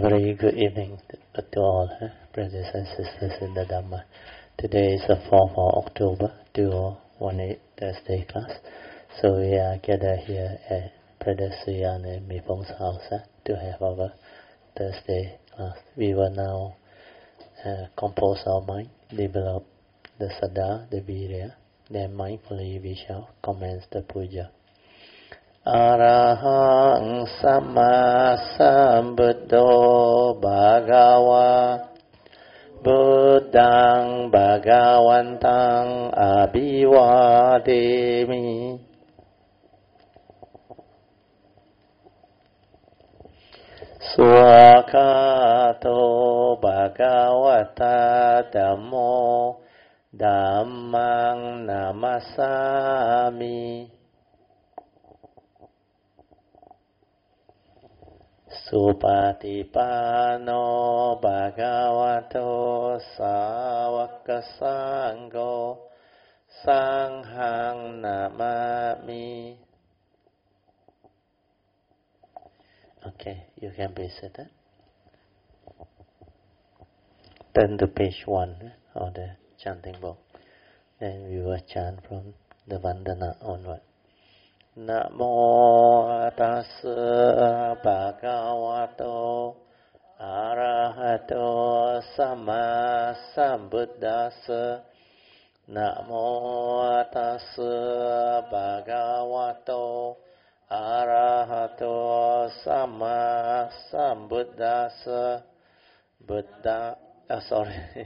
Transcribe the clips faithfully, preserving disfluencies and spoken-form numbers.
very good evening to, to all, eh? brothers and sisters in the Dhamma. Today is the fourth of October, two thousand eighteen Thursday class. So we are gathered here at Brother Suyan and Mipong's house eh? to have our Thursday class. We will now uh, compose our mind, develop the Saddha, the Virya, then mindfully we shall commence the puja. Arahang Samma Sambuddho Bhagava Buddhang Bhagavantang Abhivademi Swakato Bhagavata Dhammo Dhammang Namasami Supatipano Bhagavato Sāvaka Sangho Sanghang Namami. Okay, you can be seated. Turn to page one eh, of the chanting book. Then we will chant from the Vandana onward. Namo tassa bhagavato arahato samma sambuddhassa. Namo tassa bhagavato arahato samma sambuddhassa. Buddha, oh sorry,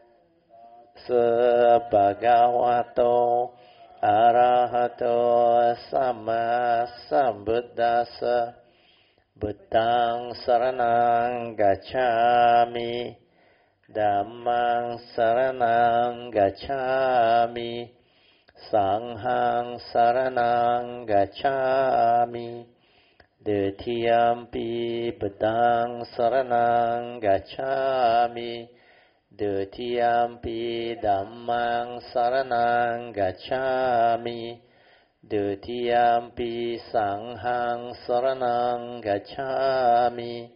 sa bhagavato Arahato Samma Sambuddhassa. Buddhaṃ Saraṇaṃ Gacchāmi Dhammāṃ Saraṇaṃ Gacchāmi Saṅghāṃ Saraṇaṃ Gacchāmi Dutiyampi Buddhaṃ Saraṇaṃ Gacchāmi Dutiyampi Dhammāṃ Saraṇaṃ Gacchāmi Dutiyampi Saṅghāṃ Saraṇaṃ Gacchāmi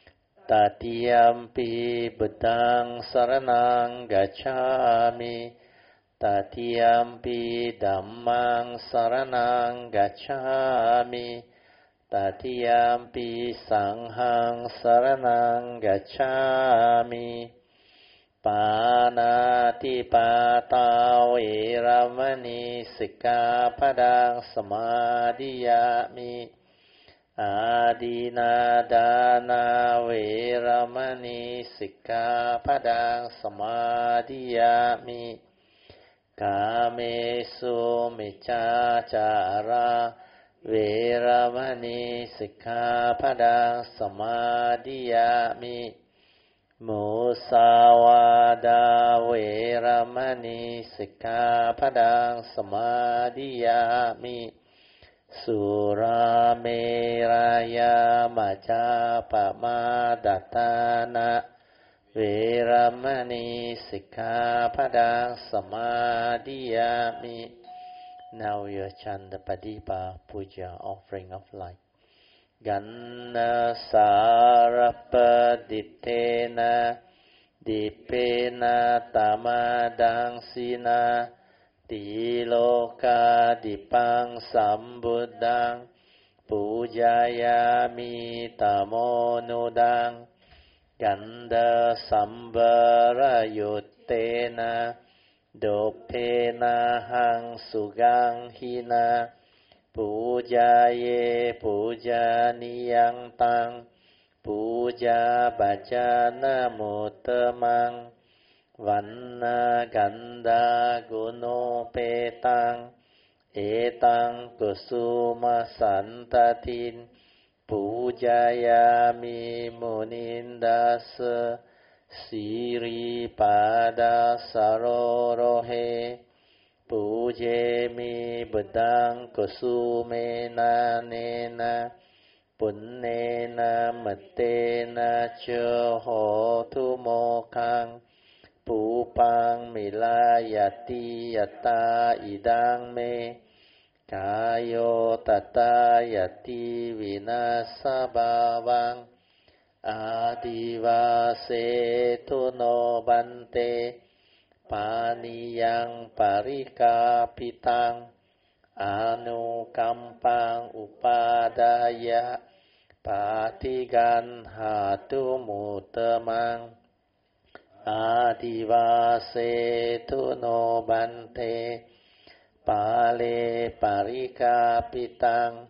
Tatiyampi Buddhaṃ Saraṇaṃ Gacchāmi Tatiyampi Dhammāṃ Saraṇaṃ Gacchāmi Tatiyampi Saṅghāṃ Saraṇaṃ Gacchāmi Pānātipātā Veramani Sikkhapadang Samadhiyami Adinādāna Veramani Sikkhapadang Samadhiyami Kāmesu Micchācārā Veramani Sikkhapadang Samadhiyami Musāvādā Veramani Sikkhapadang Samadhiyami Surameraya Majjapamadatthana Veramani Sikkhapadang Samadhiyami. Now we will chant the Padipa Puja, offering of light. Ganna Sarapaditena Dipena Tamadangsina Tiloka Dipang Sambuddhang Pujayami Tamonudang Ganda Sambarayuttena Dopena Hang Sugang Hina Pujaye pujaniyang tang Puja bhajana muttamang Vanna ganda guno petang Etang kusuma santatin Pujayami munindasa Siri pada sarorohe Pujemi Buddhaṃ kusumena nena Punnena mattena ca hotu mokkhaṃ Pūpaṃ milayati yatta idang me Kayo tata yati vinasa bhavaṃ Adivasetu no bante paniyang parikapitang anukampang upadaya patigan hatu mutamang Adivasetu no bante pale parikapitang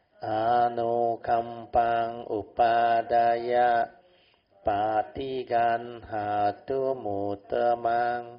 anukampang upadaya patigan hatu mutamang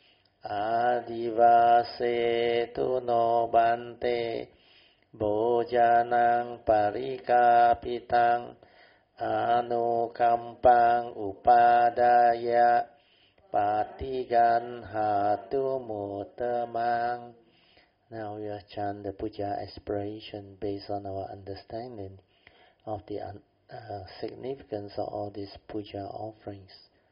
Adivasetu no bante bojanang parikapitang anukampang upadaya patigan hatu mutamang. Now we will chant the puja aspiration based on our understanding of the uh, significance of all these puja offerings.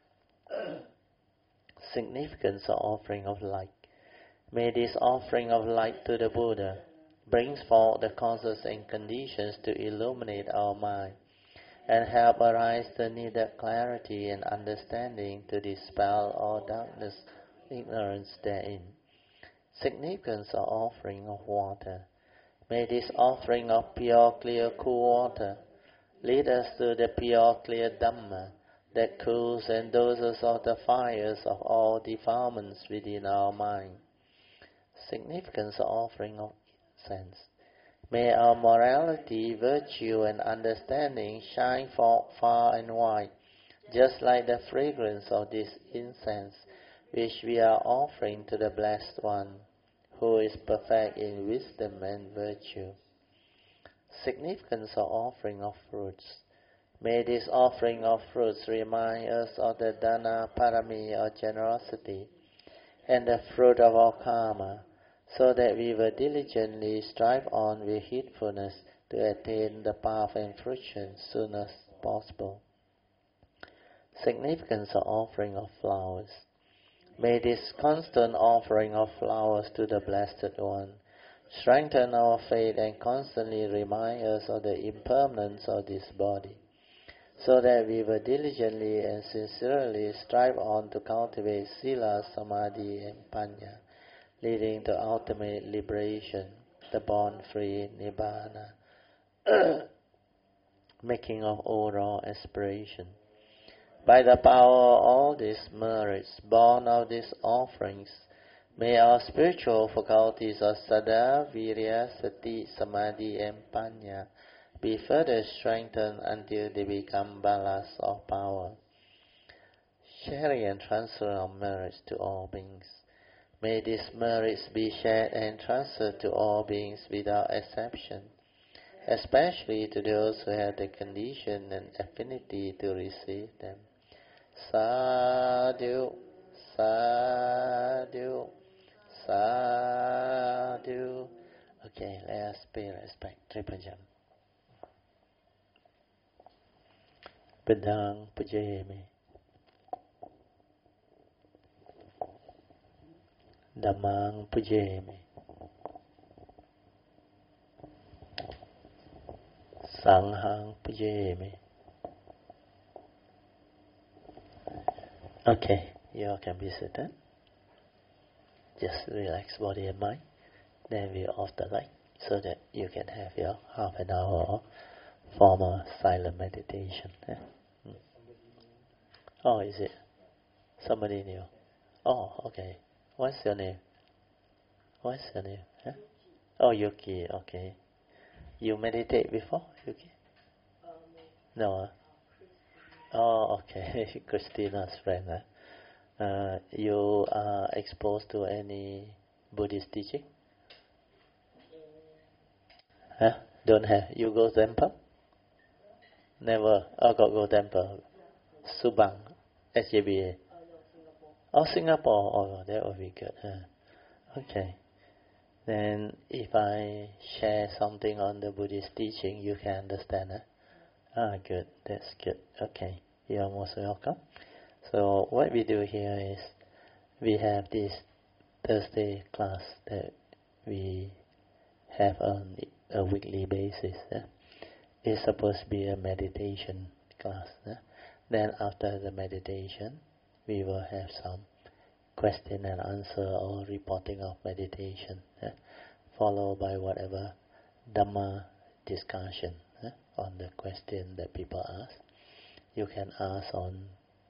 Significance of offering of light. May this offering of light to the Buddha brings forth the causes and conditions to illuminate our mind and help arise the needed clarity and understanding to dispel all darkness, ignorance therein. Significance of offering of water. May this offering of pure, clear, cool water lead us to the pure, clear Dhamma that cools and doses of the fires of all defilements within our mind. Significance of offering of incense. May our morality, virtue, and understanding shine forth far and wide, just like the fragrance of this incense, which we are offering to the Blessed One, who is perfect in wisdom and virtue. Significance of offering of fruits. May this offering of fruits remind us of the dana parami or generosity and the fruit of our karma, so that we will diligently strive on with heedfulness to attain the path and fruition soon as possible. Significance of offering of flowers. May this constant offering of flowers to the Blessed One strengthen our faith and constantly remind us of the impermanence of this body, so that we will diligently and sincerely strive on to cultivate sila, samadhi, and panya, leading to ultimate liberation, the born-free nibbana. Making of overall aspiration. By the power of all these merits born of these offerings, may our spiritual faculties of Sada, Virya, Sati, Samadhi, and Panya be further strengthened until they become balas of power. Sharing and transfer of merits to all beings. May these merits be shared and transferred to all beings without exception, especially to those who have the condition and affinity to receive them. Sadhu, sadhu, sadhu. Okay, let us pay respect. Triple jump. Bedang pujayami. Dhammang pujayami. Sanghang pujayami. Okay, you all can be seated. Just relax body and mind. Then we off the light so that you can have your half an hour of formal silent meditation. Yeah? Hmm. Oh, is it? Somebody new? Oh, okay. What's your name? What's your name? Huh? Oh, Yuki. Okay. You meditate before, Yuki? No. Uh? Oh, okay. Christina's friend. Huh? Uh, you are exposed to any Buddhist teaching? Huh? Don't have. You go temple? Never. Oh, got go temple. Subang, S J B A. Oh, Singapore. Oh, that would be good. Huh? Okay. Then, if I share something on the Buddhist teaching, you can understand. Huh? Ah, good. That's good. Okay. You are most welcome. So what we do here is we have this Thursday class that we have on a weekly basis. Eh? It's supposed to be a meditation class. Eh? Then after the meditation, we will have some question and answer or reporting of meditation, eh? followed by whatever Dhamma discussion eh? on the question that people ask. You can ask on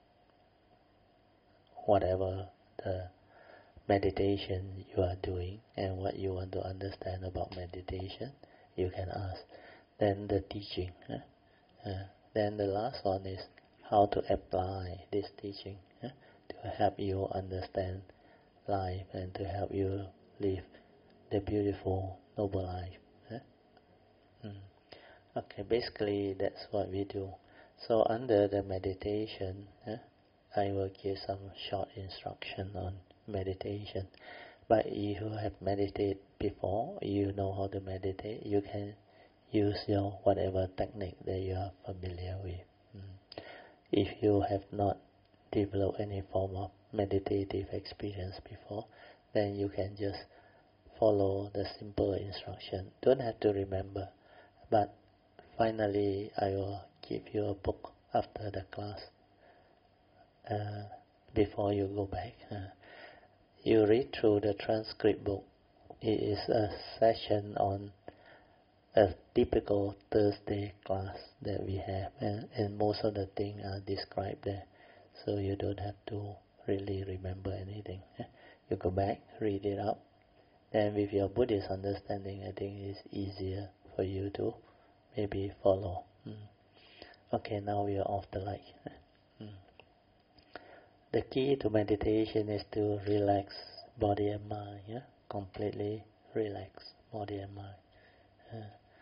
whatever the meditation you are doing and what you want to understand about meditation, you can ask. Then the teaching. Eh? Uh, then the last one is how to apply this teaching eh? to help you understand life and to help you live the beautiful, noble life. Eh? Mm. Okay, basically that's what we do. So under the meditation, eh, I will give some short instruction on meditation. But if you have meditated before, you know how to meditate, you can use your whatever technique that you are familiar with. Mm. If you have not developed any form of meditative experience before, then you can just follow the simple instruction. Don't have to remember. But finally, I will give you a book after the class. Uh, before you go back, uh, you read through the transcript book. It is a session on a typical Thursday class that we have, and, and most of the things are described there, so you don't have to really remember anything. Eh? You go back, read it up, and with your Buddhist understanding, I think it's easier for you to maybe follow. Mm. Okay, now we are off the light. Mm. The key to meditation is to relax body and mind, yeah? Completely relax body and mind. Uh,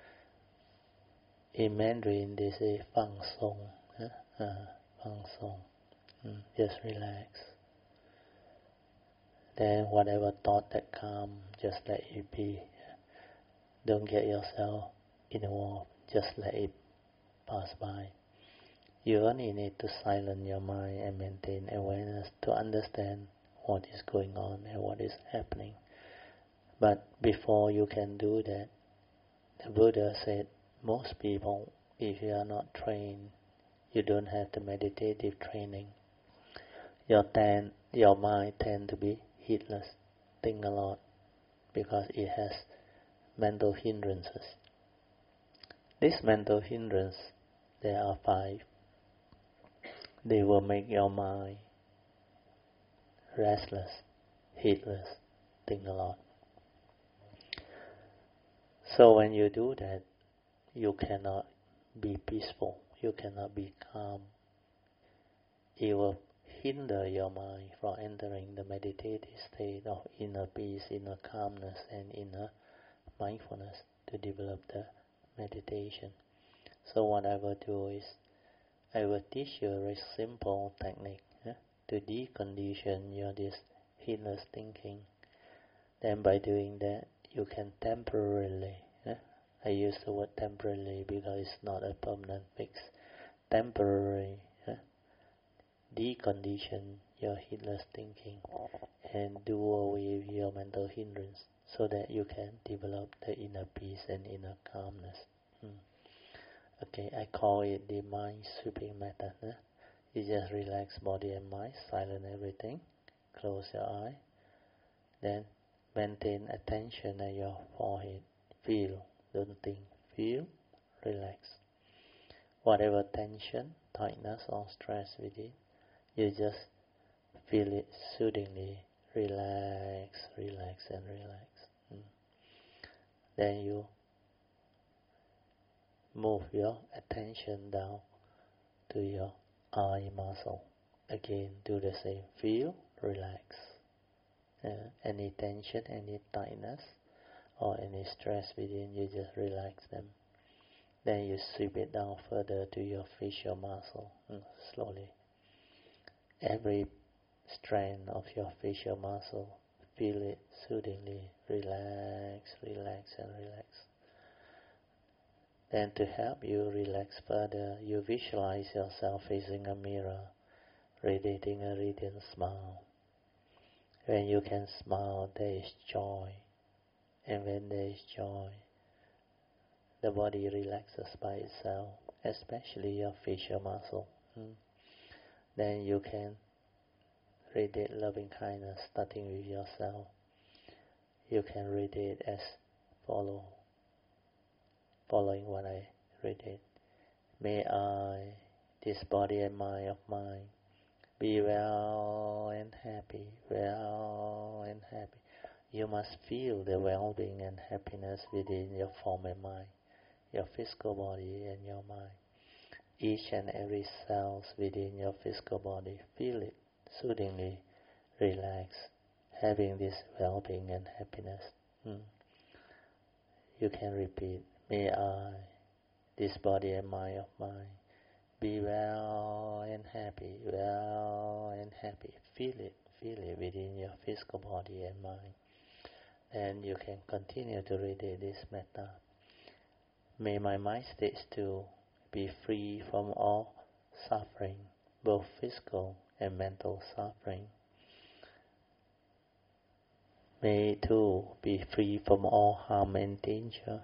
in Mandarin, they say "fang song," yeah? uh, "fang song." Mm, just relax. Then whatever thought that comes, just let it be. Don't get yourself involved. Just let it pass by. You only need to silence your mind and maintain awareness to understand what is going on and what is happening. But before you can do that, the Buddha said, most people, if you are not trained, you don't have the meditative training, your, ten, your mind tend to be heedless, think a lot, because it has mental hindrances. These mental hindrances, there are five. They will make your mind restless, heedless, think a lot. So when you do that, you cannot be peaceful, you cannot be calm. It will hinder your mind from entering the meditative state of inner peace, inner calmness, and inner mindfulness to develop the meditation. So what I will do is, I will teach you a very simple technique eh, to decondition your this heedless thinking. Then by doing that, you can temporarily, eh, I use the word temporarily because it's not a permanent fix, temporarily eh, decondition your heedless thinking and do away with your mental hindrance so that you can develop the inner peace and inner calmness. Hmm. Okay, I call it the mind sweeping method. Eh? You just relax body and mind, silence everything, close your eye, then maintain attention at your forehead. Feel, don't think, feel, relax. Whatever tension, tightness or stress within, you just feel it soothingly, relax, relax and relax. Mm. Then you move your attention down to your eye muscle. Again, do the same. Feel, relax. Uh, any tension, any tightness, or any stress within, you just relax them. Then you sweep it down further to your facial muscle, mm, slowly. Every strand of your facial muscle, feel it soothingly, relax, relax and relax. Then to help you relax further, you visualize yourself facing a mirror, radiating a radiant smile. When you can smile, there is joy. And when there is joy, the body relaxes by itself especially your facial muscle. Hmm. Then you can radiate loving kindness starting with yourself. You can radiate as follow, following what I radiate. May I, this body and mind of mine, be well and happy, well and happy. You must feel the well-being and happiness within your form and mind, your physical body and your mind. Each and every cell within your physical body, feel it soothingly, relax, having this well-being and happiness. Hmm. You can repeat, may I, this body and mind of mine, be well and happy, well and happy. Feel it, feel it within your physical body and mind. And you can continue to radiate this metta. May my mind state still be free from all suffering, both physical and mental suffering. May it too be free from all harm and danger.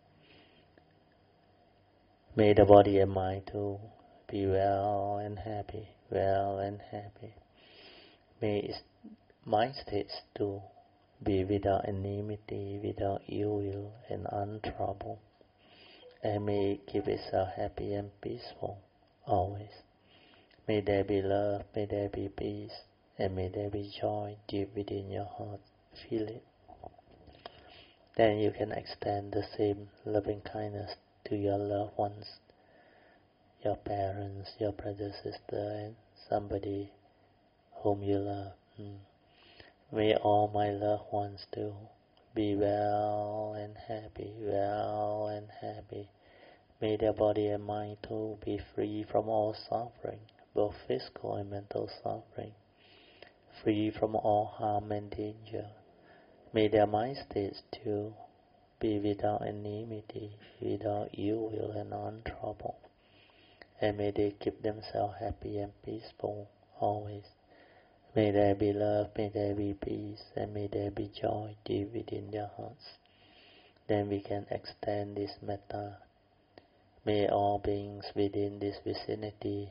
May the body and mind too be well and happy, well and happy. May its mind states too be without enmity, without ill will and untroubled, and may it keep itself happy and peaceful always. May there be love, may there be peace, and may there be joy deep within your heart. Feel it. Then you can extend the same loving kindness to your loved ones, your parents, your brother, sister, and somebody whom you love. Hmm. May all my loved ones too be well and happy, well and happy. May their body and mind too be free from all suffering, both physical and mental suffering, free from all harm and danger. May their mind states too be without enmity, without ill will and untroubled, and may they keep themselves happy and peaceful always. May there be love, may there be peace, and may there be joy deep within their hearts. Then we can extend this metta. May all beings within this vicinity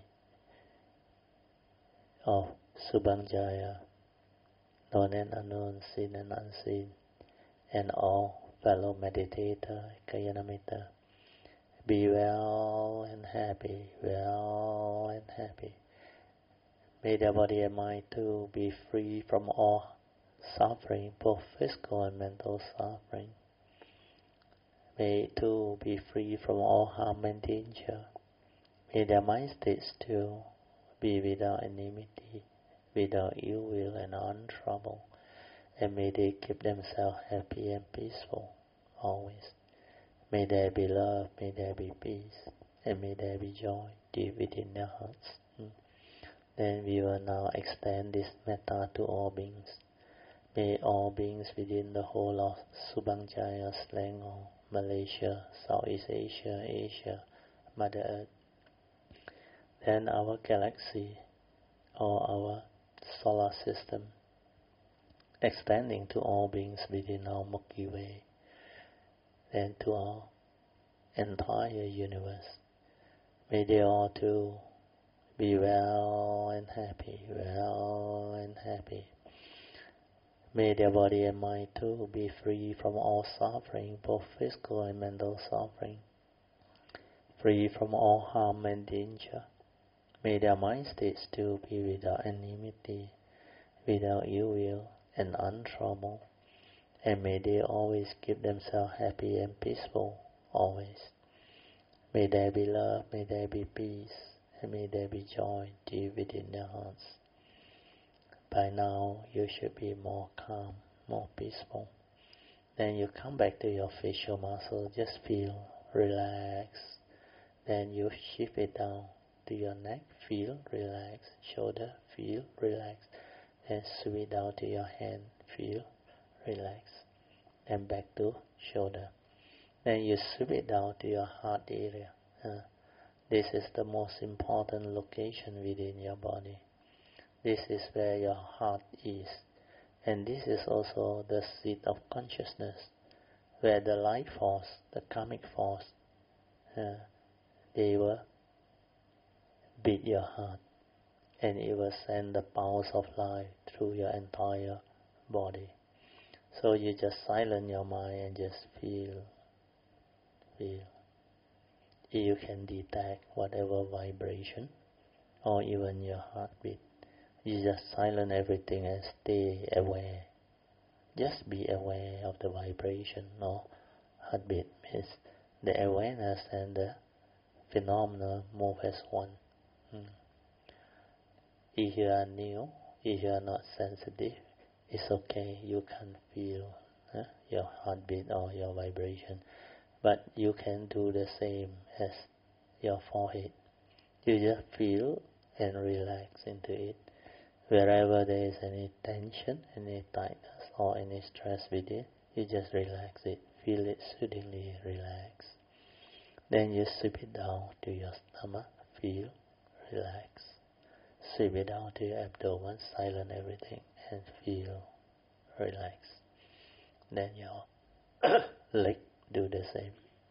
of Subhangjaya, known and unknown, seen and unseen, and all fellow meditator, Kayanamitta, be well and happy, well and happy. May their body and mind too be free from all suffering, both physical and mental suffering. May it too be free from all harm and danger. May their mind states too be without enmity, without ill will and untroubled, and may they keep themselves happy and peaceful always. May there be love, may there be peace, and may there be joy deep within their hearts. Hmm. Then we will now extend this metta to all beings. May all beings within the whole of Subhangjaya, Selangor, Malaysia, Southeast Asia, Asia, Mother Earth, then our galaxy or our solar system, extending to all beings within our Milky Way, and to our entire universe. May they all too be well and happy, well and happy. May their body and mind too be free from all suffering, both physical and mental suffering, free from all harm and danger. May their mind states too be without enmity, without ill will and untroubled, and may they always keep themselves happy and peaceful always. May there be love, may there be peace, and may there be joy deep within their hearts. By now, you should be more calm, more peaceful. Then you come back to your facial muscle, just feel, relax. Then you shift it down to your neck, feel, relax. Shoulder, feel, relax. Then sweep it down to your hand, feel, relax. Then back to shoulder. Then you sweep it down to your heart area. Uh, this is the most important location within your body. This is where your heart is. And this is also the seat of consciousness, where the life force, the karmic force, uh, they will beat your heart, and it will send the pulse of life through your entire body. So you just silence your mind and just feel, feel. You can detect whatever vibration or even your heartbeat. You just silence everything and stay aware. Just be aware of the vibration or heartbeat. Means the awareness and the phenomena move as one. Hmm. If you are new, if you are not sensitive, it's okay. You can feel eh, your heartbeat or your vibration, but you can do the same as your forehead. You just feel and relax into it. Wherever there is any tension, any tightness or any stress within, you just relax it. Feel it soothingly relax. Then you sweep it down to your stomach. Feel, relax. Sweep it down to your abdomen. Silence everything and feel, relax. Then your leg do the same.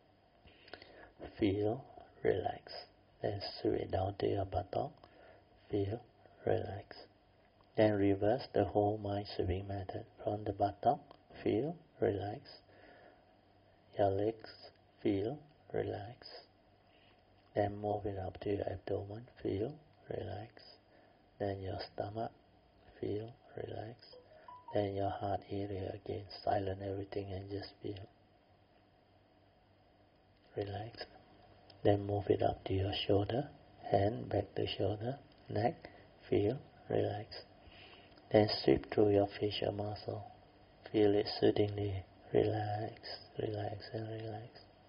Feel, relax. Then sweep it down to your buttock. Feel, relax. Then reverse the whole mind sweeping method from the buttock. Feel, relax. Your legs, feel, relax. Then move it up to your abdomen. Feel, relax. Then your stomach, feel, relax. Then your heart area again. Silence everything and just feel, relax. Then move it up to your shoulder, hand, back to shoulder, neck, feel, relax. Then sweep through your facial muscle. Feel it soothingly. Relax, relax and relax.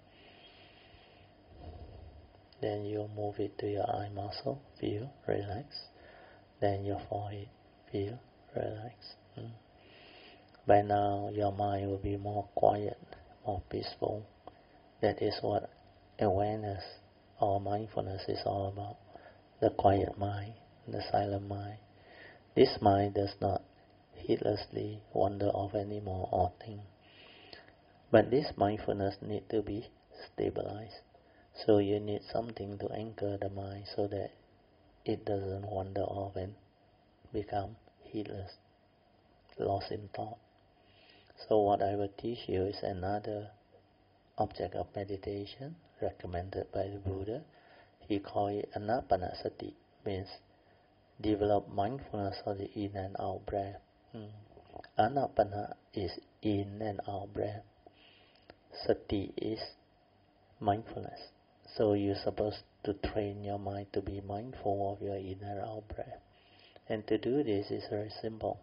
Then you move it to your eye muscle. Feel, relax. Then your forehead. Feel, relax. Mm. By now your mind will be more quiet, more peaceful. That is what awareness or mindfulness is all about. The quiet mind, the silent mind. This mind does not heedlessly wander off anymore or think. But this mindfulness needs to be stabilized. So you need something to anchor the mind so that it doesn't wander off and become heedless, lost in thought. So what I will teach you is another object of meditation recommended by the Buddha. He called it anapanasati, means develop mindfulness of the in and out breath. Hmm. Anapana is in and out breath. Sati is mindfulness. So you're supposed to train your mind to be mindful of your in and out breath. And to do this is very simple.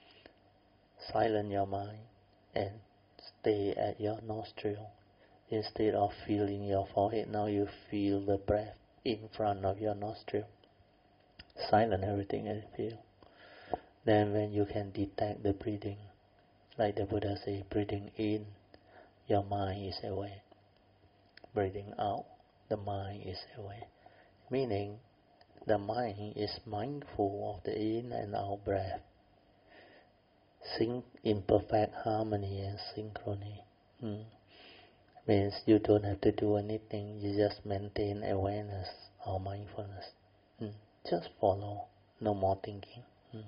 Silence your mind and stay at your nostril. Instead of feeling your forehead, now you feel the breath in front of your nostril. Silence everything and feel. Then when you can detect the breathing, like the Buddha says, breathing in, your mind is aware. Breathing out, the mind is aware. Meaning, the mind is mindful of the in and out breath. Sing in perfect harmony and synchrony. Hmm. Means you don't have to do anything, you just maintain awareness or mindfulness. Hmm. Just follow, no more thinking. Hmm.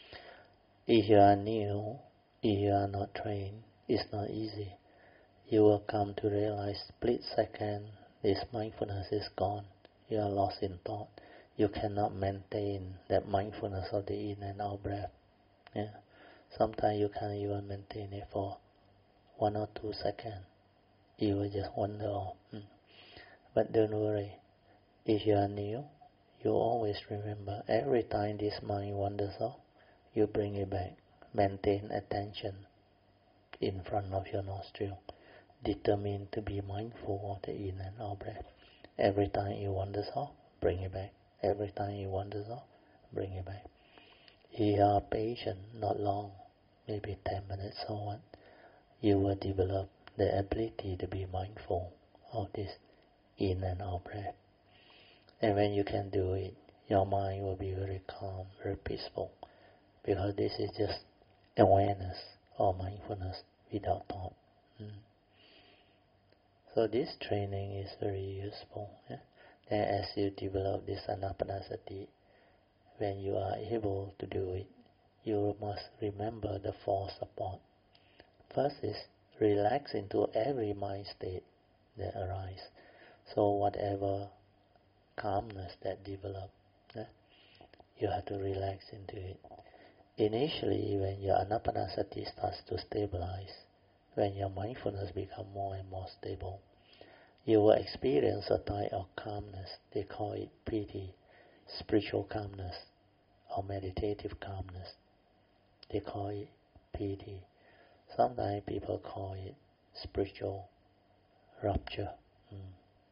If you are new, if you are not trained, it's not easy. You will come to realize split second, this mindfulness is gone. You are lost in thought. You cannot maintain that mindfulness of the in and out breath. Yeah. Sometimes you can't even maintain it for one or two seconds. You will just wander off. Hmm. But don't worry. If you are new, you always remember every time this mind wanders off, you bring it back. Maintain attention in front of your nostril. Determined to be mindful of the in and out breath. Every time it wanders off, bring it back. Every time it wanders off, bring it back. If you are patient, not long, maybe ten minutes or what, you will develop the ability to be mindful of this in and out breath. And when you can do it, your mind will be very calm, very peaceful, because this is just awareness or mindfulness without thought. Hmm. So this training is very useful. Yeah? And as you develop this anapanasati, when you are able to do it, you must remember the four support. First is relax into every mind state that arises. So whatever calmness that develops, eh, you have to relax into it. Initially, when your anapanasati starts to stabilize, when your mindfulness becomes more and more stable, you will experience a type of calmness. They call it piti, spiritual calmness, or meditative calmness. They call it piti. Sometimes people call it spiritual rapture. Mm.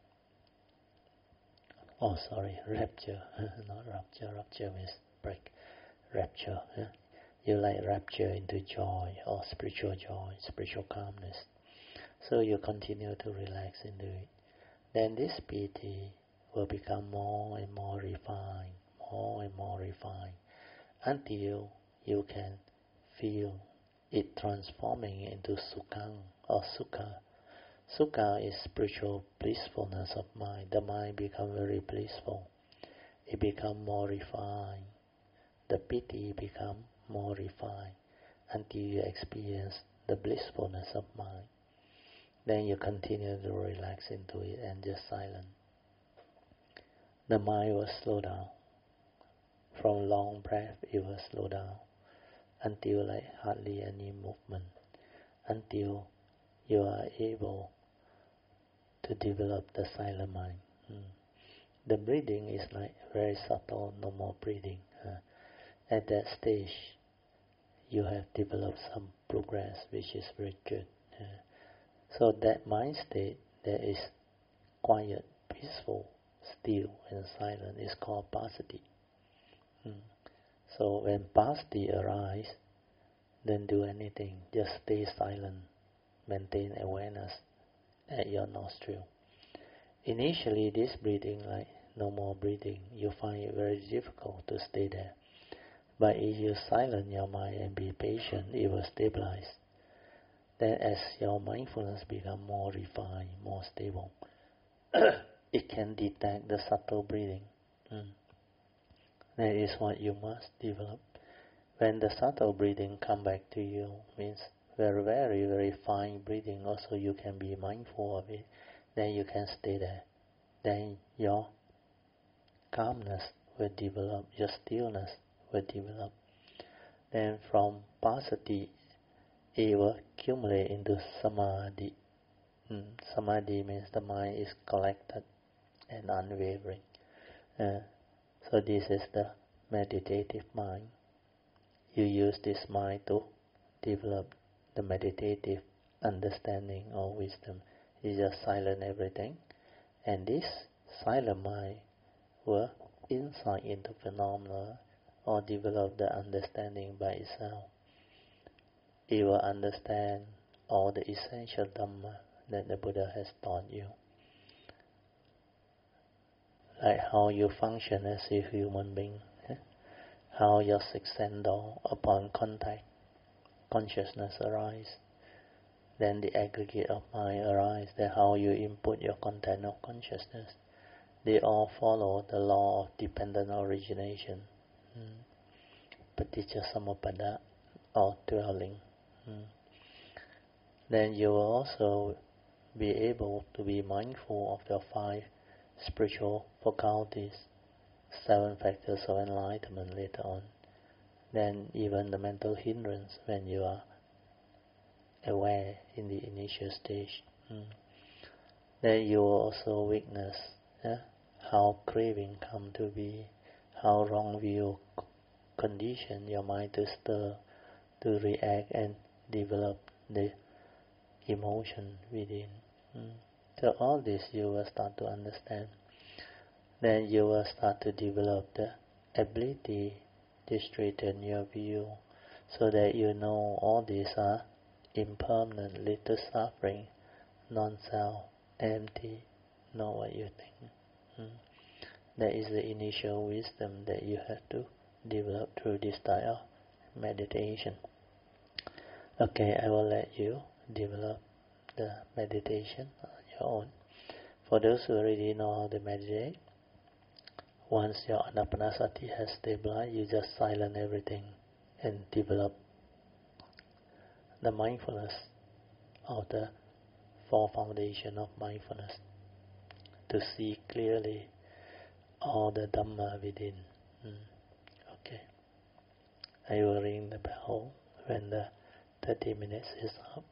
Oh, sorry, rapture, not rapture. Rapture means break. Rapture. Yeah? You like rapture into joy or spiritual joy, spiritual calmness. So you continue to relax into it. Then this piti will become more and more refined, more and more refined, until you can feel it transforming into sukhang or sukha. Sukha is spiritual blissfulness of mind. The mind becomes very blissful. It becomes more refined. The piti becomes more refined until you experience the blissfulness of mind. Then you continue to relax into it and just silent. The mind will slow down. From long breath, it will slow down until like hardly any movement, until you are able to develop the silent mind. Mm. The breathing is like very subtle, no more breathing. Uh, at that stage, you have developed some progress, which is very good. Uh, so that mind state that is quiet, peaceful, still, and silent is called passaddhi. Mm. So when passaddhi arises, don't do anything, just stay silent, maintain awareness at your nostril. Initially, this breathing, like no more breathing, you find it very difficult to stay there. But if you silence your mind and be patient, it will stabilize. Then as your mindfulness becomes more refined, more stable, it can detect the subtle breathing. Mm. That is what you must develop. When the subtle breathing come back to you, means very, very, very fine breathing, also you can be mindful of it, then you can stay there. Then your calmness will develop, your stillness will develop. Then from passaddhi, it will accumulate into samadhi. Mm. Samadhi means the mind is collected and unwavering. Uh, so this is the meditative mind. You use this mind to develop the meditative understanding or wisdom. You just silent everything, and this silent mind will insight into phenomena or develop the understanding by itself. It will understand all the essential Dhamma that the Buddha has taught you. Like how you function as a human being, eh? How your sixth sense door, upon contact, consciousness arise. Then the aggregate of mind arise. Then how you input your content of consciousness. They all follow the law of dependent origination. Hmm. Paticca Samuppada, or dwelling. Hmm. Then you will also be able to be mindful of your five spiritual faculties, seven factors of enlightenment later on. Then even the mental hindrance when you are aware in the initial stage. Hmm. Then you will also witness yeah, how craving come to be, how wrong view condition your mind to stir, to react and develop the emotion within. Mm. So all this you will start to understand. Then you will start to develop the ability to straighten your view so that you know all these are impermanent, little suffering, non-self, empty, not what you think. Mm. That is the initial wisdom that you have to develop through this style of meditation. Okay, I will let you develop the meditation on your own. For those who already know how to meditate, once your anapanasati has stabilized, you just silence everything and develop the mindfulness of the four foundation of mindfulness to see clearly all the Dhamma within. Mm. Okay. I will ring the bell when the thirty minutes is up.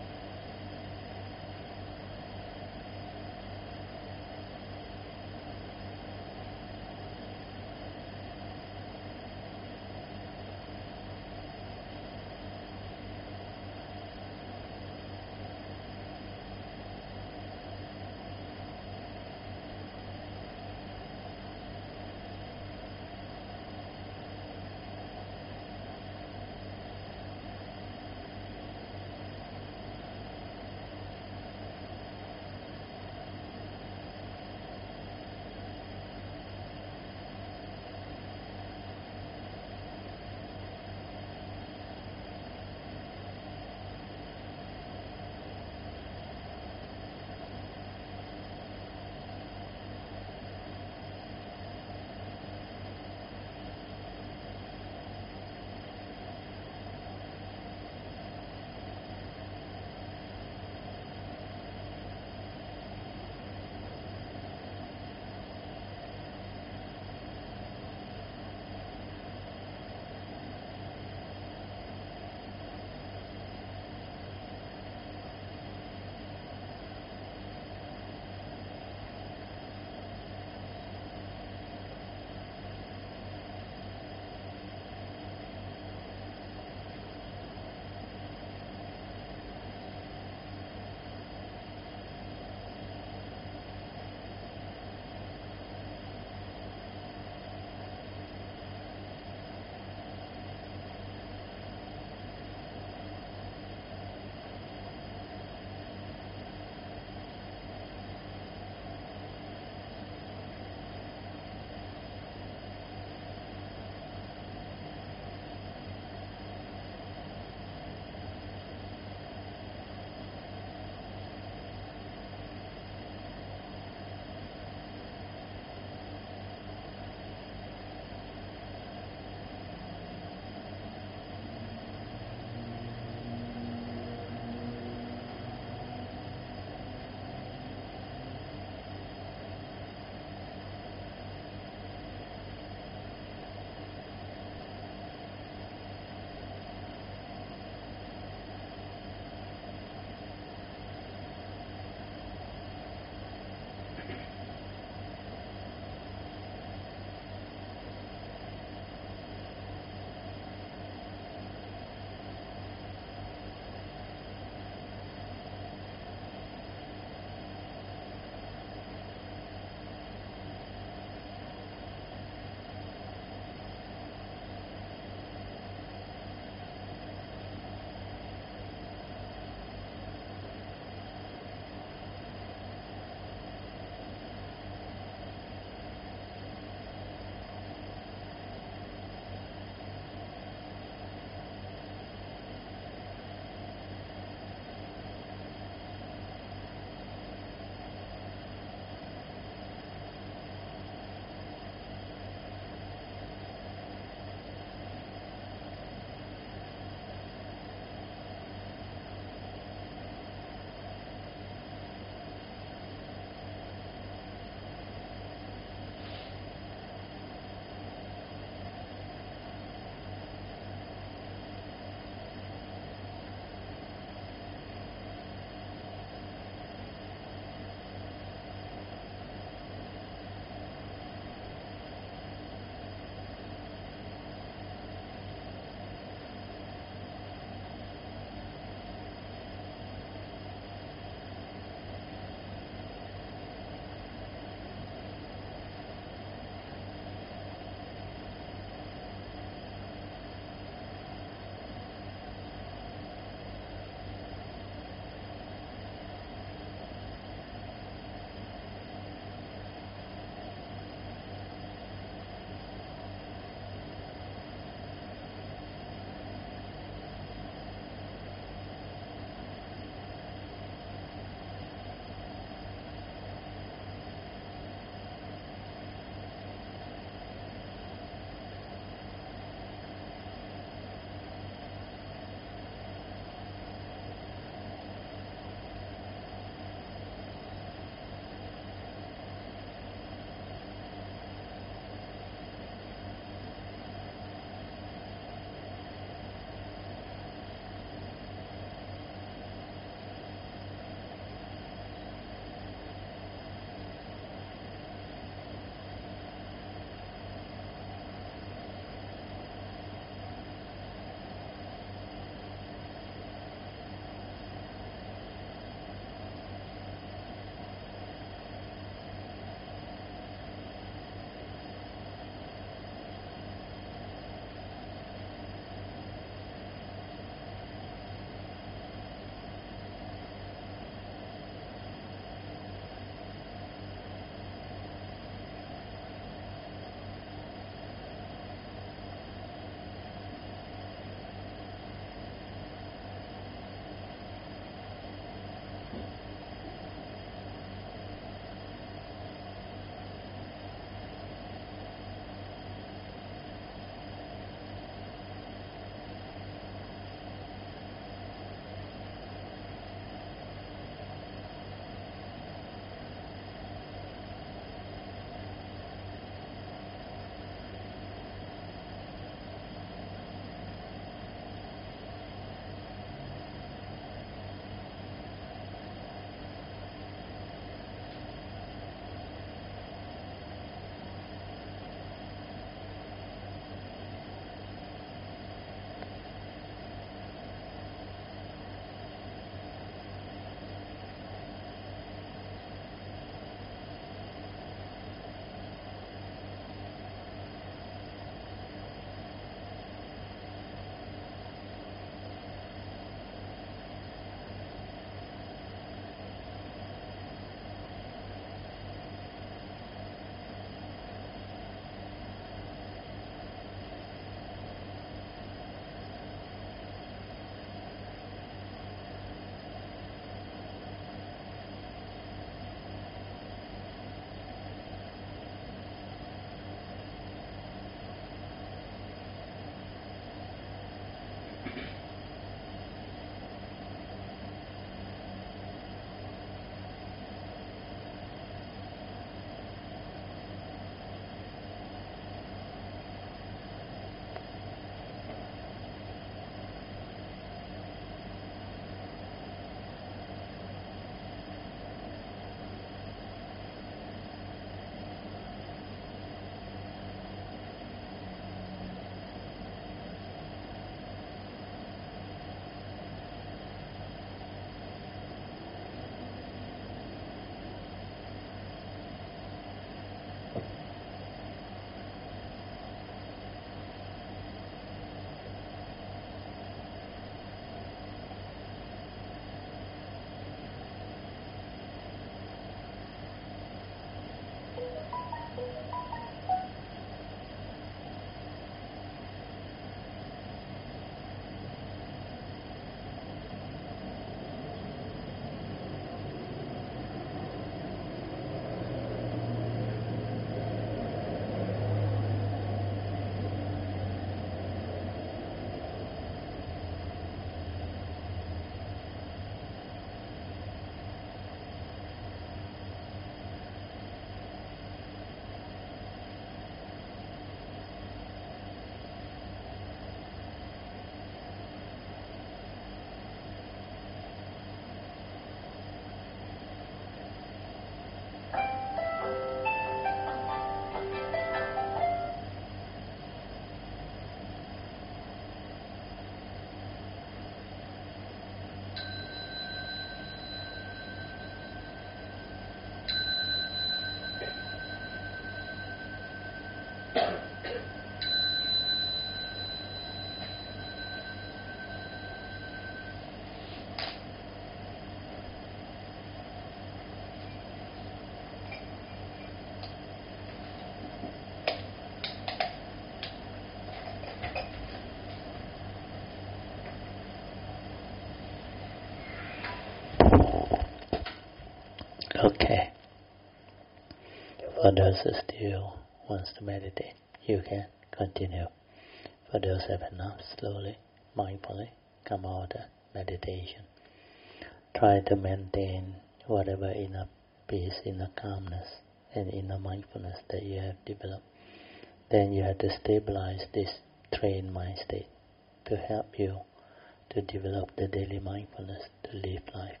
Okay. For those who still wants to meditate, you can continue. For those who have enough, slowly, mindfully, come out of meditation. Try to maintain whatever inner peace, inner calmness, and inner mindfulness that you have developed. Then you have to stabilize this trained mind state to help you to develop the daily mindfulness to live life.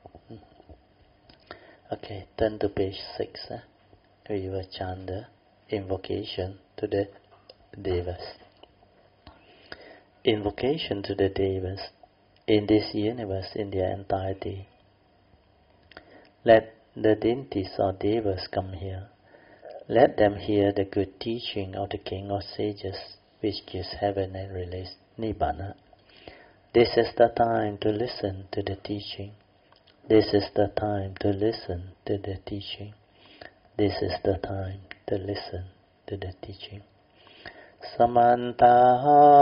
Okay, turn to page six. Eh? We will chant the invocation to the Devas. Invocation to the Devas in this universe in their entirety. Let the deities or Devas come here. Let them hear the good teaching of the King of Sages, which gives heaven and release Nibbana. This is the time to listen to the teaching. This is the time to listen to the teaching. This is the time to listen to the teaching. Samanta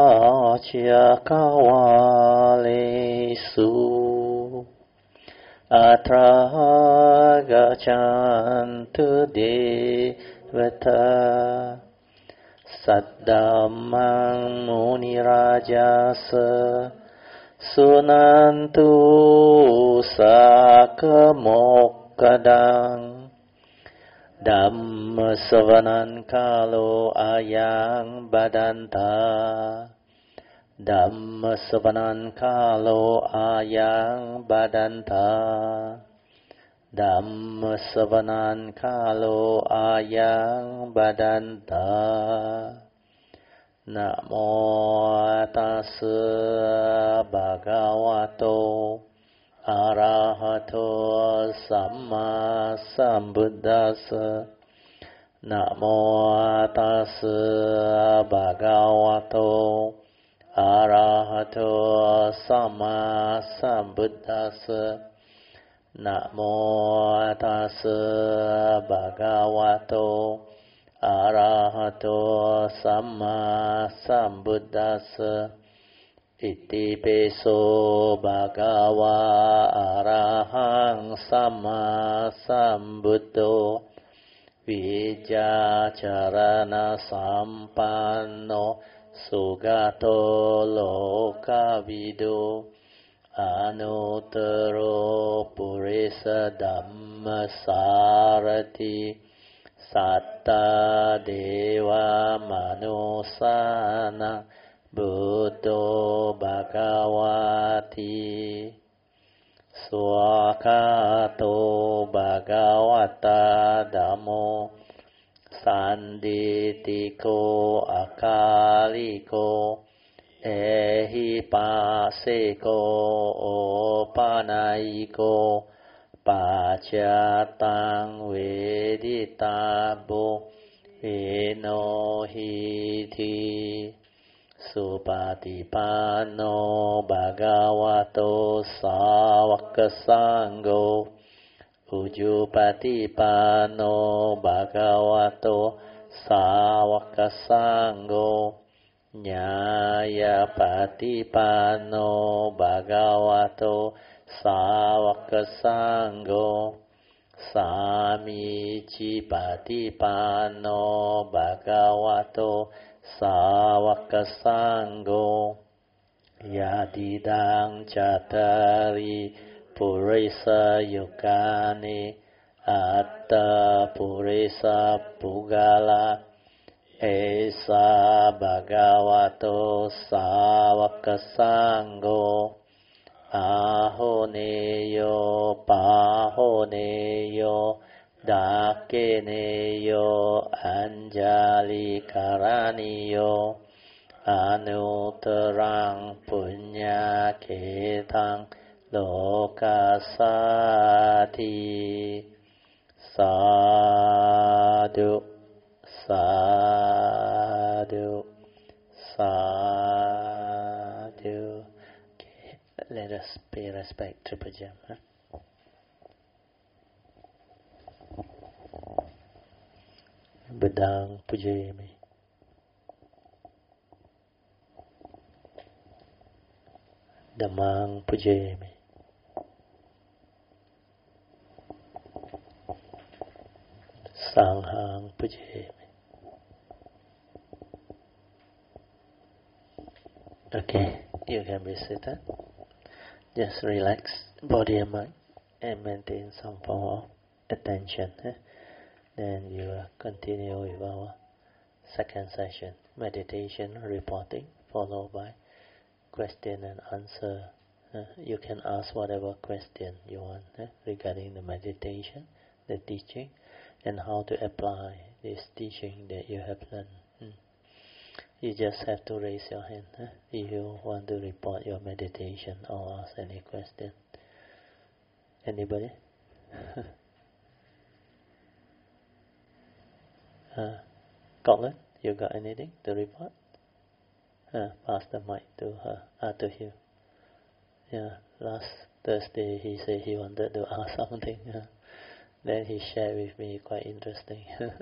Chakawalesu Atra Gachantu Devata Saddamang Munirajasa Sunantu Sakamokadang Dhamma Savanan Kalo Ayang Badanta Dhamma Savanan Kalo Ayang Badanta Dhamma Savanan Kalo Ayang Badanta Namo Tassa Bhagavato Arahato Samma Sambuddhassa Namo Tassa Bhagavato Arahato Samma Sambuddhassa Namo Tassa Bhagavato Arahato Samma Sambuddhassa Iti peso bhagava arahang samma sambuddho Vijacharana sampanno sugato lokavido Anuttaro purisa dhamma sarati Satta deva manusana Buddho Bhagavati Swakato Bhagavata Dhammo Sanditiko Akaliko Ehipaseko Opanaiko Pachatang Veditabo Enohiti Supatipanno Bhagavato Sāvaka Sangho Ujupatipanno Bhagavato Sāvaka Sangho Nyayapatipanno Bhagavato Sāvaka Sangho Samicipatipanno Bhagavato Sāvaka Sangho Yadidang Chatari Purisa Yukani Atta Purisa Pugala Esa Bhagavato Sāvaka Sangho Ahoneyo Pahoneyo Dakeneyo Anjali Karaniyo Anuttarang Punya Ketang Lokasati Sadhu Sadhu Sadhu. Okay, let us pay respect to Pujam. Huh? Buddhang Pujayami. Dhammang Pujayami. Sang Hang Puji. Okay, you can be seated. Just relax body and mind and maintain some form of attention. Eh? Then you will continue with our second session, meditation reporting, followed by question and answer. Uh, you can ask whatever question you want eh, regarding the meditation, the teaching, and how to apply this teaching that you have learned. Hmm. You just have to raise your hand eh, if you want to report your meditation or ask any question. Anybody? uh, Scotland, you got anything to report? Uh, pass the mic to her, uh, to him. Yeah, last Thursday he said he wanted to ask something. Uh, then he shared with me, quite interesting.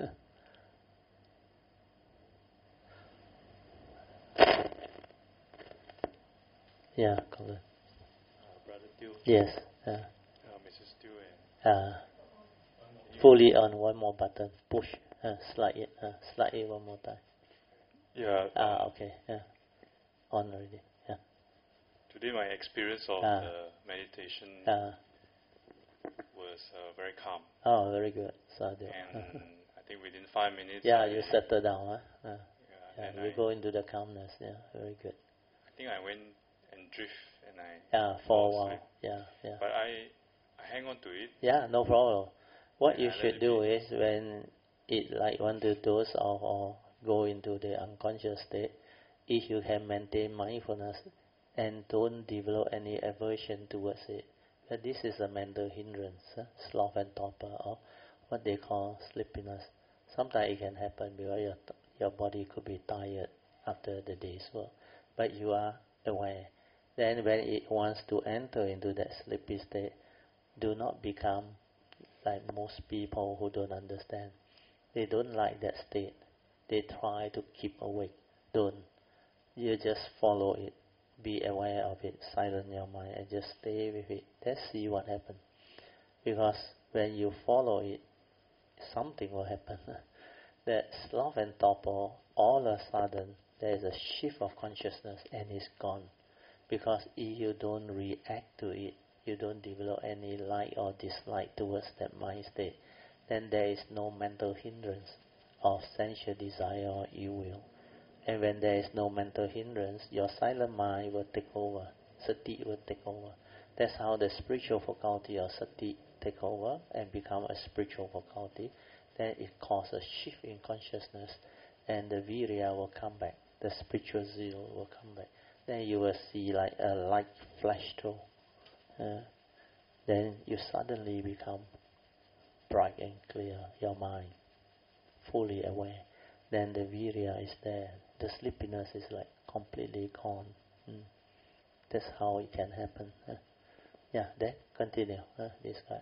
Yeah, Colin. Uh, Brother Tew. Yes. Uh, uh, Missus Tew and uh, fully on one more button. Push. Uh, slide it. Uh, slide it one more time. yeah. Ah, uh, okay. Yeah. On already. Yeah. Today my experience of Ah. the meditation Uh, was uh, very calm. oh, very good. Sadhu. And I think within five minutes. Yeah, I, you settle down. Huh? Uh, yeah, yeah, you I, go into the calmness. Yeah, very good. I think I went and drift and I. Yeah, for a fall while. asleep. Yeah, yeah. But I, I hang on to it. Yeah, no problem. What and you I let should it do be. is when it like want to doze off or go into the unconscious state, if you can maintain mindfulness and don't develop any aversion towards it. But this is a mental hindrance, huh? Sloth and torpor, or what they call sleepiness. Sometimes it can happen because your, your body could be tired after the day's work, but you are aware. Then when it wants to enter into that sleepy state, do not become like most people who don't understand. They don't like that state. They try to keep awake. Don't. You just follow it. Be aware of it. Silence your mind and just stay with it. Let's see what happens. Because when you follow it, something will happen. That sloth and torpor, all of a sudden, there is a shift of consciousness and it's gone. Because if you don't react to it, you don't develop any like or dislike towards that mind state, then there is no mental hindrance of sensual desire or ill will. And when there is no mental hindrance, your silent mind will take over. Sati will take over. That's how the spiritual faculty of sati take over and become a spiritual faculty. Then it causes a shift in consciousness and the virya will come back. The spiritual zeal will come back. Then you will see like a light flash through. Uh, then you suddenly become bright and clear, your mind, fully aware. Then the virya is there. The sleepiness is like completely gone. Mm. That's how it can happen. Uh, yeah, then continue, uh, this guy.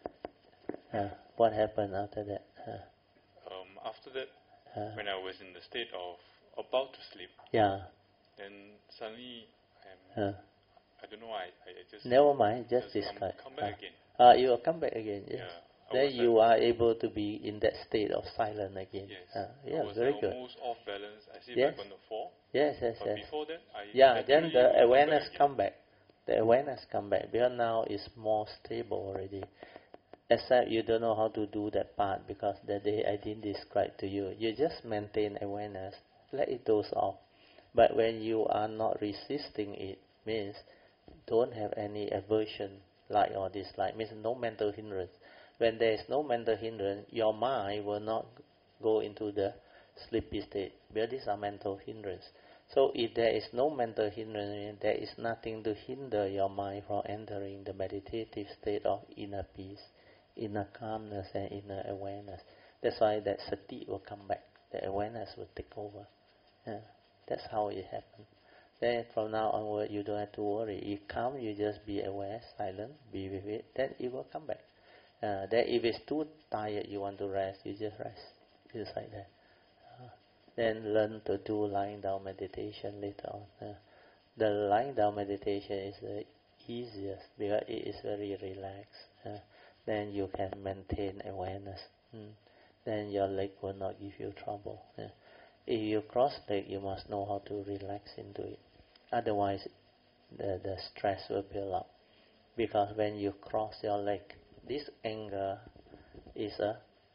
Uh, what happened after that? Uh, Um, after that, uh, when I was in the state of about to sleep, yeah. then suddenly I'm, Uh, I don't know why, I, I just... never mind, just, just describe. Come, come back uh, again. Uh, you will come back again, yes. Yeah. I Then was you like, are able to be in that state of silence again. Yes. Uh, I yeah, was very like good. almost off balance, as if Yes. I'm going to fall. Yes, yes, But yes. before that, I Yeah, then naturally the will awareness come back come back. The awareness come back because now it's more stable already. Except you don't know how to do that part because that day I didn't describe to you. You just maintain awareness, let it doze off. But when you are not resisting it, means don't have any aversion, like or dislike, means no mental hindrance. When there is no mental hindrance, your mind will not go into the sleepy state, because these are mental hindrance. So if there is no mental hindrance, there is nothing to hinder your mind from entering the meditative state of inner peace, inner calmness and inner awareness. That's why that sati will come back, the awareness will take over. Yeah, that's how it happens. Then from now onward, you don't have to worry. It comes, you just be aware, silent, be with it. Then it will come back. Uh, then if it's too tired, you want to rest, you just rest. Just like that. Uh, then learn to do lying down meditation later on. Uh, the lying down meditation is the easiest because it is very relaxed. Uh, then you can maintain awareness. Mm. then your leg will not give you trouble. Yeah. If you cross leg, you must know how to relax into it. Otherwise, the, the stress will build up. Because when you cross your leg, this angle is a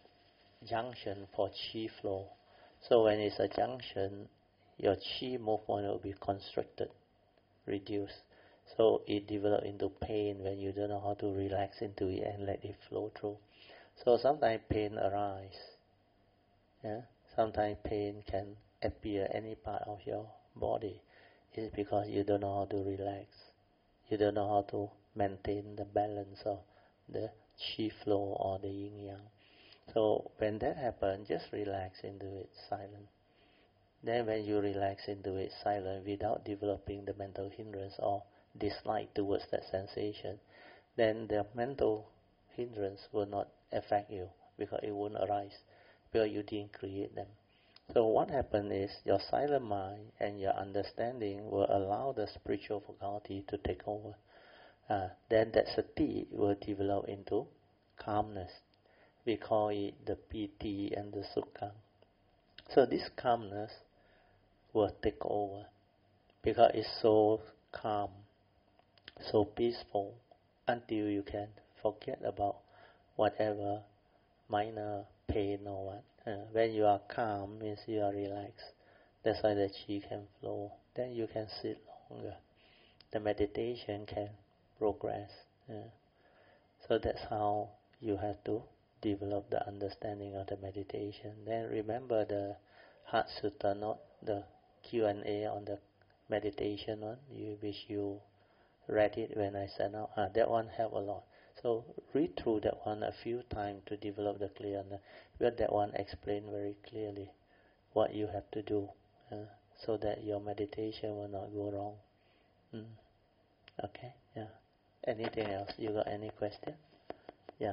junction for chi flow. So when it's a junction, your chi movement will be constricted, reduced. So it develops into pain when you don't know how to relax into it and let it flow through. So sometimes pain arises. Yeah? Sometimes pain can appear any part of your body. It's because you don't know how to relax. You don't know how to maintain the balance of the chi flow or the yin yang. So when that happens, just relax into it, silent. Then when you relax into it, silent, without developing the mental hindrance or dislike towards that sensation, then the mental hindrance will not affect you because it won't arise because you didn't create them. So what happens is your silent mind and your understanding will allow the spiritual faculty to take over. Uh, then that sati will develop into calmness. We call it the piti and the sukha. So this calmness will take over because it's so calm, so peaceful, until you can forget about whatever minor pain or what. Uh, when you are calm, means you are relaxed. That's why the chi can flow. Then you can sit longer. The meditation can progress. Yeah. So that's how you have to develop the understanding of the meditation. Then remember the Heart Sutta, not the Q and A on the meditation one, you, which you read it when I sent out. Ah, that one helped a lot. So read through that one a few times to develop the clearness. But that one explained very clearly what you have to do, uh, so that your meditation will not go wrong. Mm. Okay, yeah. Anything else? You got any question? Yeah.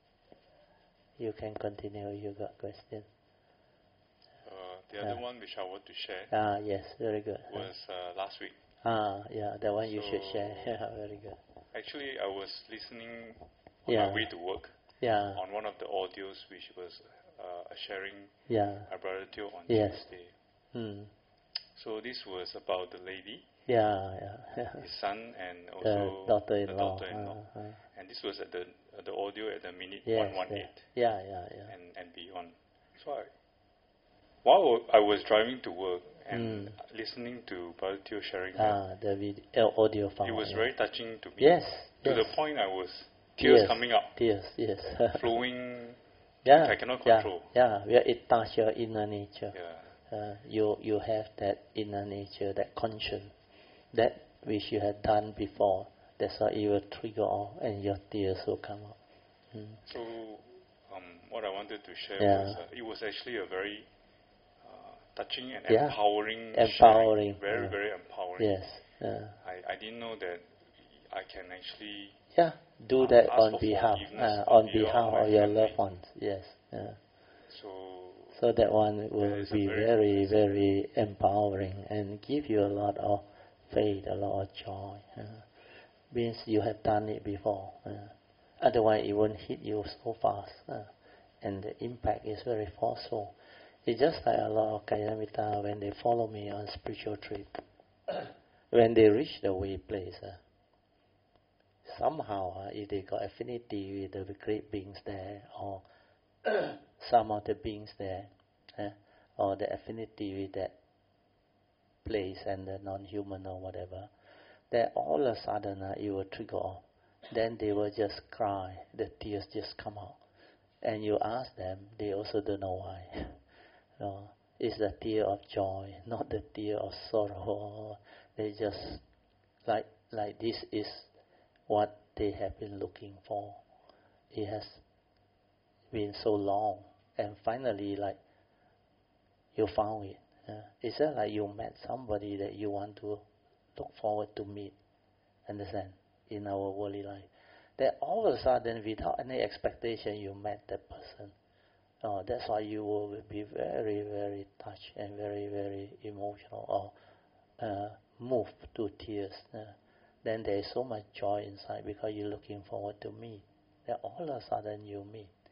You can continue. You got question. Uh, the other uh, one which I want to share. Ah, yes, very good. Was uh, last week. Ah, yeah, that one you so should share. Yeah, very good. Actually, I was listening on Yeah. my way to work. Yeah. On one of the audios which was uh, sharing Yeah. my brother Teo on Yes. Tuesday. Hmm. So this was about the lady. Yeah, yeah, yeah. His son and The also daughter-in-law. the daughter-in-law. Uh, uh. And this was at the uh, the audio at the minute Yes, one one eight. Yeah, yeah, yeah. And and beyond. So I, while I was driving to work and mm. listening to Brother Teo sharing ah, that, the video, audio file. it was yeah. very touching to me. Yes, to yes. the point I was tears Tears, coming up, tears, yes. flowing. Yeah, I cannot yeah, control. yeah. Where it touches your inner nature. Yeah. Uh, you you have that inner nature, that conscience, that which you have done before. That's why it will trigger off, and your tears will come up. Mm. So, um, what I wanted to share yeah. was uh, it was actually a very uh, touching and yeah. empowering, empowering, sharing. very uh, very empowering. Yes. Uh, I, I didn't know that I can actually yeah do uh, that ask on for behalf forgiveness uh, on your- behalf my of your family. loved ones. Yes. Uh, So, so that one that will is a be very very very empowering and give you a lot of faith, a lot of joy. Uh, means you have done it before. Uh, otherwise, it won't hit you so fast, uh, and the impact is very forceful. It's just like a lot of Kayamita when they follow me on spiritual trip. When they reach the way place, uh, somehow, uh, if they got affinity with the great beings there, or some of the beings there, uh, or the affinity with that place and the non-human or whatever, then all of a sudden uh, it will trigger off. Then they will just cry, the tears just come out. And you ask them, they also don't know why. No, it's the tear of joy, not the tear of sorrow. They just, like, like this is what they have been looking for. It has been so long, and finally, like, you found it. Uh, it's just like you met somebody that you want to look forward to meet, understand, in our worldly life. Then all of a sudden, without any expectation, you met that person. Oh, that's why you will be very, very touched and very, very emotional or uh, moved to tears. Uh, then there is so much joy inside because you're looking forward to meet. Then all of a sudden you meet.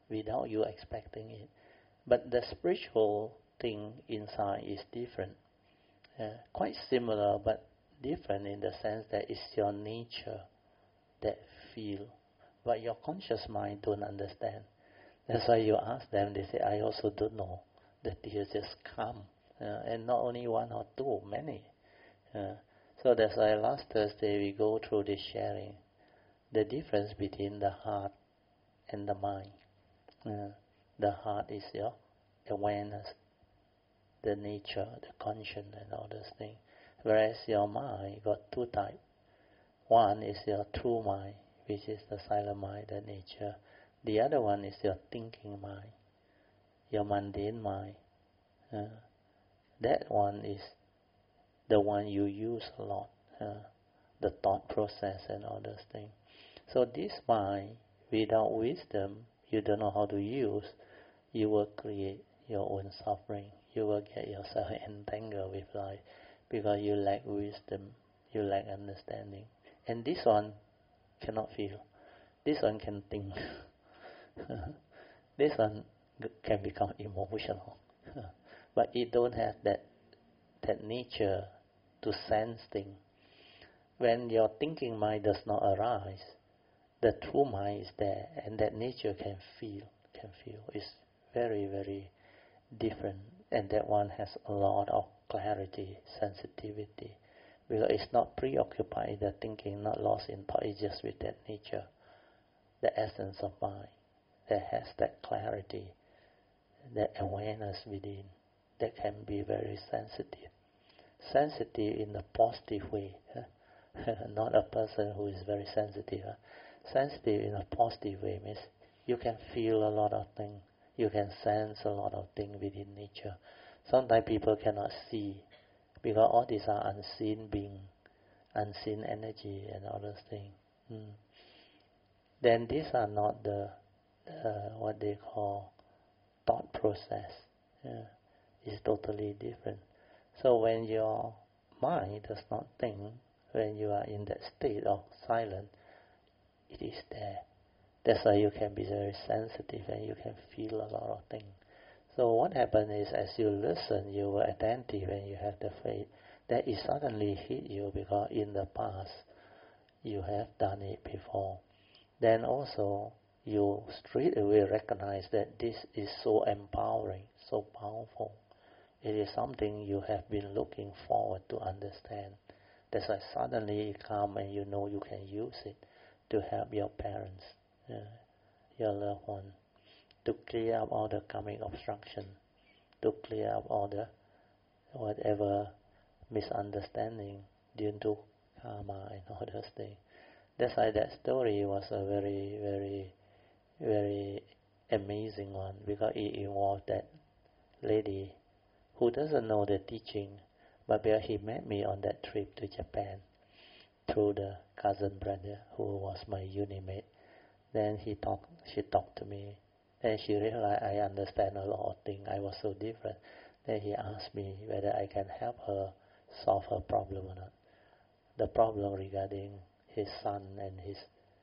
without you expecting it. But the spiritual thing inside is different. Uh, quite similar, but different in the sense that it's your nature that feel, but your conscious mind don't understand. That's why you ask them, they say, I also don't know. The tears just come. Uh, and not only one or two, many. Uh, so that's why last Thursday we go through this sharing, the difference between the heart and the mind. Uh, the heart is your awareness, the nature, the conscience and all those things. Whereas your mind got two types. One is your true mind, which is the silent mind, the nature. The other one is your thinking mind, your mundane mind. Uh, that one is the one you use a lot, uh, the thought process and all those things. So this mind, without wisdom, you don't know how to use, you will create your own suffering. You will get yourself entangled with life because you lack wisdom, you lack understanding. And this one cannot feel. This one can think. This one can become emotional. But it don't have that that nature to sense things. When your thinking mind does not arise, the true mind is there, and that nature can feel, can feel. It's very, very different, and that one has a lot of clarity, sensitivity, because it's not preoccupied, the thinking, not lost in thought, it's just with that nature, the essence of mind, that has that clarity, that awareness within, that can be very sensitive. Sensitive in a positive way, huh? Not a person who is very sensitive. Huh? Sensitive in a positive way means you can feel a lot of things, you can sense a lot of things within nature. Sometimes people cannot see, because all these are unseen being, unseen energy and all those things. Hmm. Then these are not the, uh, what they call thought process. Yeah. It's totally different. So when your mind does not think, when you are in that state of silence, it is there. That's why you can be very sensitive and you can feel a lot of things. So what happens is, as you listen, you were attentive and you have the faith, that it suddenly hit you because in the past you have done it before. Then also you straight away recognize that this is so empowering, so powerful. It is something you have been looking forward to understand. That's why suddenly it comes and you know you can use it to help your parents, uh, your loved one, to clear up all the karmic obstruction, to clear up all the whatever misunderstanding due to karma and all those things. That's why that story was a very, very, very amazing one, because it involved that lady who doesn't know the teaching, but where he met me on that trip to Japan through the cousin brother who was my unimate. Then he talked, she talked to me. Then she realized I understand a lot of things. I was so different. Then he asked me whether I can help her solve her problem or not. The problem regarding his son and his,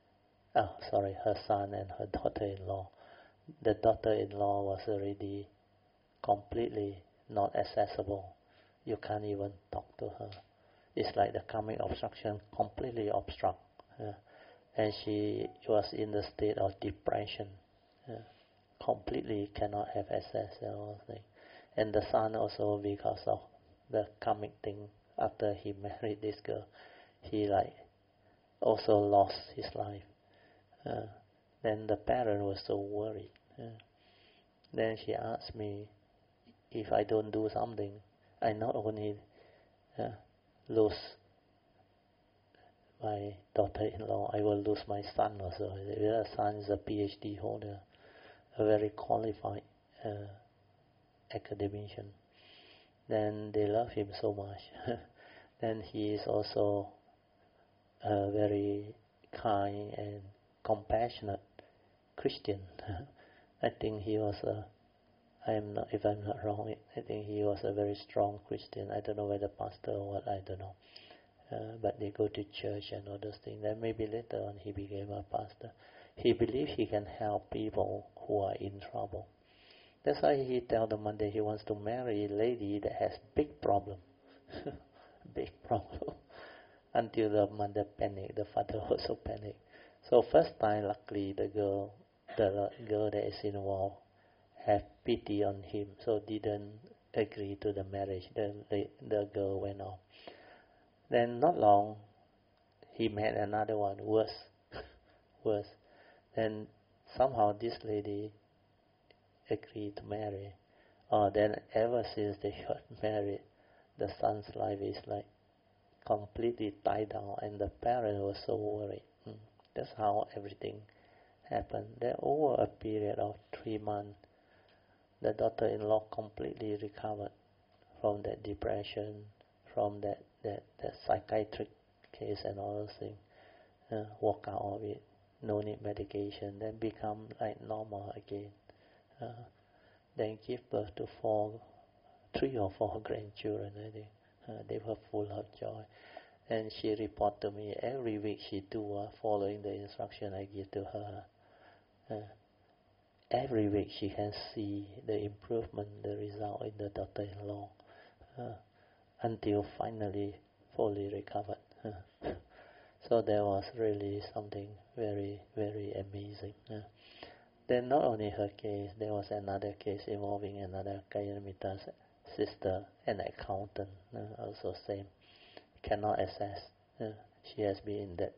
oh sorry, her son and her daughter-in-law. The daughter-in-law was already completely not accessible. You can't even talk to her. It's like the karmic obstruction completely obstruct. Uh, and she was in the state of depression. Uh, completely cannot have access and all things. And the son also, because of the karmic thing, after he married this girl, he like also lost his life. Uh, then the parent was so worried. Uh, then she asked me, if I don't do something, I not only uh, lose my daughter-in-law, I will lose my son also. The other son is a PhD holder, a very qualified uh, academician. Then they love him so much. Then he is also a very kind and compassionate Christian. I think he was a I am not, if I'm not wrong, I think he was a very strong Christian. I don't know whether pastor or what, I don't know. Uh, but they go to church and all those things. Then maybe later on he became a pastor. he believes he can help people who are in trouble. That's why he tell the Monday he wants to marry a lady that has big problem. Big problem. Until the mother panic, the father also panic. So first time, luckily, the girl, the girl that is involved, have pity on him, so didn't agree to the marriage. The, the, the girl went off. Then not long, he met another one, worse, worse. Then somehow this lady agreed to marry. Oh, then ever since they got married, the son's life is like completely tied down, and the parent was so worried. Mm. That's how everything happened. Then over a period of three months, the daughter-in-law completely recovered from that depression, from that, that, that psychiatric case and all those things. Uh, walk out of it, no need medication, then become like normal again. Uh, then give birth to four, three or four grandchildren, I think. Uh, they were full of joy. And she reported to me every week she do, uh, following the instruction I give to her. Uh, every week she can see the improvement, the result in the daughter-in-law, uh, until finally fully recovered. Uh, so that was really something very, very amazing. Uh, then not only her case, there was another case involving another Kayanamita's sister, an accountant, uh, also same. Cannot access. Uh, she has been in that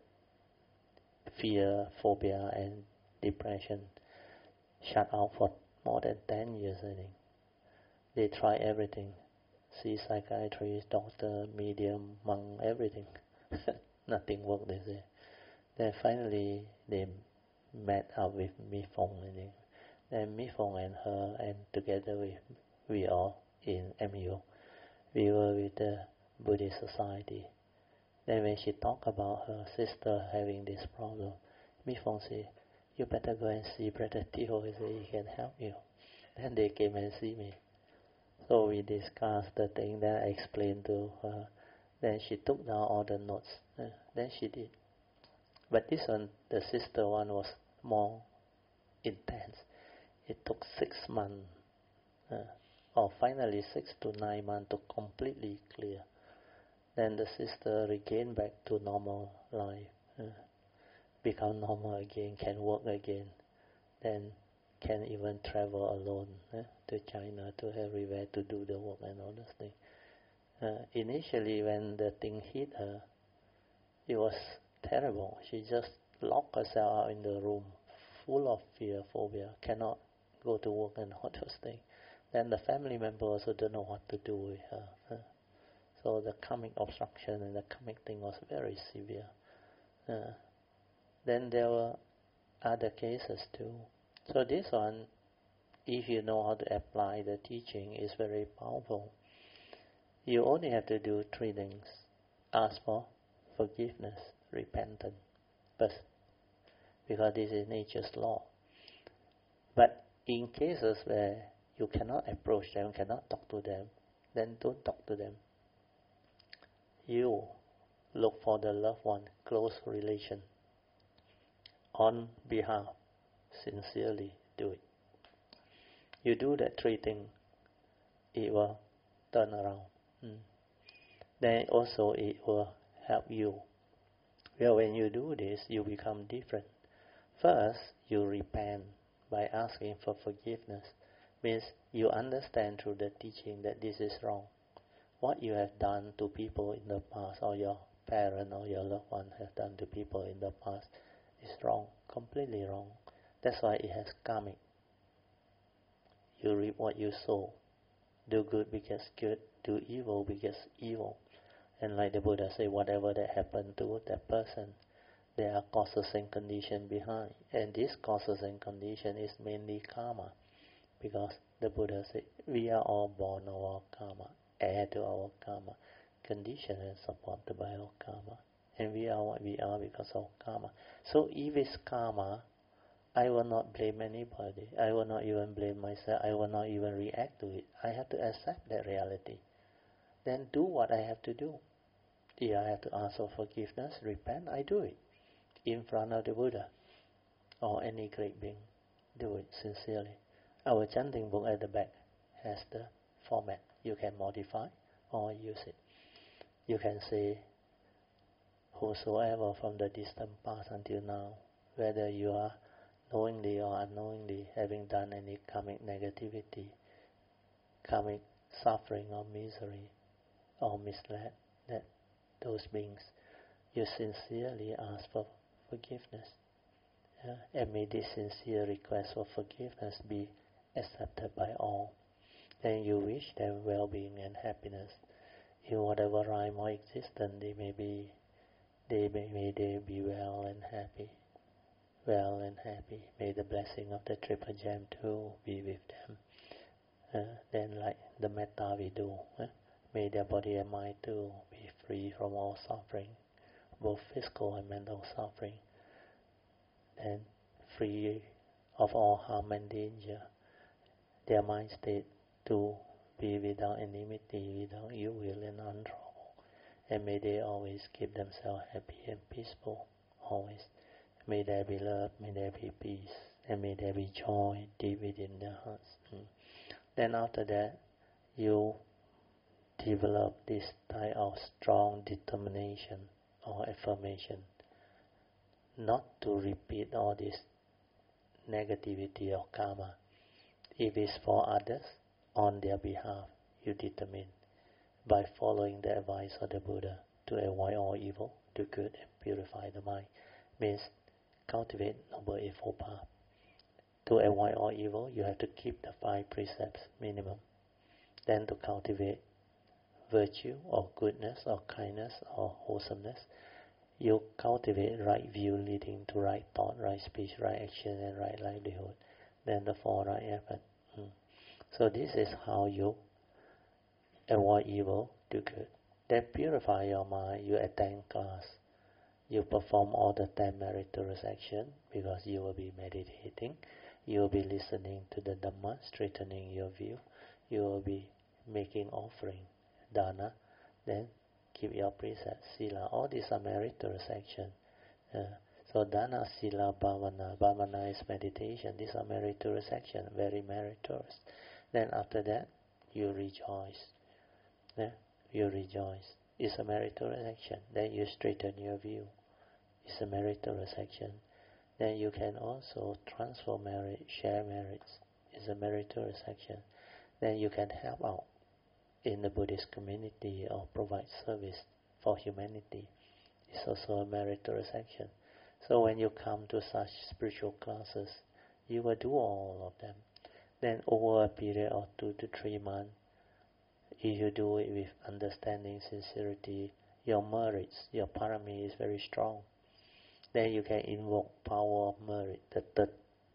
fear, phobia, and depression, shut out for more than ten years, I think. They try everything. See psychiatrist, doctor, medium, monk, everything. Nothing worked, they say. Then finally, they met up with Mi Fong, I think. Then Mi Fong and her, and together with we all in M U, we were with the Buddhist Society. Then when she talked about her sister having this problem, Mi Fong said, you better go and see Brother Tio, he said he can help you. Then they came and see me. So we discussed the thing, then I explained to her. Then she took down all the notes. Uh, then she did. But this one, the sister one, was more intense. It took six months, uh, or finally six to nine months to completely clear. Then the sister regained back to normal life, uh, become normal again, can work again, then can even travel alone uh, to China, to everywhere to do the work and all those things. Uh, initially, when the thing hit her, it was terrible. She just locked herself out in the room, full of fear, phobia, cannot go to work and all those things. Then the family members also don't know what to do with her. Uh, so the karmic obstruction and the karmic thing was very severe. Uh, then there were other cases too. So this one, if you know how to apply the teaching, is very powerful. You only have to do three things. Ask for forgiveness, repentance, first, because this is nature's law. But in cases where you cannot approach them, cannot talk to them, then don't talk to them. You look for the loved one, close relation, on behalf, sincerely do it. You do that three things, it will turn around. Mm. Then also it will help you. Well, when you do this, you become different. First, you repent by asking for forgiveness. Means you understand through the teaching that this is wrong. What you have done to people in the past, or your parent or your loved one have done to people in the past, is wrong, completely wrong. That's why it has karmic. You reap what you sow. Do good because good, do evil because evil. And like the Buddha said, whatever that happened to that person, there are causes and conditions behind. And this causes and condition is mainly karma. Because the Buddha said, we are all born of our karma, heir to our karma, conditioned and supported by our karma. And we are what we are because of karma. So if it's karma, I will not blame anybody. I will not even blame myself. I will not even react to it. I have to accept that reality. Then do what I have to do. If I have to ask for forgiveness, repent, I do it in front of the Buddha. or any great being, do it sincerely. Our chanting book at the back has the format. You can modify or use it. You can say, whosoever from the distant past until now, whether you are knowingly or unknowingly having done any karmic negativity, karmic suffering or misery, or misled, that those beings, you sincerely ask for forgiveness. Yeah? And may this sincere request for forgiveness be accepted by all. Then you wish them well-being and happiness. In whatever rhyme or existence they may be, they may, may they be well and happy. Well and happy. May the blessing of the Triple Gem too be with them. Uh, then like the metta we do, uh, may their body and mind too be free from all suffering, both physical and mental suffering, and free of all harm and danger. Their mind state to be without enmity, without ill will and untroubled, and may they always keep themselves happy and peaceful, always. May there be love, may there be peace, and may there be joy deep within their hearts. Mm. Then after that, you develop this type of strong determination or affirmation, not to repeat all this negativity or karma. If it's for others, on their behalf, you determine by following the advice of the Buddha to avoid all evil, do good, and purify the mind. Means cultivate Noble Eightfold Path. To avoid all evil, you have to keep the five precepts minimum. Then to cultivate virtue or goodness or kindness or wholesomeness, you cultivate right view leading to right thought, right speech, right action, and right livelihood. Then the four right effort. Hmm. So this is how you avoid evil, do good. Then purify your mind, you attend class. You perform all the ten meritorious actions because you will be meditating. You will be listening to the Dhamma, straightening your view. You will be making offering, dana. Then keep your precepts, sila. All these are meritorious actions. Uh, so dana, sila, bhavana. Bhavana is meditation. These are meritorious actions, very meritorious. Then after that, you rejoice. Yeah? You rejoice. It's a meritorious action. Then you straighten your view. It's a meritorious action. Then you can also transfer merit, share merits. It's a meritorious action. Then you can help out in the Buddhist community or provide service for humanity. It's also a meritorious action. So when you come to such spiritual classes, you will do all of them. Then over a period of two to three months, if you do it with understanding, sincerity, your merits, your parami is very strong. Then you can invoke power of merit, the third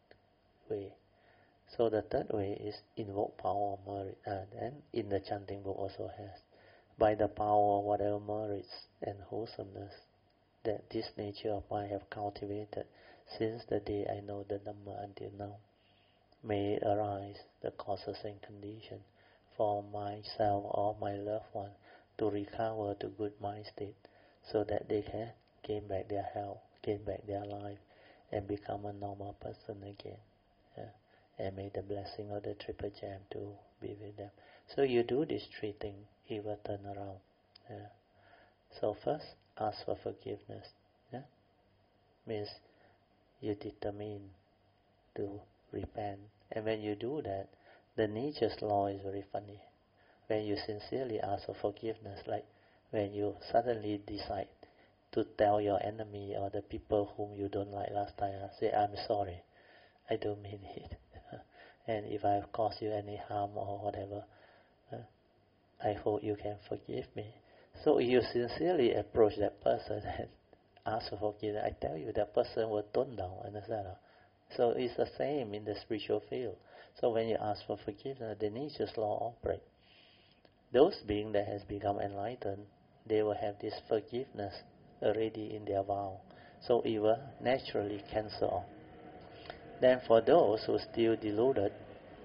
way. So the third way is invoke power of merit. And then in the chanting book also has, by the power of whatever merits and wholesomeness that this nature of mine have cultivated since the day I know the Dhamma until now, may it arise the causes and conditions for myself or my loved one to recover to good mind state, so that they can gain back their health, gain back their life, and become a normal person again. Yeah. And may the blessing of the Triple Gem to be with them. So you do these three things, he will turn around. Yeah. So first, ask for forgiveness. Yeah. Means you determine to repent. And when you do that, the nature's law is very funny. When you sincerely ask for forgiveness, like when you suddenly decide to tell your enemy or the people whom you don't like last time, say, I'm sorry, I don't mean it. And if I have caused you any harm or whatever, uh, I hope you can forgive me. So if you sincerely approach that person and ask for forgiveness, I tell you that person will tone down, understand? So it's the same in the spiritual field. So when you ask for forgiveness, the nature's law operates. Those beings that has become enlightened, they will have this forgiveness already in their vow. So it will naturally cancel off. Then for those who are still deluded,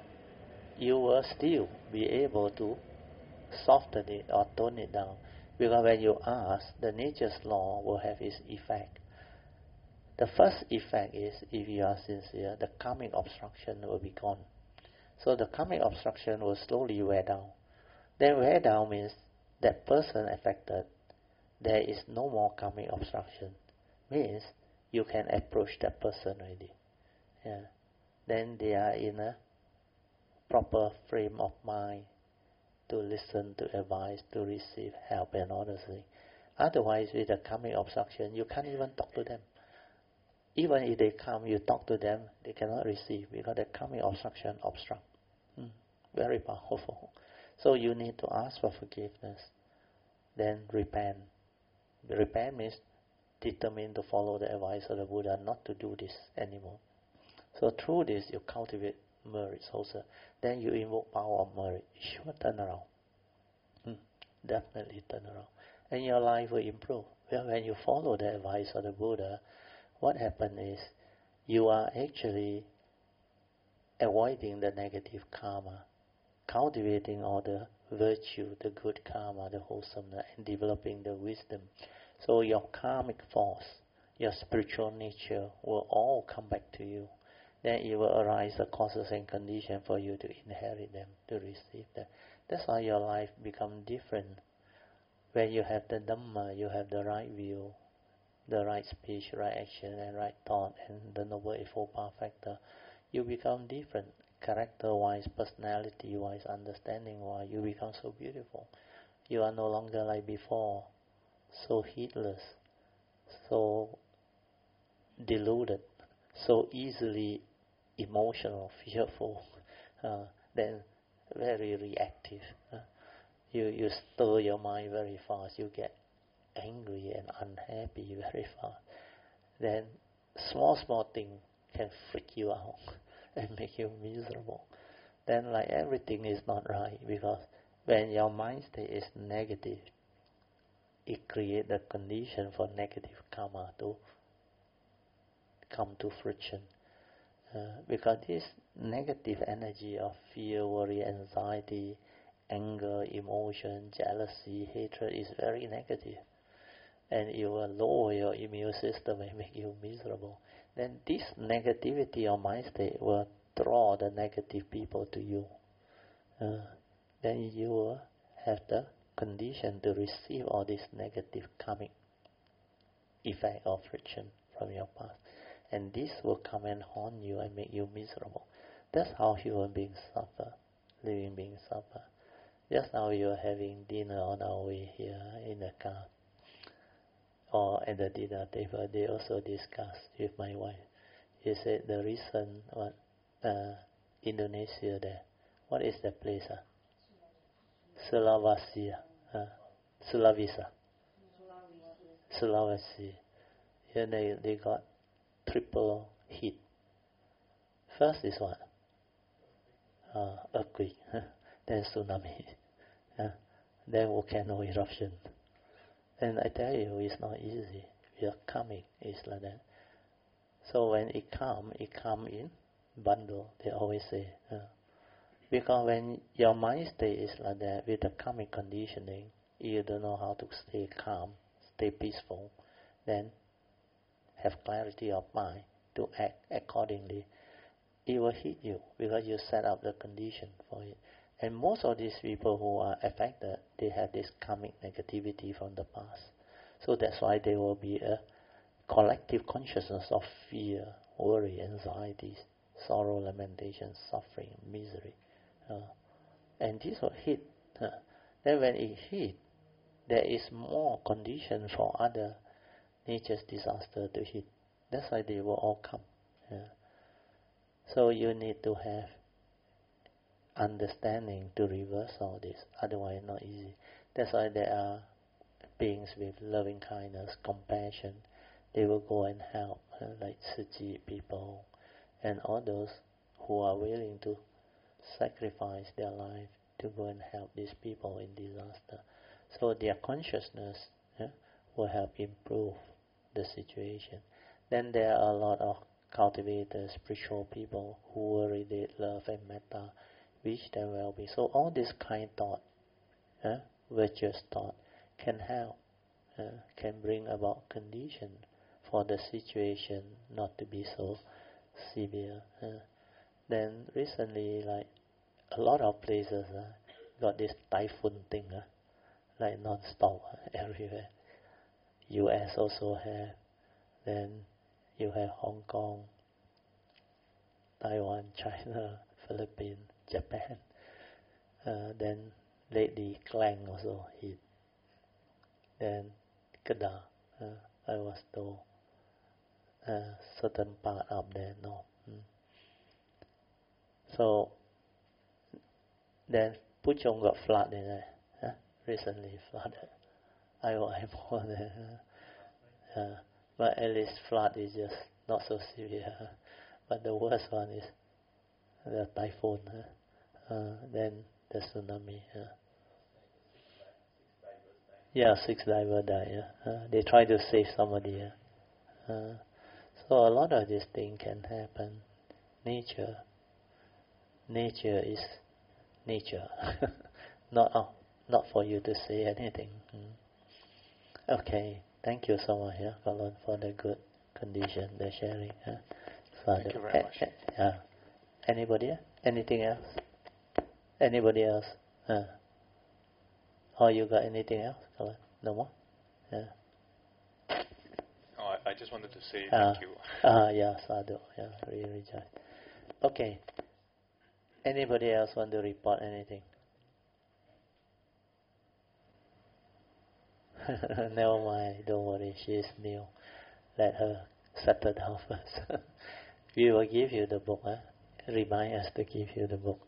you will still be able to soften it or tone it down. Because when you ask, the nature's law will have its effect. The first effect is, if you are sincere, the karmic obstruction will be gone. So the karmic obstruction will slowly wear down. Then wear down means that person affected, there is no more karmic obstruction. Means you can approach that person already. Yeah. Then they are in a proper frame of mind to listen, to advise, to receive help and all those things. Otherwise, with the karmic obstruction, you can't even talk to them. Even if they come, you talk to them, they cannot receive because the karmic obstruction obstruct. Hmm. Very powerful. So you need to ask for forgiveness, then repent. Repent means determine to follow the advice of the Buddha not to do this anymore. So through this, you cultivate merit also. Then you invoke power of merit. It should turn around. Hmm. Definitely turn around. And your life will improve. Well, when you follow the advice of the Buddha, what happens is you are actually avoiding the negative karma, cultivating all the virtue, the good karma, the wholesomeness, and developing the wisdom. So your karmic force, your spiritual nature will all come back to you. Then it will arise the causes and conditions for you to inherit them, to receive them. That's how your life becomes different. When you have the Dhamma, you have the right view, the right speech, right action, and right thought, and the Noble Eightfold Path factor, you become different. Character-wise, personality-wise, understanding-wise, you become so beautiful. You are no longer like before, so heedless, so deluded, so easily emotional, fearful, uh, then very reactive. Uh, you, you stir your mind very fast, you get angry and unhappy very fast. Then small, small thing can freak you out and make you miserable. Then like everything is not right, because when your mind state is negative, it creates the condition for negative karma to come to fruition. Uh, because this negative energy of fear, worry, anxiety, anger, emotion, jealousy, hatred is very negative. And it will lower your immune system and make you miserable. Then this negativity of mind state will draw the negative people to you. Uh, then you will have the condition to receive all this negative karmic effect of friction from your past. And this will come and haunt you and make you miserable. That's how human beings suffer, living beings suffer. Just now you are having dinner on our way here in the car, or at the dinner table. They also discussed with my wife. He said the reason what uh, Indonesia there. What is the place? Uh? Sulawesi. Uh, Sulawesi. Sulawesi. Here they, they got triple hit. First is what? Uh, earthquake. Then tsunami. Uh, then volcano eruption. And I tell you, it's not easy. We are coming. It's like that. So when it come, it come in bundle. They always say. Uh, because when your mind state is like that, with the karmic conditioning, you don't know how to stay calm, stay peaceful, then have clarity of mind to act accordingly. It will hit you because you set up the condition for it. And most of these people who are affected, they have this karmic negativity from the past. So that's why there will be a collective consciousness of fear, worry, anxieties, sorrow, lamentation, suffering, misery. Uh, and this will hit. Uh, then when it hit, there is more condition for other nature's disaster to hit. That's why they will all come. Yeah. So you need to have understanding to reverse all this. Otherwise, not easy. That's why there are beings with loving kindness, compassion. They will go and help, uh, like Tzu Chi people, and all those who are willing to sacrifice their life to go and help these people in disaster. So their consciousness yeah, will help improve the situation. Then there are a lot of cultivators, spiritual people who will radiate love and metta, wish them well-being. So all this kind thought, uh, virtuous thought, can help, uh, can bring about condition for the situation not to be so severe. Uh, then recently, like a lot of places uh, got this typhoon thing, uh, like non-stop uh, everywhere. U S also have, then you have Hong Kong, Taiwan, China, Philippines, Japan. Uh, then lately Klang also hit. Then Kedah, uh, I was told, uh, certain part up there, no. Mm. So then Puchong got flooded in there, huh? Recently flooded. I was more there. Uh, uh, but at least flood is just not so severe. Huh? But the worst one is the typhoon. Huh? Uh, then the tsunami. Huh? Yeah, six divers died. Yeah. Uh, they try to save somebody. Yeah. Uh, so a lot of these things can happen. Nature, nature is nature. not oh, not for you to say anything. Mm. Okay, thank you so much, yeah, Colin, for the good condition, the sharing. Huh? Thank the, you very much. Uh, yeah. Anybody? Anything else? Anybody else? Uh. Oh, you got anything else, Colin? No more? Yeah. Oh, I, I just wanted to say Uh, thank you. Ah, uh, yeah, sadhu. Yeah, really joy. Okay. Anybody else want to report anything? Never mind, don't worry, she is new. Let her settle down first. We will give you the book, huh? Remind us to give you the book.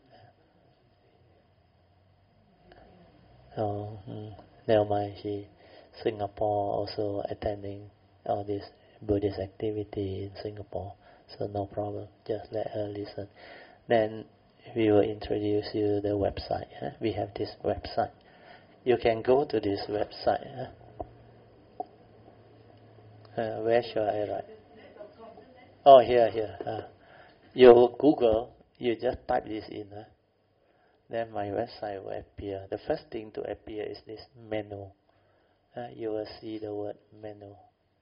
Oh, mm, never mind, she Singapore also attending all this Buddhist activity in Singapore, so no problem, just let her listen. Then we will introduce you the website. Huh? We have this website. You can go to this website. Huh? Uh, where shall I write? Oh, here, here. Uh, you Google, you just type this in. Huh? Then my website will appear. The first thing to appear is this menu. Uh, you will see the word menu.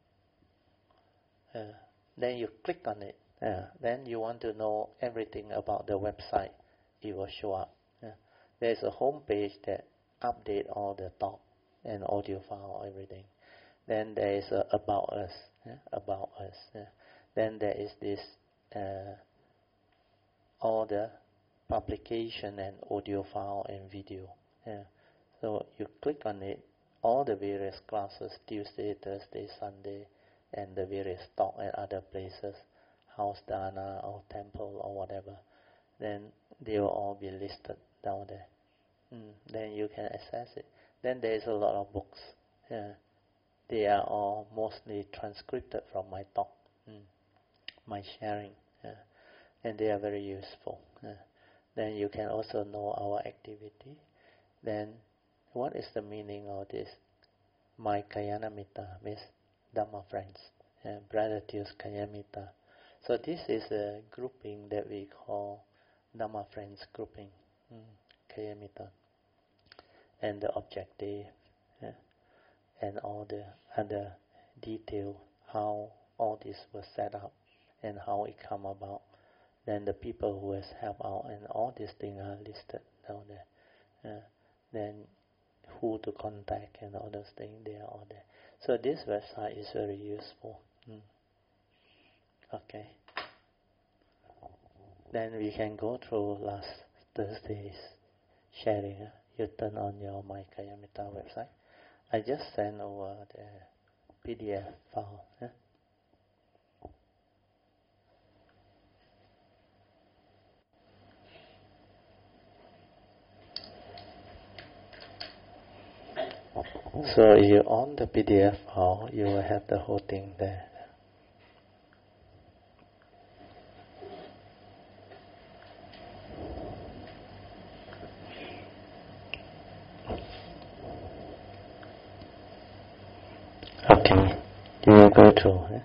Uh, then you click on it. Uh, then you want to know everything about the website. It will show up. Uh, there's a home page that update all the talk and audio file, everything. Then there is a about us. Uh, about us. Uh, then there is this uh, all the publication and audio file and video. Yeah. So you click on it, all the various classes, Tuesday, Thursday, Sunday, and the various talk and other places, house dana or temple or whatever, then they will all be listed down there. Mm. Then you can access it. Then there is a lot of books. Yeah. They are all mostly transcribed from my talk, mm. my sharing, yeah. And they are very useful. Yeah. Then you can also know our activity. Then what is the meaning of this? My Kayanamitta means Dhamma friends, yeah, Brotherhood's Kayanamitta. So this is a grouping that we call Dhamma friends grouping, mm, Kayanamitta. And the objective, yeah, and all the other detail, how all this was set up and how it come about. Then the people who has helped out and all these things are listed down there. Uh, then who to contact and all those things, they are all there. So this website is very useful. Mm. Okay. Then we can go through last Thursday's sharing. Uh. You turn on your My Kayanamitta website. I just sent over the P D F file. Uh. So if you on the P D F file, you will have the whole thing there. Okay, you will go through. Eh?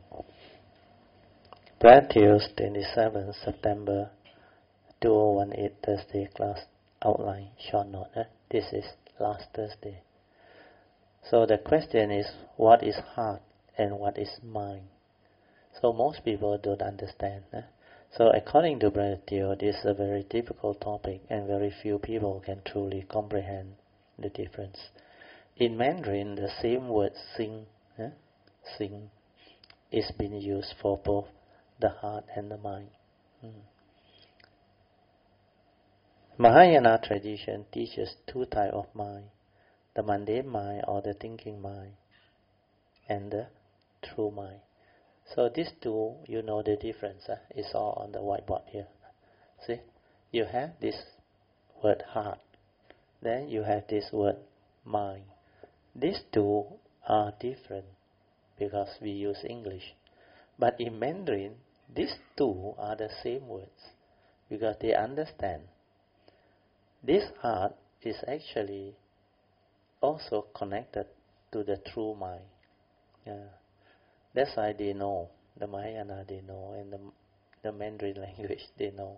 Practice twenty-seventh September two thousand eighteen Thursday class outline short note. Eh? This is last Thursday. So the question is, what is heart and what is mind. So most people don't understand. Eh? So according to Brother Teo, this is a very difficult topic and very few people can truly comprehend the difference. In Mandarin, the same word sing, eh? sing, is being used for both the heart and the mind. Hmm. Mahayana tradition teaches two types of mind, the mundane mind or the thinking mind, and the true mind. So these two, you know the difference. Eh? It's all on the whiteboard here. See, you have this word heart, then you have this word mind. These two are different because we use English. But in Mandarin, these two are the same words because they understand. This heart is actually also connected to the true mind. Yeah. That's why they know, the Mahayana they know, and the, the Mandarin language they know.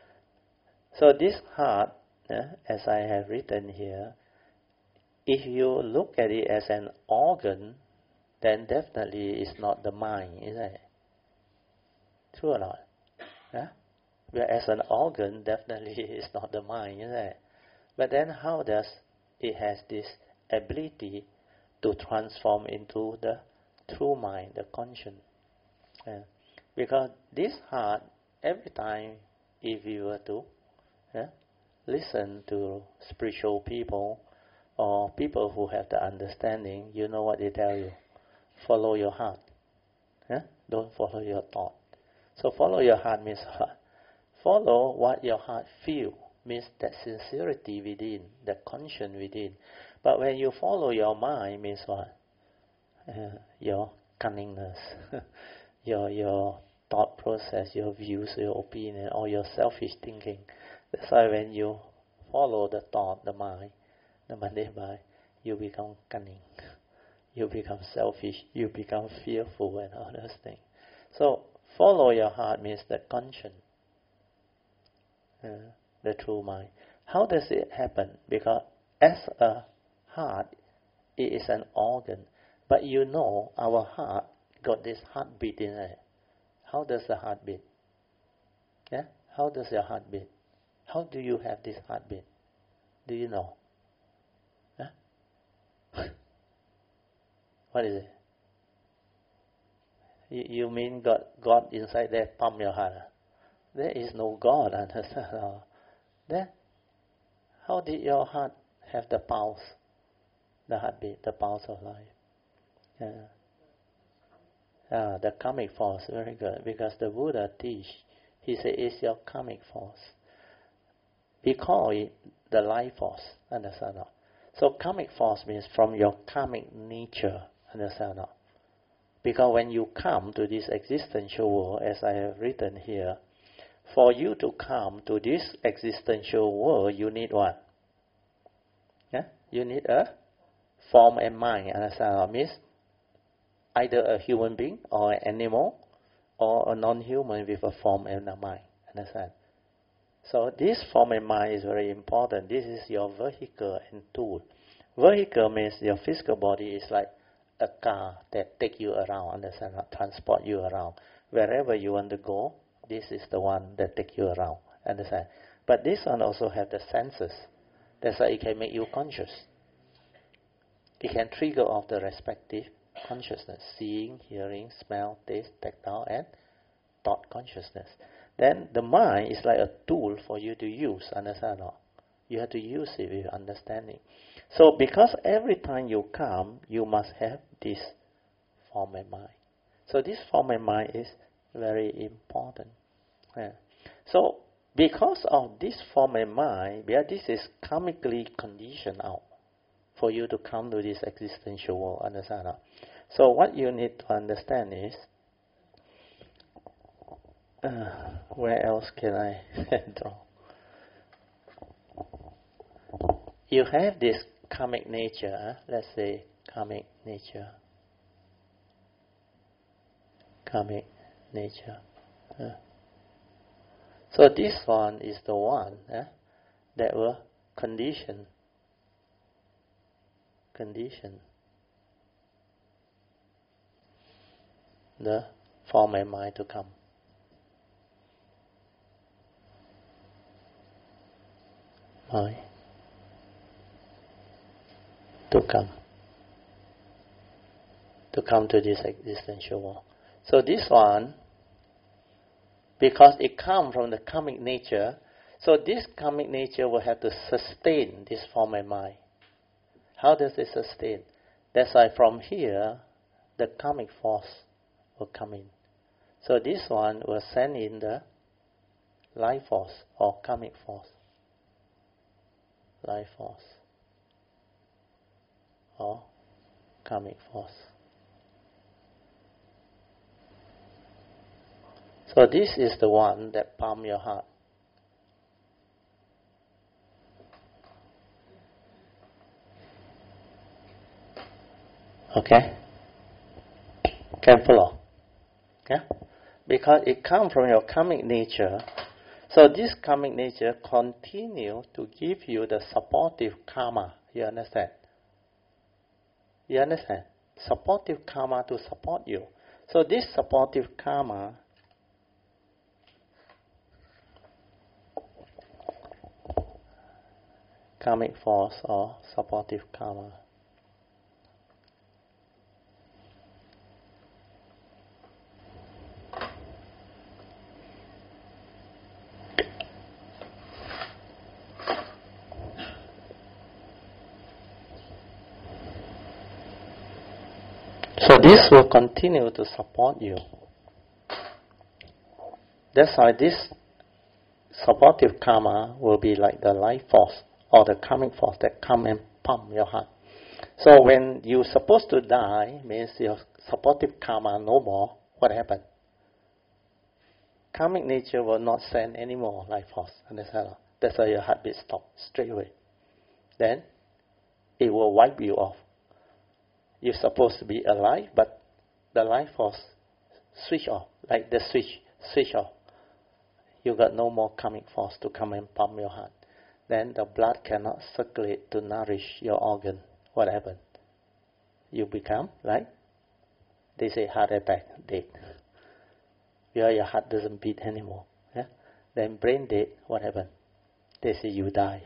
So this heart, eh, as I have written here, if you look at it as an organ, then definitely it's not the mind, isn't it? True or not? Yeah? But as an organ, definitely it's not the mind, isn't it? But then how does it has this ability to transform into the true mind, the conscience? Yeah. Because this heart, every time if you were to yeah, listen to spiritual people or people who have the understanding, you know what they tell you? Follow your heart. Yeah? Don't follow your thought. So follow your heart means what? Follow what your heart feels, means that sincerity within, the conscience within. But when you follow your mind, means what? Uh, your cunningness, your your thought process, your views, your opinion, or your selfish thinking. That's why when you follow the thought, the mind, the mundane mind, you become cunning, you become selfish, you become fearful and all those things. So follow your heart means the conscience, uh, the true mind. How does it happen? Because as a heart, it is an organ. But you know our heart got this heartbeat in it. How does the heart beat? Yeah? How does your heart beat? How do you have this heartbeat? Do you know? Yeah? What is it? You, you mean God, God inside there pump your heart? There is no God, understand? Then, how did your heart have the pulse, the heartbeat, the pulse of life? Yeah. Ah, the karmic force, very good. Because the Buddha teach, he said, it's your karmic force. We call it the life force, understand? So karmic force means from your karmic nature, understand? Because when you come to this existential world, as I have written here, for you to come to this existential world, you need what? Yeah? You need a form and mind, understand? Means either a human being or an animal or a non-human with a form and a mind, understand? So this form and mind is very important. This is your vehicle and tool. Vehicle means your physical body is like a car that take you around, understand? Transport you around. Wherever you want to go, this is the one that take you around, understand? But this one also have the senses. That's why it can make you conscious. It can trigger off the respective consciousness, seeing, hearing, smell, taste, tactile, and thought consciousness. Then the mind is like a tool for you to use, understand or not? You have to use it with understanding. So because every time you come, you must have this form and mind. So this form and mind is very important. Yeah. So because of this form and mind, yeah, this is karmically conditioned out for you to come to this existential world, understand? So what you need to understand is, uh, where else can I draw? You have this karmic nature, huh? Let's say karmic nature. Karmic nature. Uh. So this one is the one uh, that will condition, condition the form and mind to come. Mind to come. To come to this existential world. So this one, because it comes from the karmic nature, so this karmic nature will have to sustain this form and mind. How does it sustain? That's why from here, the karmic force will come in. So this one will send in the life force or karmic force. Life force or karmic force. So this is the one that pumps your heart. Okay? Can follow? Yeah? Because it comes from your karmic nature. So this karmic nature continue to give you the supportive karma. You understand? You understand? Supportive karma to support you. So this supportive karma karmic force or supportive karma. So this will continue to support you. That's why this supportive karma will be like the life force or the karmic force that come and pump your heart. So when you're supposed to die, means your supportive karma no more, what happened? Karmic nature will not send any more life force. Understand? That's why your heartbeat stops straight away. Then it will wipe you off. You're supposed to be alive, but the life force switch off, like the switch, switch off. You got no more karmic force to come and pump your heart. Then the blood cannot circulate to nourish your organ. What happened? You become like, they say heart attack, dead. Where your heart doesn't beat anymore. Yeah? Then brain dead, what happened? They say you die.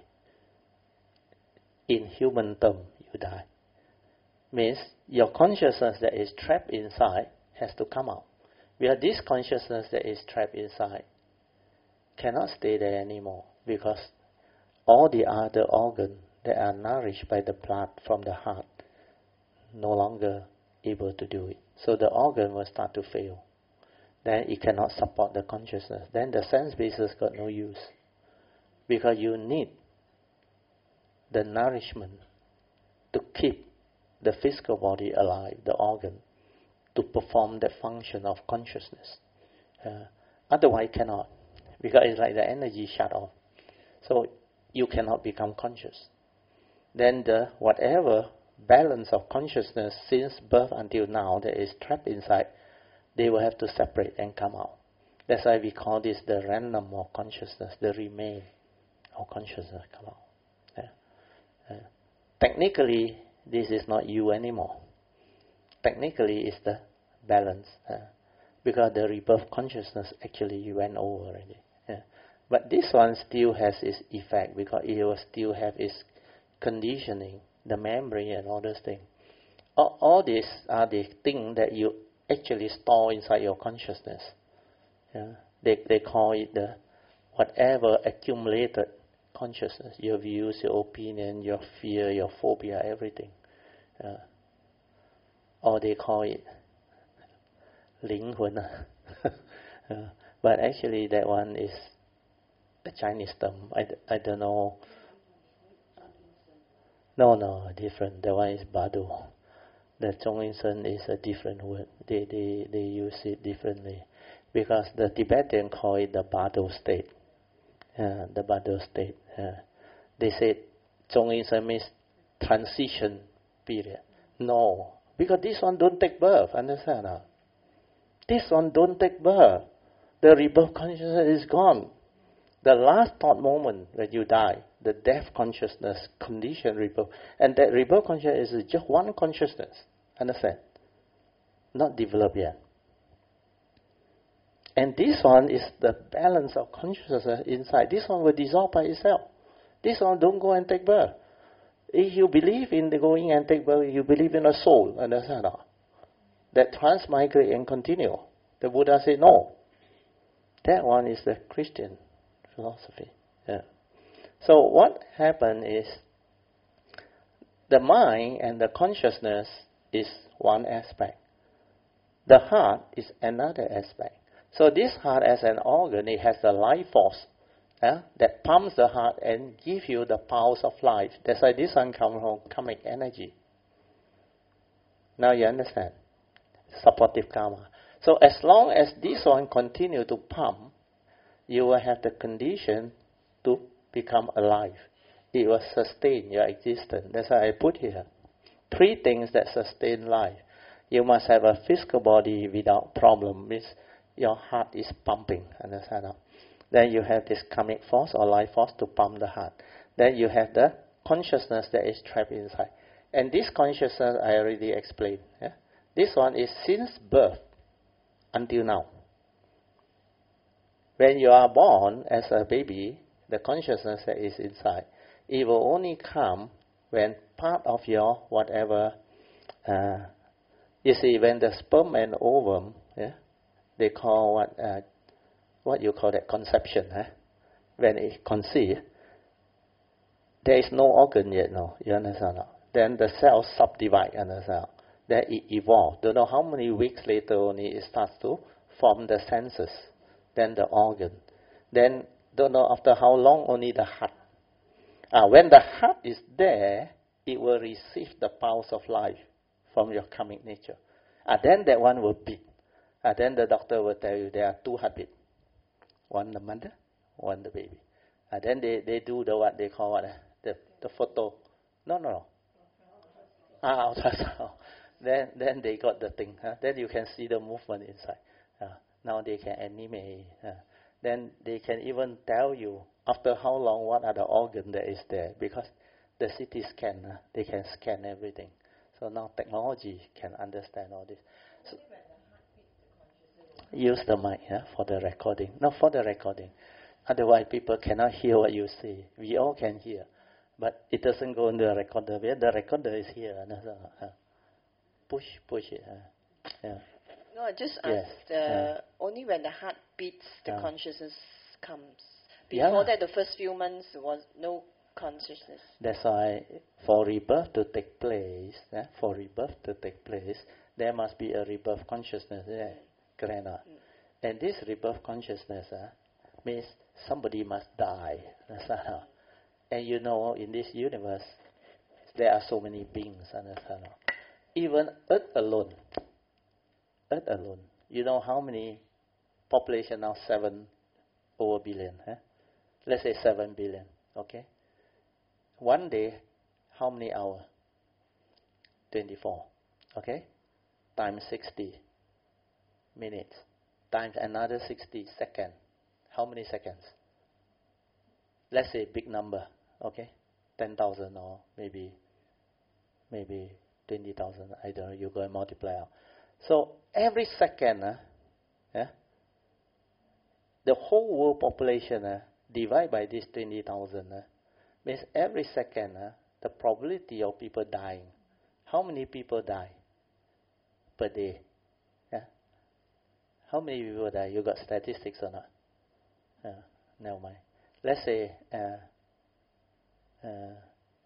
In human term, you die. Means your consciousness that is trapped inside has to come out. Where this consciousness that is trapped inside cannot stay there anymore, because all the other organs that are nourished by the blood from the heart no longer able to do it. So the organ will start to fail. Then it cannot support the consciousness. Then the sense basis got no use, because you need the nourishment to keep the physical body alive, the organ, to perform the function of consciousness. Uh, otherwise cannot, because it's like the energy shut off. So you cannot become conscious. Then the whatever balance of consciousness since birth until now that is trapped inside, they will have to separate and come out. That's why we call this the random of consciousness, the remain of consciousness come out. Yeah. Uh, technically, this is not you anymore. Technically, it's the balance. Uh, because the rebirth consciousness actually went over already. Yeah. But this one still has its effect, because it will still have its conditioning, the memory and all those things. All, all these are the things that you actually store inside your consciousness. Yeah. They, they call it the whatever accumulated consciousness, your views, your opinion, your fear, your phobia, everything. Uh, or they call it 灵魂. uh, but actually that one is a Chinese term. I, I don't know. No, no, different. That one is Badu. The Zhongyinsen is a different word. They, they, they use it differently. Because the Tibetan call it the Badu state. Uh, the Badu state. Uh, they say Zhongyinsen means transition period. No, because this one don't take birth. Understand? Now? This one don't take birth. The rebirth consciousness is gone. The last thought moment when you die, the death consciousness condition rebirth, and that rebirth consciousness is just one consciousness. Understand? Not developed yet. And this one is the balance of consciousness inside. This one will dissolve by itself. This one don't go and take birth. If you believe in the going and take birth, you believe in a soul, understand? That transmigrate and continue. The Buddha said no. That one is the Christian philosophy. Yeah. So what happened is the mind and the consciousness is one aspect. The heart is another aspect. So this heart as an organ, it has the life force uh, that pumps the heart and gives you the powers of life. That's why this one comes from karmic energy. Now you understand? Supportive karma. So as long as this one continue to pump, you will have the condition to become alive. It will sustain your existence. That's why I put here three things that sustain life. You must have a physical body without problem. Means your heart is pumping. Understand? Then you have this karmic force or life force to pump the heart. Then you have the consciousness that is trapped inside. And this consciousness I already explained. Yeah? This one is since birth until now. When you are born as a baby, the consciousness that is inside, it will only come when part of your whatever, uh, you see, when the sperm and ovum, yeah, they call what, uh, what you call that, conception, huh? When it conceived, there is no organ yet, no, you understand? No? Then the cells subdivide, understand? Then it evolves. Don't know how many weeks later only it starts to form the senses, then the organ. Then don't know after how long only the heart. Uh, when the heart is there, it will receive the powers of life from your karmic nature. Uh, then that one will beat. Uh, then the doctor will tell you there are two heartbeats. One the mother, one the baby. Uh, then they, they do the what they call what, uh, the, the photo. No, no, no. Ah, ultrasound. Then, then they got the thing. Huh? Then you can see the movement inside. Uh, now they can animate. Uh, then they can even tell you after how long what are the organs that is there, because the C T scan, uh, they can scan everything. So now technology can understand all this. So, use the mic yeah, for the recording. No, for the recording. Otherwise people cannot hear what you say. We all can hear. But it doesn't go in the recorder. The recorder is here. Uh, push, push it. Uh, yeah. No, I just yes. asked, uh, uh, only when the heart beats, the uh, consciousness comes. yeah. Before that, the first few months, there was no consciousness. That's why for rebirth to take place, eh, for rebirth to take place, there must be a rebirth consciousness there. Eh, mm. And this rebirth consciousness uh, means somebody must die. That's how. And you know, in this universe, there are so many beings. Understand? Even Earth alone, Earth alone, you know how many population now? Seven over billion. Huh? Let's say seven billion. Okay. One day, how many hours? Twenty-four. Okay. Times sixty minutes. Times another sixty seconds. How many seconds? Let's say big number. Okay, ten thousand or maybe, maybe twenty thousand. I don't know. You go and multiply out. So every second, uh, yeah, the whole world population uh, divide by this twenty thousand. Uh, means every second, uh, the probability of people dying. How many people die per day? Yeah. How many people die? You got statistics or not? Uh, never mind. Let's say. Uh, Uh,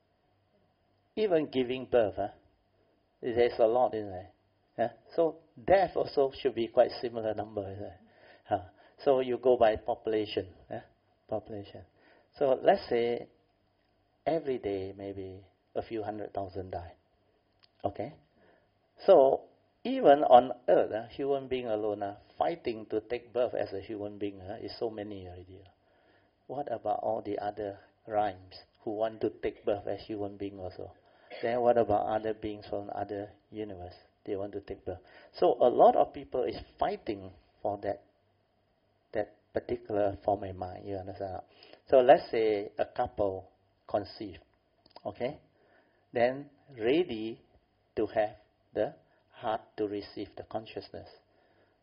even giving birth, huh? There's a lot in there. Huh? So death also should be quite similar number. Isn't it? Huh? So you go by population. Huh? Population. So let's say every day maybe a few hundred thousand die. Okay? So even on earth, uh, human being alone uh, fighting to take birth as a human being uh, is so many already. What about all the other rhymes who want to take birth as human being also? Then what about other beings from other universe? They want to take birth. So a lot of people is fighting for that that particular form of mind. You understand? So let's say a couple conceive, okay? Then ready to have the heart to receive the consciousness.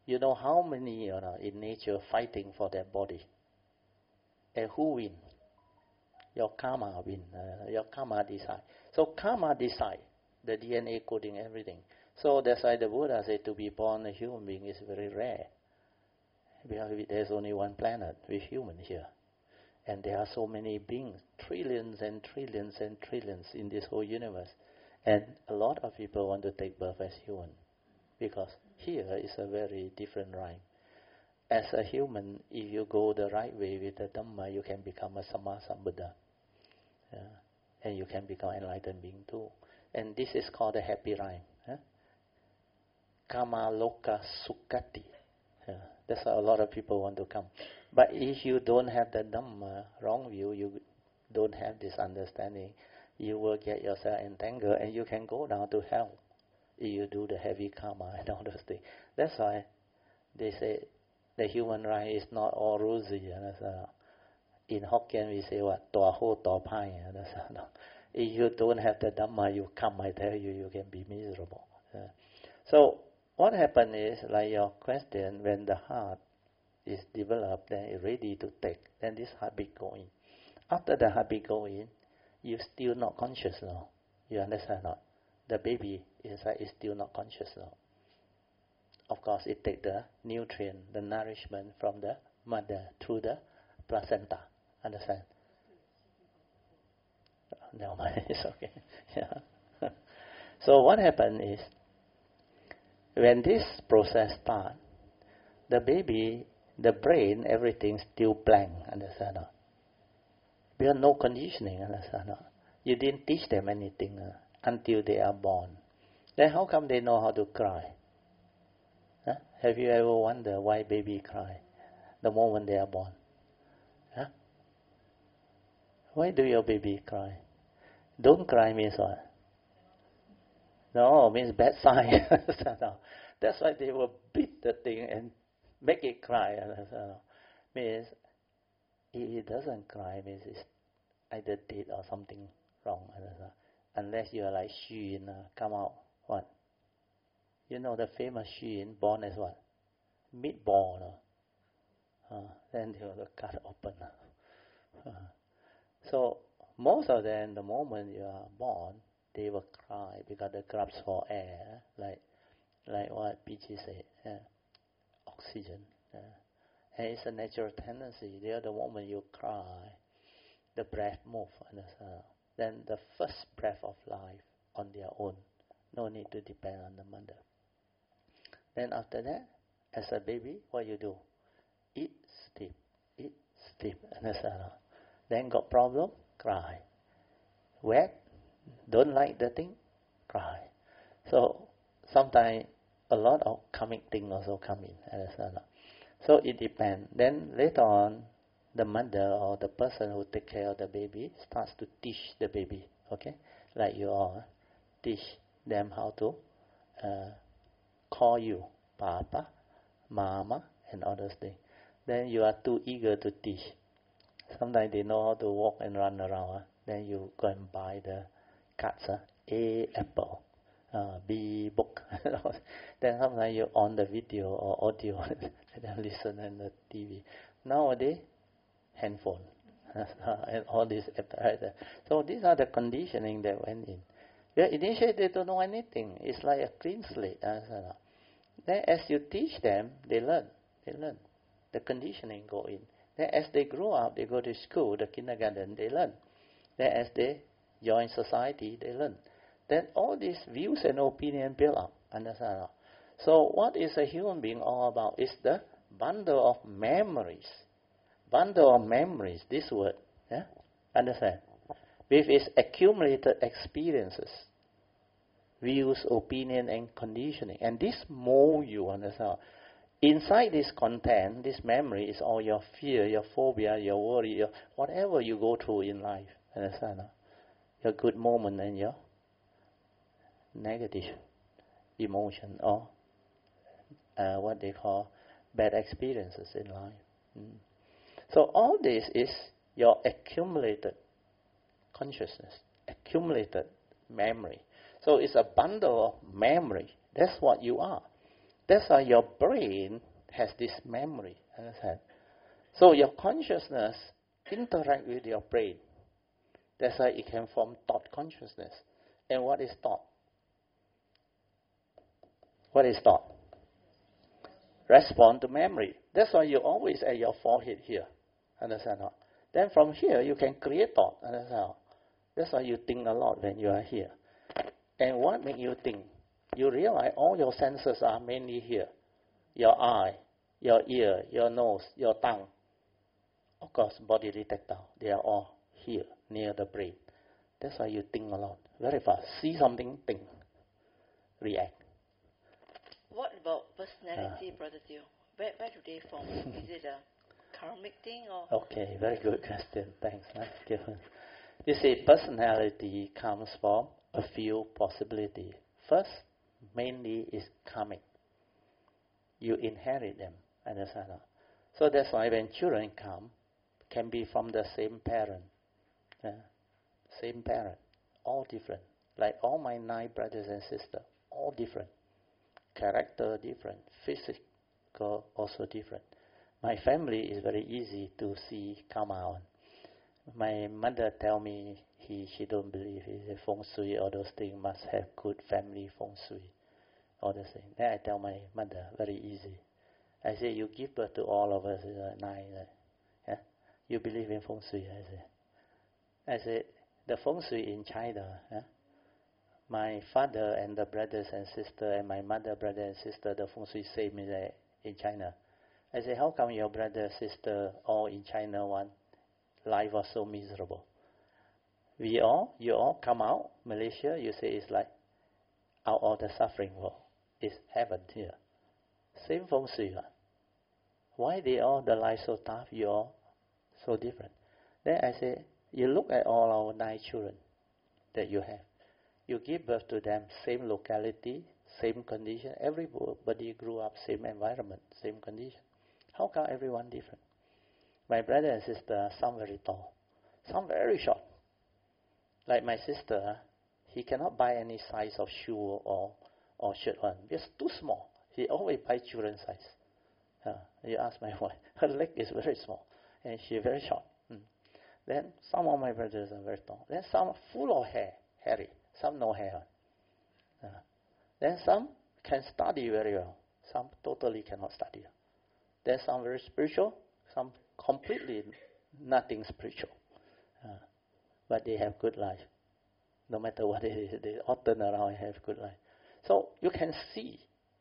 You know how many you know, in nature fighting for their body? And who win? Your karma win. Uh, your karma decide. So karma decide the D N A coding, everything. So that's why the Buddha said to be born a human being is very rare. Because there's only one planet with humans here. And there are so many beings, trillions and trillions and trillions in this whole universe. And a lot of people want to take birth as human. Because here is a very different rhyme. As a human, if you go the right way with the Dhamma, you can become a Sammasambuddha. Yeah. And you can become enlightened being too. And this is called a happy rhyme. Huh? Kama Loka Sukkati. Yeah. That's why a lot of people want to come. But if you don't have the Dhamma, wrong view, you don't have this understanding, you will get yourself entangled and you can go down to hell if you do the heavy karma and all those things. That's why they say the human right is not all rosy. In Hokkien we say what? Tua ho tua pai. If you don't have the Dhamma, you come, I tell you, you can be miserable. Yeah. So what happens is, like your question, when the heart is developed, then it's ready to take, then this heartbeat go in. After the heartbeat go in, you're still not conscious now. You understand not? The baby inside is still not conscious now. Of course, it takes the nutrient, the nourishment from the mother through the placenta. Understand? No, it's okay. Yeah. So what happens is, when this process starts, the baby, the brain, everything still blank. Understand? Because no conditioning. Understand? You didn't teach them anything uh, until they are born. Then how come they know how to cry? Huh? Have you ever wondered why baby cry the moment they are born? Huh? Why do your baby cry? Don't cry means what? No, means bad sign. That's why they will beat the thing and make it cry. Means if it doesn't cry, means it's either dead or something wrong. Unless you are like Xu Yin, uh, come out, what? You know the famous Xu Yin, born as what? Meatball. No? Uh, then they will cut open. Uh, so most of them, the moment you are born, they will cry because they grasp for air, like like what P G said, yeah. Oxygen. Yeah. And it's a natural tendency. The other moment you cry, the breath moves. Uh, then the first breath of life on their own. No need to depend on the mother. Then after that, as a baby, what you do? Eat, sleep, eat, sleep. Understand? Then got problem, cry. Wet, don't like the thing, cry. So sometimes a lot of karmic things also come in. Understand? So it depends. Then later on, the mother or the person who take care of the baby starts to teach the baby. Okay, like you all teach them how to uh, call you Papa, Mama, and all those things. Then you are too eager to teach. Sometimes they know how to walk and run around. Huh? Then you go and buy the cards. Huh? A apple, uh, B book. Then sometimes you on the video or audio and then listen on the T V. Nowadays, handphone and all this. So these are the conditioning that went in. Yeah, initially they don't know anything. It's like a clean slate. Then as you teach them, they learn. They learn. The conditioning go in. Then as they grow up, they go to school, the kindergarten, they learn. Then as they join society, they learn. Then all these views and opinions build up. Understand? So what is a human being all about? It's the bundle of memories. Bundle of memories, this word. Yeah? Understand? With its accumulated experiences, views, opinion, and conditioning. And this mold you, understand? Inside this content, this memory is all your fear, your phobia, your worry, your whatever you go through in life. Understand? Your good moment and your negative emotion or uh, what they call bad experiences in life. Mm. So all this is your accumulated consciousness, accumulated memory. So it's a bundle of memory. That's what you are. That's why your brain has this memory. Understand? So your consciousness interact with your brain. That's why it can form thought consciousness. And what is thought? What is thought? Respond to memory. That's why you always at your forehead here. Understand? How? Then from here you can create thought. Understand? How? That's why you think a lot when you are here. And what makes you think? You realize all your senses are mainly here. Your eye, your ear, your nose, your tongue. Of course, bodily tactile. They are all here, near the brain. That's why you think a lot. Very fast. See something, think. React. What about personality, uh, Brother Teo? Where, where do they form? Is it a karmic thing or? Okay, very good question. Thanks. Nice given. You see, personality comes from a few possibilities. First, mainly is karmic. You inherit them. Understand? So that's why when children come, can be from the same parent. Yeah? Same parent. All different. Like all my nine brothers and sisters, all different. Character different. Physical also different. My family is very easy to see come out. My mother tell me he she don't believe in feng shui, all those things, must have good family feng shui, all those things. Then I tell my mother, very easy. I say, you give birth to all of us, uh, nine. Uh, yeah? You believe in feng shui? I say. I say, the feng shui in China, yeah? My father and the brothers and sister and my mother, brother and sister, the feng shui same in, uh, in China. I say, how come your brother, sister, all in China one? Life was so miserable. We all, you all come out, Malaysia, you say it's like out of the suffering world. It's heaven here. Same feng shui. Huh? Why they all, the life so tough, you all so different? Then I say, you look at all our nine children that you have. You give birth to them, same locality, same condition. Everybody grew up, same environment, same condition. How come everyone different? My brother and sister, some very tall, some very short. Like my sister, he cannot buy any size of shoe or, or shirt one. It's too small. He always buy children's size. Uh, you ask my wife, her leg is very small, and she very short. Mm. Then some of my brothers are very tall. Then some full of hair, hairy. Some no hair. Uh, then some can study very well. Some totally cannot study. Then some very spiritual. Some completely nothing spiritual. Uh, but they have good life. No matter what it is, they all turn around and have good life. So you can see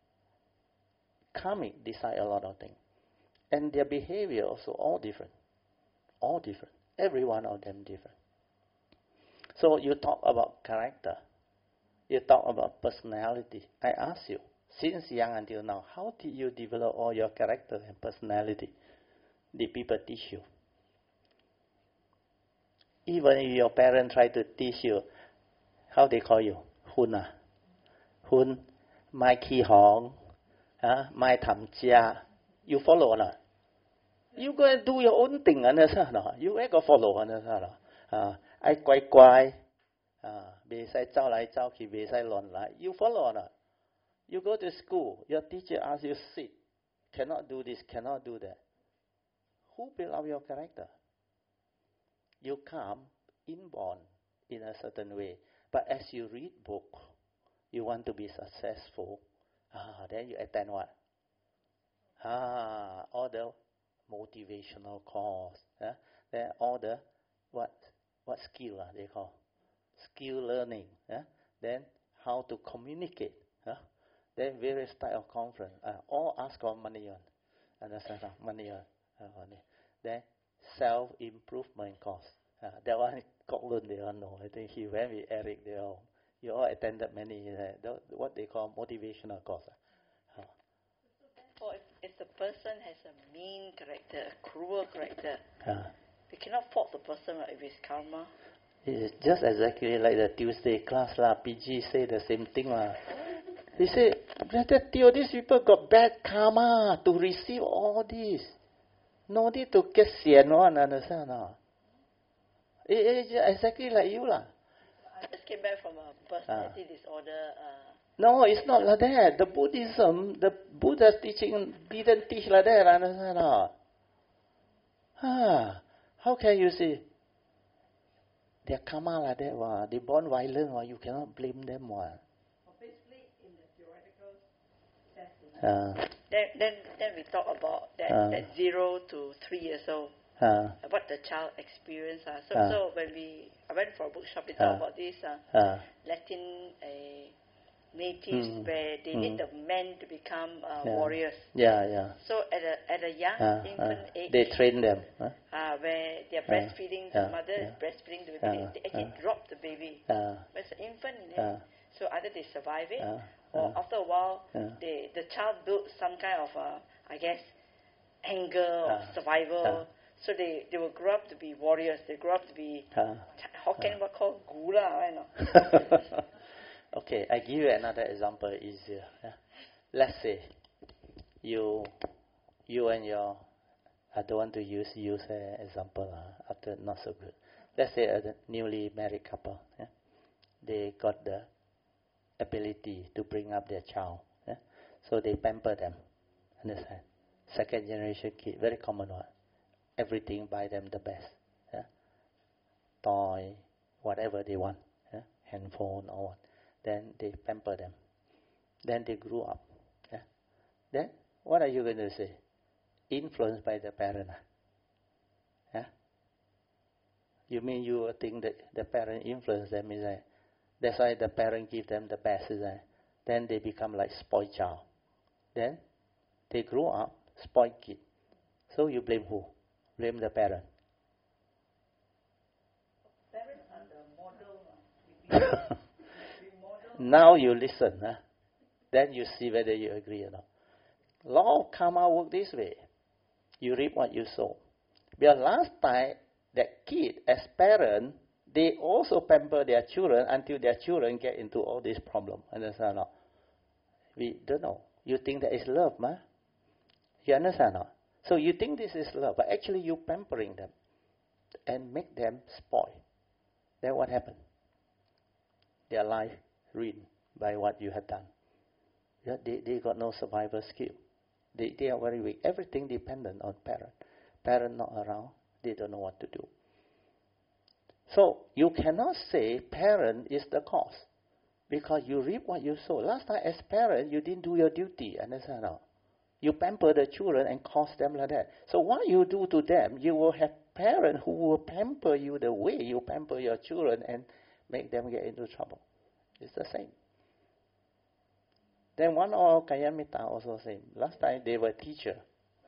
karmic decide a lot of things. And their behavior also all different. All different. Every one of them different. So you talk about character. You talk about personality. I ask you, since young until now, how did you develop all your character and personality? Did people teach you? Even if your parents try to teach you, how they call you? Hun ah? Hun, Mai Ki Hong, Mai Tam Jia. You follow or not? You go and do your own thing, understand or not? You ain't go follow, understand or not? I 乖乖, uh, 不可以走来走去，不可以亂來. You follow or not? You go to school, your teacher asks you sit, cannot do this, cannot do that. Who built up your character? You come inborn in a certain way, but as you read book, you want to be successful. Ah, then you attend what? Ah, all the motivational course. Eh? Then all the what? What skill are they call? Skill learning. Eh? Then how to communicate. Eh? Then various type of conference. Uh, all ask for money on. Understand? Money on. Uh, money. Then self-improvement course. Uh, that one, Scotland, they all know. I think he went with Eric, they all. You all attended many, uh, what they call motivational course. Uh. Or if, if the person has a mean character, a cruel character, Uh. we cannot fault the person right, if it's karma. It's just exactly like the Tuesday class lah. P G say the same thing lah. He say, Brother Teo, these people got bad karma to receive all this. No need to get sian one, understand or not? It, it's exactly like you lah. I just came back from a personality uh. disorder uh, No, it's not like that. The Buddhism, the Buddha's teaching didn't teach like that, understand or not? Ah, how can you say their karma like that? Wa? They born violent, wa? You cannot blame them. Wa. Obviously, in the theoretical sense. Uh, Then, then, then we talk about that, Uh. that zero to three years old, uh, what the child experience. Uh. So, Uh. so when we, I went for a bookshop, we talk Uh. about this uh, uh, Latin uh, natives Mm. where they Mm. need the men to become uh, Yeah. warriors. yeah, yeah. So at a at a young Uh, infant uh, age, they train them. Huh? uh, where they're Uh, breastfeeding, the yeah, mother is yeah. breastfeeding the baby, Uh, they actually uh. drop the baby. Uh, But it's an infant, in it. uh, So either they survive it, uh, or uh, after a while, uh. they, the child builds some kind of, uh, I guess, anger or Uh, survival. uh. So they, they will grow up to be warriors. They grow up to be uh. Hokkien, what called gula, right? No? Okay, I give you another example easier. Yeah. Let's say you you and your, I don't want to use use an example uh, after not so good. Let's say a newly married couple. Yeah. They got the ability to bring up their child. Yeah. So they pamper them. Understand? Second generation kid, very common one. Everything buy them the best. Yeah. Toy, whatever they want. Yeah. Handphone or what. Then they pamper them. Then they grew up. Yeah. Then what are you going to say? Influenced by the parent. Yeah. You mean you think that the parent influenced them? Is that? That's why the parent give them the best. Is that? Then they become like spoiled child. Then they grow up spoiled kid. So you blame who? Blame the parent. Parents are the model. uh, Now you listen. Huh? Then you see whether you agree or not. Law of karma work this way. You reap what you sow. Because last time, that kid, as parent, they also pamper their children until their children get into all these problems. Understand or not? We don't know. You think that is love, ma? You understand or not? So you think this is love, but actually you pampering them and make them spoil. Then what happened? Their life ruined by what you have done. Yeah, they, they got no survival skill. They, they are very weak. Everything dependent on parent. Parent not around, they don't know what to do. So you cannot say parent is the cause because you reap what you sow. Last time as parent, you didn't do your duty. Understand or not? You pamper the children and cause them like that. So what you do to them, you will have parents who will pamper you the way you pamper your children and make them get into trouble. It's the same. Then one of Kayamita also same. Last time they were teacher.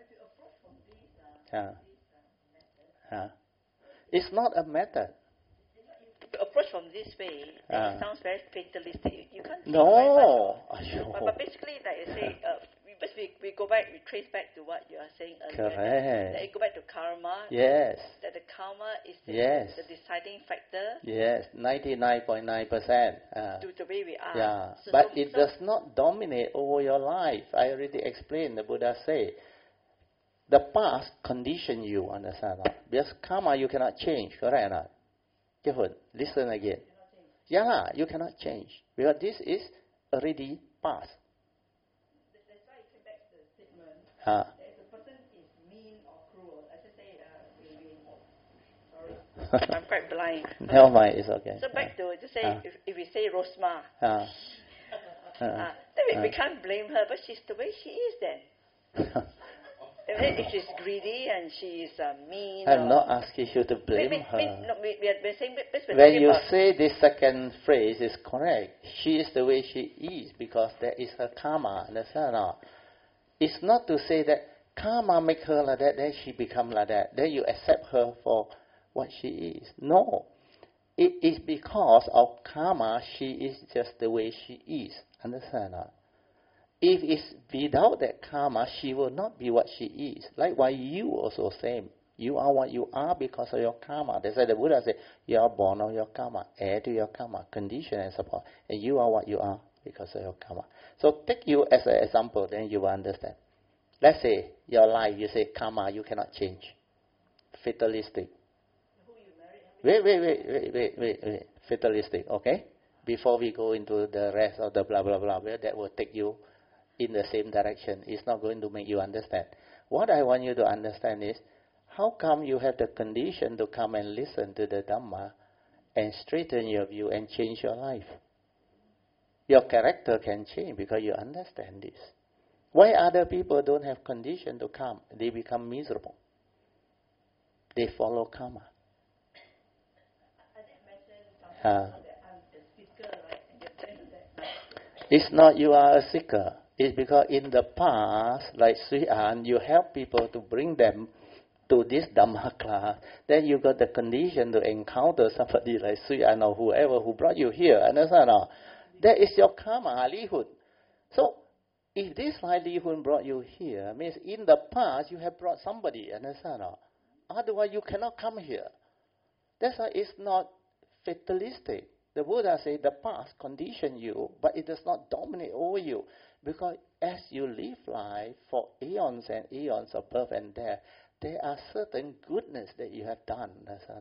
Yeah. Yeah. It's not a method. Approach from this way, Ah. it sounds very fatalistic. You can't see No. But, Aiyo. but basically, like you say, uh, we, but we, we go back, we trace back to what you are saying earlier. Correct. That you go back to karma. Yes. That the karma is the, Yes. the deciding factor Yes. ninety-nine point nine percent. Uh, to the way we are. yeah. So, But so, it so, does not dominate over your life. I already explained. The Buddha said, the past condition you, understand? Not? Because karma you cannot change. Correct or not? Careful. Listen again. Yeah, lah, you cannot change. Because this is already past. That's why you came back to the statement. Uh, That if the person is mean or cruel, I should say, uh, we, we, sorry, I'm quite blind. never mind, it's okay. So back to just say, Ah. if, if we say Rosma, Uh, uh, uh, then we, uh. we can't blame her, but she's the way she is then. And then if she's greedy and she is uh, mean. I'm or, not asking you to blame we, we, her. We, no, we, we are we're saying, we're When talking you about, say this second phrase is correct, she is the way she is because that is her karma. Understand or not? It's not to say that karma make her like that, then she become like that. Then you accept her for what she is. No. It is because of karma, she is just the way she is. Understand or not? If it's without that karma, she will not be what she is. Likewise, you also same. You are what you are because of your karma. That's why the Buddha said, you are born of your karma, heir to your karma, condition and support. And you are what you are because of your karma. So take you as an example, then you will understand. Let's say your life, you say karma, you cannot change. Fatalistic. Wait, wait, wait, wait, wait, wait, wait. Fatalistic, okay? before we go into the rest of the blah, blah, blah, where that will take you in the same direction. It's not going to make you understand. What I want you to understand is, how come you have the condition to come and listen to the Dhamma and straighten your view and change your life? Your character can change because you understand this. Why other people don't have condition to come? They become miserable. They follow karma. Uh, it's not you are a seeker. It's because in the past, like Sri An, you help people to bring them to this Dhamma class. Then you got the condition to encounter somebody like Sri An or whoever who brought you here. Understand? That is your karma, livelihood. So, if this livelihood brought you here, means in the past you have brought somebody. Understand? Otherwise, you cannot come here. That's why it's not fatalistic. The Buddha said the past conditioned you, but it does not dominate over you. Because as you live life for eons and eons of birth and death, there are certain goodness that you have done.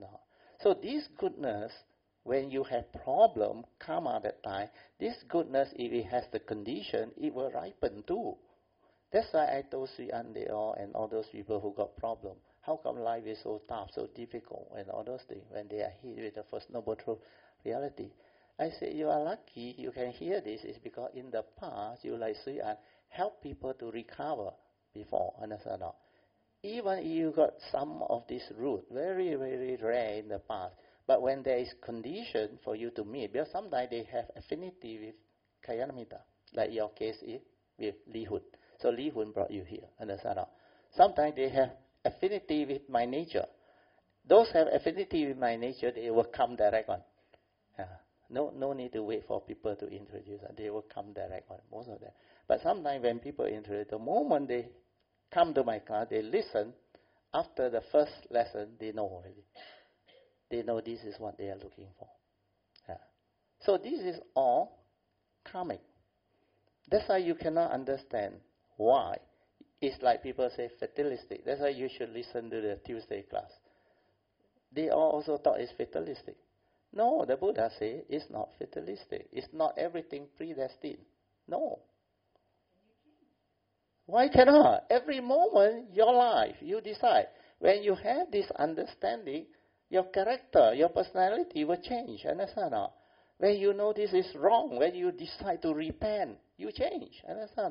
So this goodness, when you have problem, karma that time, this goodness, if it has the condition, it will ripen too. That's why I told Sri Ande all and all those people who got problem. How come life is so tough, so difficult, and all those things, when they are hit with the First Noble Truth reality? I say, you are lucky you can hear this. It's because in the past, you like Sri An, help people to recover before. Understand? Even if you got some of this root, very, very rare in the past, but when there is condition for you to meet, because sometimes they have affinity with Kayanamitta, like your case is with Li Hun. So Li Hun brought you here. Understand? Sometimes they have affinity with my nature. Those have affinity with my nature, they will come direct on. Yeah. No, no need to wait for people to introduce them. They will come direct on, most of them. But sometimes when people introduce, the moment they come to my class, they listen. After the first lesson, they know already. They know this is what they are looking for. Yeah. So this is all karmic. That's why you cannot understand why. It's like people say fatalistic. That's why you should listen to the Tuesday class. They all also thought it's fatalistic. No, the Buddha said it's not fatalistic. It's not everything predestined. No. Why cannot? Every moment, your life, you decide. When you have this understanding, your character, your personality will change. Understand? When you know this is wrong, when you decide to repent, you change. Understand?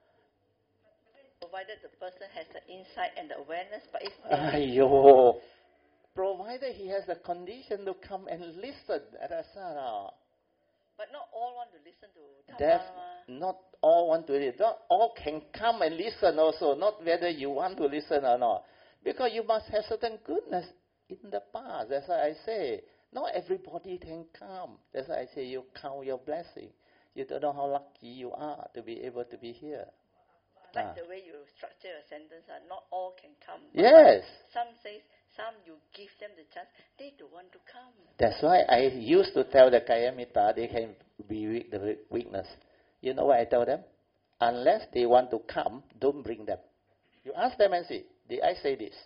Provided the person has the insight and the awareness, but it's Aiyo. Provided he has the condition to come and listen. Understand? But not all want to listen to Dhamma. That's not all want to listen. Not all can come and listen also. Not whether you want to listen or not. Because you must have certain goodness in the past. That's why I say, not everybody can come. That's why I say you count your blessing. You don't know how lucky you are to be able to be here. Like ah. the way you structure a sentence, uh, not all can come. Yes. Some says, some you give them the chance, they don't want to come. That's why I used to tell the Kayamitta they can be weak, the weakness. You know what I tell them? Unless they want to come, don't bring them. You ask them and see, did I say this?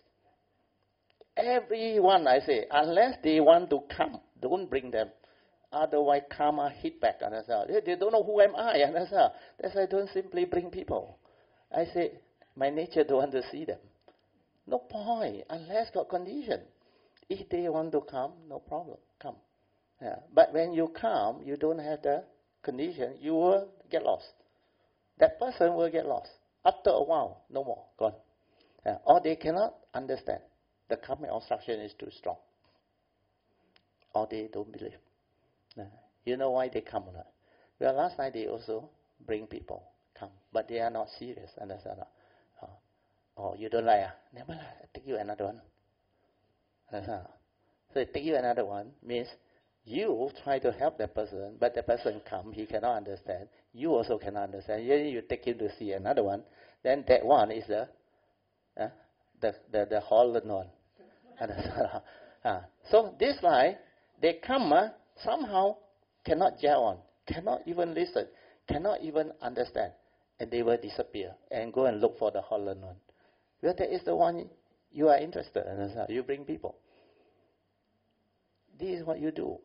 Everyone I say, unless they want to come, don't bring them. Otherwise, karma hit back. Understand? They, they don't know who am I. Understand? That's why I don't simply bring people. I say, my nature don't want to see them. No point, unless got condition. If they want to come, no problem, come. Yeah. But when you come, you don't have the condition, you will get lost. That person will get lost. After a while, no more, gone. Yeah. Or they cannot understand. The karmic obstruction is too strong. Or they don't believe. Yeah. You know why they come or not? Well, last night they also bring people, come. But they are not serious, understand? Uh, oh, you don't like, ah? Never mind, I take you another one. Understand? So take you another one means you try to help that person, but the person come, he cannot understand. You also cannot understand. Then you take him to see another one. Then that one is the uh, the the, the Holland one. Understand? uh, so this line, they come, uh, somehow cannot gel on, cannot even listen, cannot even understand, and they will disappear and go and look for the Holland one. Well, that is the one you are interested in. You bring people. This is what you do.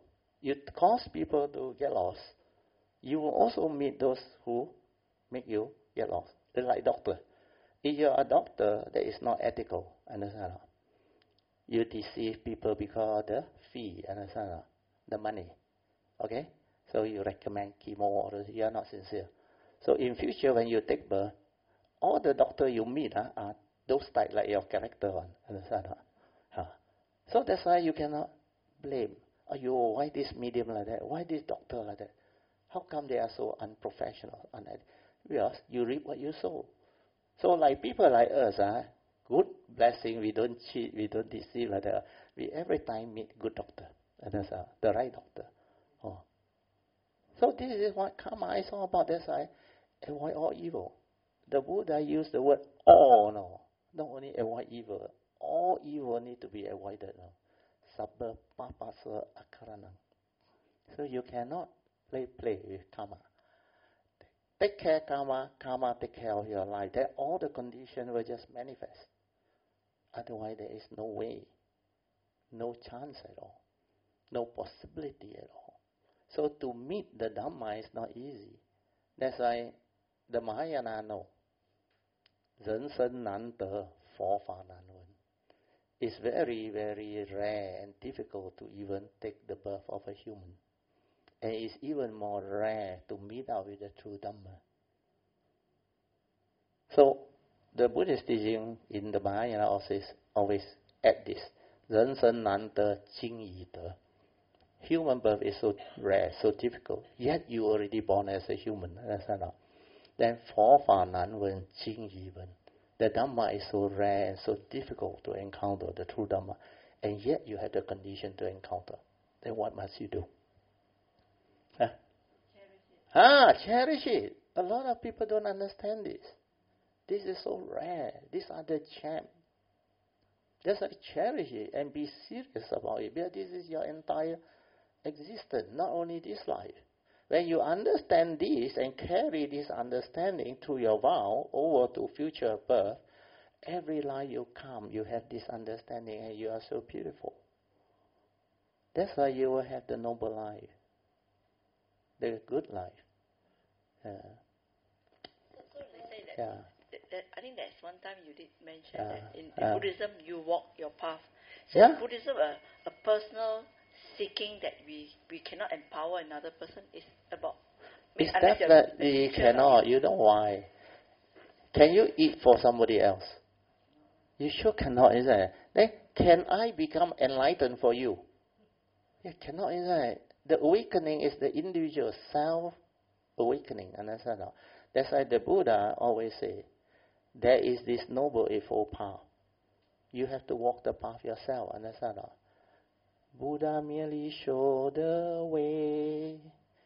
you cause people to get lost, you will also meet those who make you get lost. They're like doctor. If you're a doctor, that is not ethical. Understand? You deceive people because of the fee. Understand? The money. Okay? So you recommend chemo, or you are not sincere. So in future, when you take birth, all the doctor you meet uh, are those type like your character one. Understand? Huh? So that's why you cannot blame. Oh, you, why this medium like that? Why this doctor like that? How come they are so unprofessional? Unethical? Because you reap what you sow. So like people like us, uh, good blessing, we don't cheat, we don't deceive like that. We every time meet good doctor. Understand? The right doctor. Oh. So this is what karma is all about. That's why avoid all evil. The Buddha used the word all, no. Not only avoid evil. All evil need to be avoided now. Sabba papasa akaranam. So you cannot play play with karma. Take care karma, karma take care of your life. That all the conditions will just manifest. Otherwise there is no way, no chance at all, no possibility at all. So to meet the Dhamma is not easy. That's why the Mahayana know. 人生难得，佛法难闻. It's very, very rare and difficult to even take the birth of a human. And it's even more rare to meet up with the true Dhamma. So, the Buddhist teaching in the Mahayana always, always add this. 人生难得，今已得. Human birth is so rare, so difficult. Yet you already born as a human. Understand? Then 佛法难闻，今已闻. The Dhamma is so rare and so difficult to encounter, the true Dhamma. And yet you have the condition to encounter. Then what must you do? Huh? Cherish it. Ah, cherish it. A lot of people don't understand this. This is so rare. These are the gems. That's why cherish it and be serious about it. Because this is your entire existence, not only this life. When you understand this and carry this understanding through your vow over to future birth, every life you come, you have this understanding and you are so beautiful. That's why you will have the noble life, the good life. Uh, So they say that, yeah. that, that I think that's one time you did mention Uh, that in, in uh. Buddhism you walk your path. So Yeah. in Buddhism, a, a personal seeking that we, we cannot empower another person is about. It's unless you're definitely sure about cannot. it. You know why? Can you eat for somebody else? You sure cannot, isn't it? Then can I become enlightened for you? You cannot, isn't it? The awakening is the individual self-awakening. Understand? That's why the Buddha always say, there is this noble eightfold path. You have to walk the path yourself. Understand? Buddha merely show the way.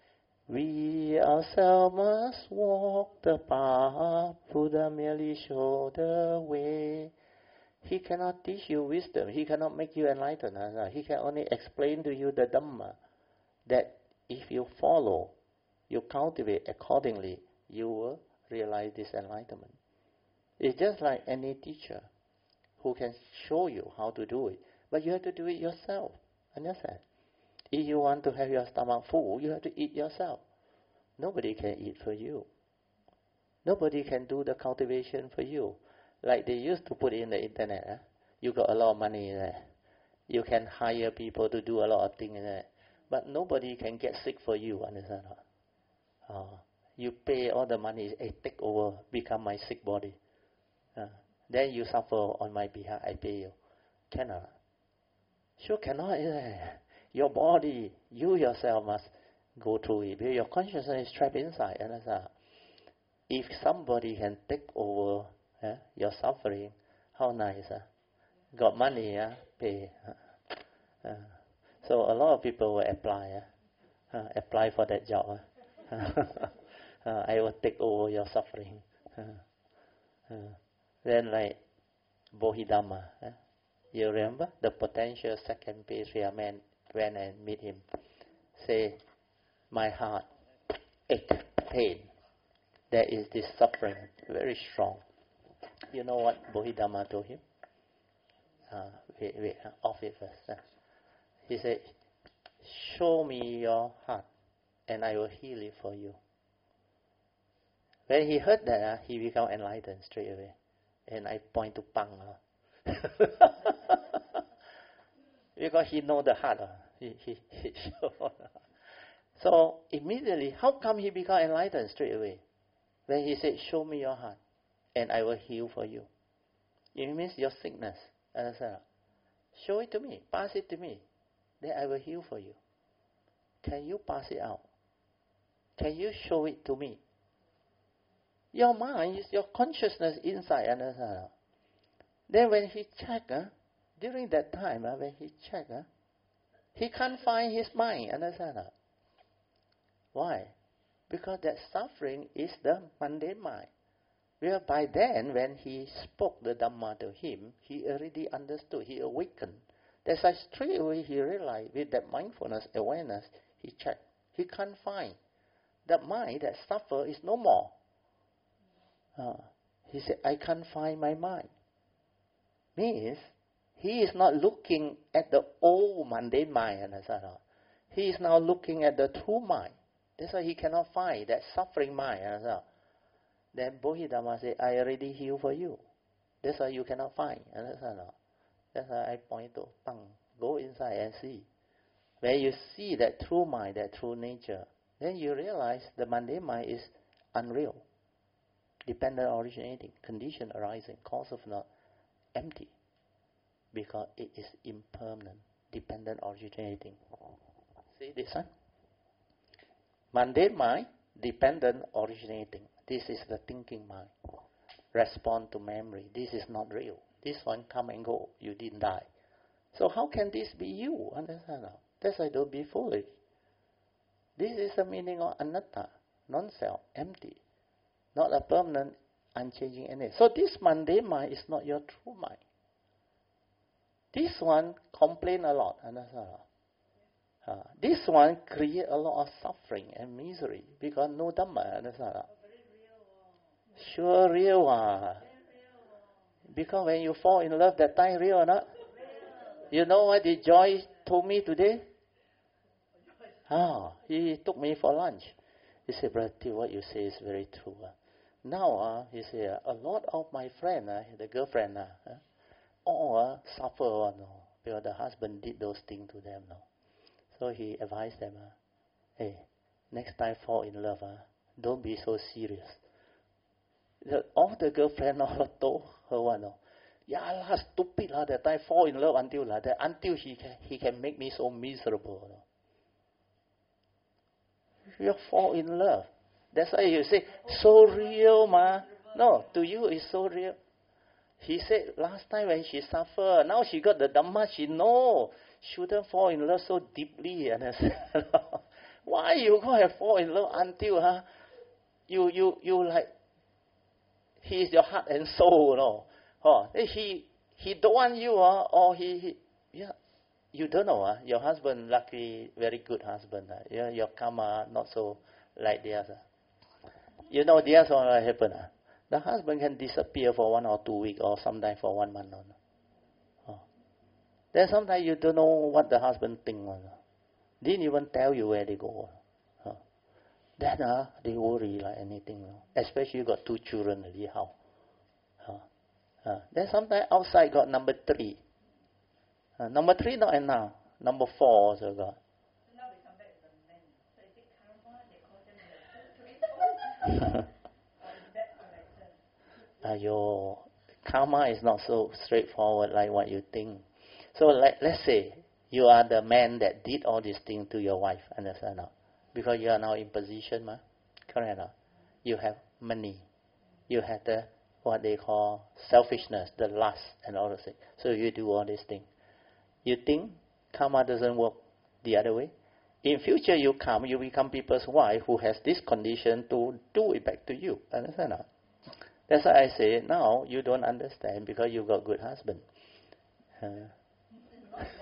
We ourselves must walk the path. Buddha merely show the way. He cannot teach you wisdom. He cannot make you enlightened. He can only explain to you the Dhamma. That if you follow, you cultivate accordingly, you will realize this enlightenment. It's just like any teacher who can show you how to do it. But you have to do it yourself. Understand? If you want to have your stomach full, you have to eat yourself. Nobody can eat for you. Nobody can do the cultivation for you. Like they used to put in the internet. Eh? You got a lot of money in there. You can hire people to do a lot of things in there. But nobody can get sick for you. Understand? Uh, you pay all the money. Hey, take over. Become my sick body. Uh, then you suffer on my behalf. I pay you. Cannot. Sure cannot. Yeah. Your body, you yourself must go through it. Because your consciousness is trapped inside. Understand? If somebody can take over eh, your suffering, how nice. Uh? Got money, uh, pay. Uh, uh, so a lot of people will apply. Uh, uh, apply for that job. Uh. uh, I will take over your suffering. Uh, uh, then like Bodhidharma. Uh, You remember the potential second patriarch man went and meet him. Say, my heart ache, pain. There is this suffering, very strong. You know what Bodhidharma told him? Uh, wait, wait, off it first. Uh. He said, show me your heart, and I will heal it for you. When he heard that, uh, he became enlightened straight away. And I point to Pang. Uh. Because he know the heart. Uh. He, he, he showed. So immediately, how come he became enlightened straight away? When he said, show me your heart, and I will heal for you. It means your sickness. Understand? Show it to me. Pass it to me. Then I will heal for you. Can you pass it out? Can you show it to me? Your mind is your consciousness inside. Understand? Then when he checked, uh, during that time, uh, when he checked, uh, he can't find his mind. Understand? Why? Because that suffering is the mundane mind. Well, by then, when he spoke the Dhamma to him, he already understood, he awakened. That's why straight away he realized with that mindfulness, awareness, he checked. He can't find. That mind that suffer is no more. Uh, he said, I can't find my mind. Means, he is not looking at the old mundane mind. Understand? He is now looking at the true mind. That's why he cannot find that suffering mind. Understand? Then Bodhidharma said, I already healed for you. That's why you cannot find. Understand? That's why I point to Pang. Go inside and see. When you see that true mind, that true nature, then you realize the mundane mind is unreal, dependent originating, condition arising, cause of not, empty. Because it is impermanent, dependent originating. See this one? Mundane mind, dependent originating. This is the thinking mind. Respond to memory. This is not real. This one come and go. You didn't die. So how can this be you? Understand now? That's why don't be foolish. This is the meaning of anatta, non-self, empty. Not a permanent, unchanging entity. So this mundane mind is not your true mind. This one complain a lot. Understand? Uh, this one create a lot of suffering and misery because no Dhamma. Understand? Sure, real. Uh. Because when you fall in love, that time real or not? You know what the Joy told me today? Ah, he took me for lunch. He said, Brother T, what you say is very true. Uh. Now, uh, he said, a lot of my friends, uh, the girlfriend, uh, all uh, suffer uh, no, because the husband did those things to them. No. So he advised them, uh, hey, next time fall in love, uh, don't be so serious. The, all the girlfriend all told her one, no, yeah, lah, stupid lah, that time fall in love until lah, that until he can, he can make me so miserable. No. You fall in love. That's why you say, so real, ma. No, to you it's so real. He said last time when she suffered, now she got the Dhamma, she know. Shouldn't fall in love so deeply. Why you go and fall in love until huh? You you you like he is your heart and soul, no? Oh, he he don't want you, uh, or he, he yeah. You don't know, uh, your husband lucky, very good husband. Uh, yeah, your karma not so like theirs. Uh. You know theirs what happen. Uh. The husband can disappear for one or two weeks, or sometimes for one month. Uh. Oh. Then sometimes you don't know what the husband think. Uh. Didn't even tell you where they go. Uh. Then uh, they worry like anything. Uh. Especially you got two children already. How? Uh. Uh. Then sometimes outside got number three. Uh, number three not enough. Number four also got. So now we come back to the men. So is it karma? They call them the two, three, four. Or is that correction? Your karma is not so straightforward like what you think. So let, let's say you are the man that did all these things to your wife. Understand now? Because you are now in position, ma? Correct now? You have money. You have the what they call selfishness, the lust and all those things. So you do all these things. You think karma doesn't work the other way? In future you come, you become people's wife who has this condition to do it back to you. Understand? Not? That's why I say now you don't understand because you got good husband. Uh.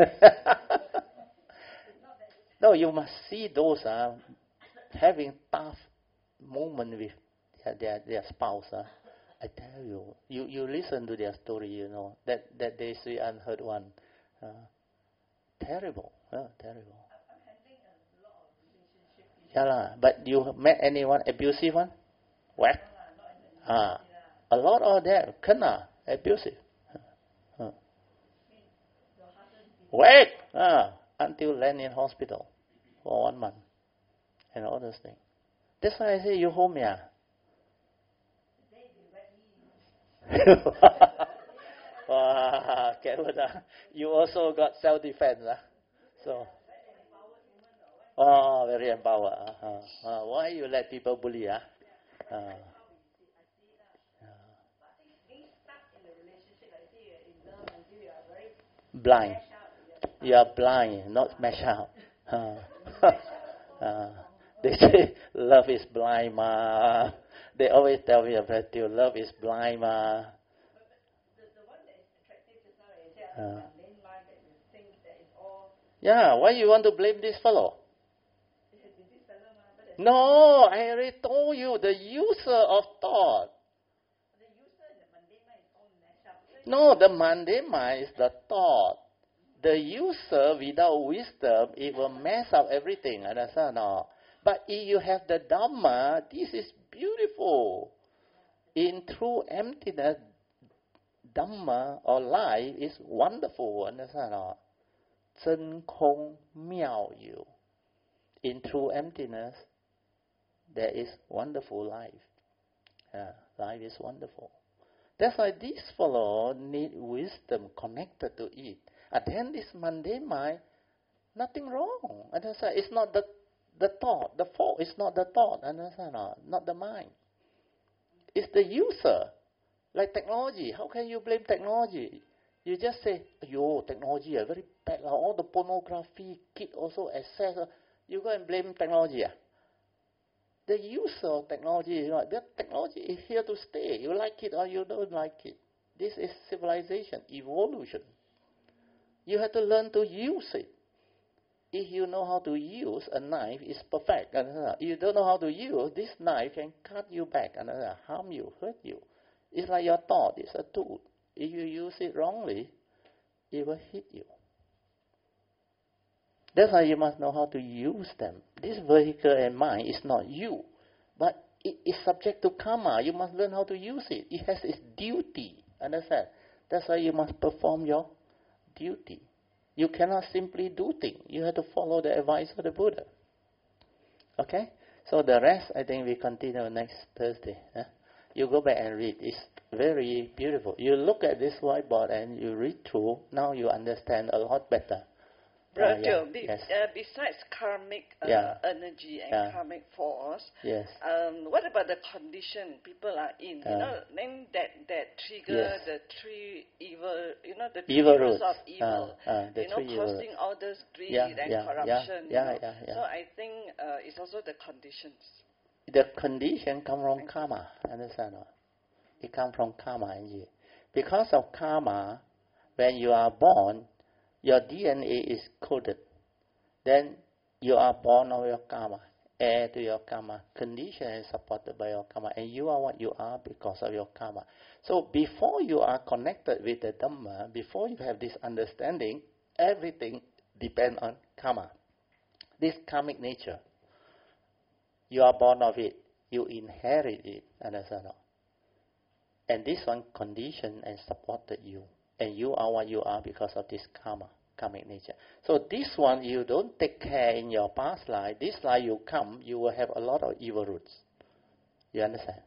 No, you must see those uh, having tough moment with their their, their spouse. Uh. I tell you, you, you listen to their story, you know, that, that they say unheard one. Uh, terrible, uh, terrible. I'm Yeah, lah. But you met anyone abusive one? Whack. Ah, a lot of that kena abusive. Uh. Whack. Ah, until land in hospital for one month and all those things. That's why I say you home, yeah. Wow, careful, uh. You also got self-defense, uh. So. Oh, very empowered. Uh, uh, uh, why you let people bully? Uh? Uh, blind. You are blind, not mashed up. Uh, uh, they say love is blind, ma. They always tell me about you. Love is blind, ma. Uh, yeah, why you want to blame this fellow? No, I already told you, the user of thought. No, the mundane mind is the thought. The user without wisdom, it will mess up everything. Understand? No. But if you have the Dhamma, this is beautiful. In true emptiness, Dhamma or life is wonderful. Understand? No. 真空妙有. In true emptiness, there is wonderful life. Yeah, life is wonderful. That's why this fellow need wisdom connected to it. And then this mundane mind, nothing wrong. Understand? It's not the the thought. The fault is not the thought. Understand? Not, not the mind. It's the user. Like technology. How can you blame technology? You just say, yo, technology is very bad. All the pornography, kid also access. You go and blame technology. The use of technology is not, that technology is here to stay. You like it or you don't like it. This is civilization, evolution. You have to learn to use it. If you know how to use a knife, it's perfect. If you don't know how to use, this knife can cut you back, harm you, hurt you. It's like your thought, it's a tool. If you use it wrongly, it will hit you. That's why you must know how to use them. This vehicle and mind is not you, but it is subject to karma. You must learn how to use it. It has its duty. Understand? That's why you must perform your duty. You cannot simply do things. You have to follow the advice of the Buddha. Okay? So the rest, I think we continue next Thursday. Huh? You go back and read. It's very beautiful. You look at this whiteboard and you read through. Now you understand a lot better. Brother, uh, yeah, be, yes. uh, besides karmic uh, yeah. energy and yeah. karmic force, yes. um, what about the condition people are in? Uh, you know, then that that trigger yes. the three evil, you know, the three evil roots roots of evil. Uh, uh, the you know, three causing evil. all this greed yeah, and yeah, corruption. Yeah, you know? yeah, yeah. So I think uh, it's also the conditions. The condition come from Thank karma. You. Understand? No? It comes from karma. Because of karma, when you are born, your D N A is coded. Then you are born of your karma, heir to your karma. Condition is supported by your karma. And you are what you are because of your karma. So before you are connected with the Dhamma, before you have this understanding, everything depends on karma. This karmic nature. You are born of it. You inherit it. Understand? And this one conditioned and supported you. And you are what you are because of this karma. Karmic nature. So this one you don't take care in your past life. This life you come, you will have a lot of evil roots. You understand?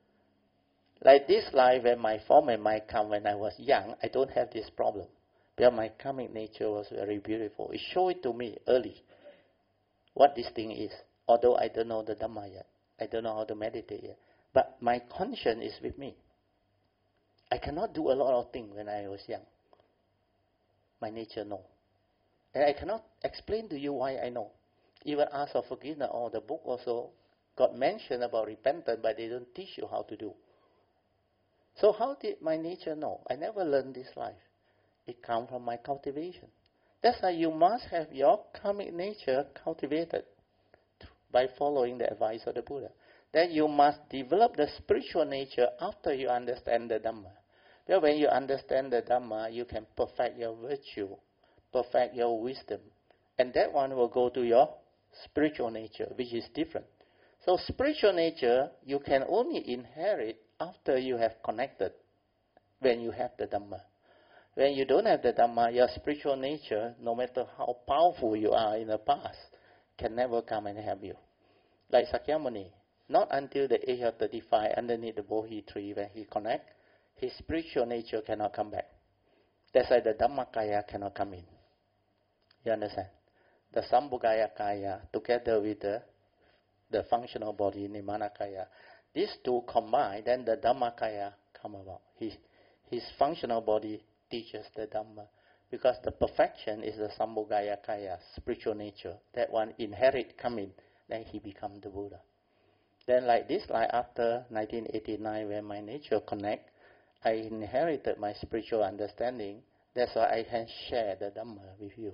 Like this life, when my former mind come when I was young, I don't have this problem. Because my karmic nature was very beautiful. It showed it to me early what this thing is. Although I don't know the Dhamma yet. I don't know how to meditate yet. But my conscience is with me. I cannot do a lot of things when I was young. My nature know. And I cannot explain to you why I know. Even ask for forgiveness, or the book also got mentioned about repentance, but they don't teach you how to do. So how did my nature know? I never learned this life. It comes from my cultivation. That's why you must have your karmic nature cultivated by following the advice of the Buddha. Then you must develop the spiritual nature after you understand the Dhamma. Because when you understand the Dhamma, you can perfect your virtue, perfect your wisdom. And that one will go to your spiritual nature, which is different. So spiritual nature, you can only inherit after you have connected, when you have the Dhamma. When you don't have the Dhamma, your spiritual nature, no matter how powerful you are in the past, can never come and help you. Like Sakyamuni, not until the age of thirty-five, underneath the Bodhi tree, when he connect, his spiritual nature cannot come back. That's why the Dhammakaya cannot come in. You understand? The Sambhogaya Kaya, together with the, the functional body, Nimanakaya, these two combine, then the Dhammakaya come about. His, his functional body teaches the Dhamma. Because the perfection is the Sambhogaya Kaya, spiritual nature. That one inherit, come in, then he become the Buddha. Then like this, like after nineteen eighty-nine, when my nature connect, I inherited my spiritual understanding. That's why I can share the Dhamma with you.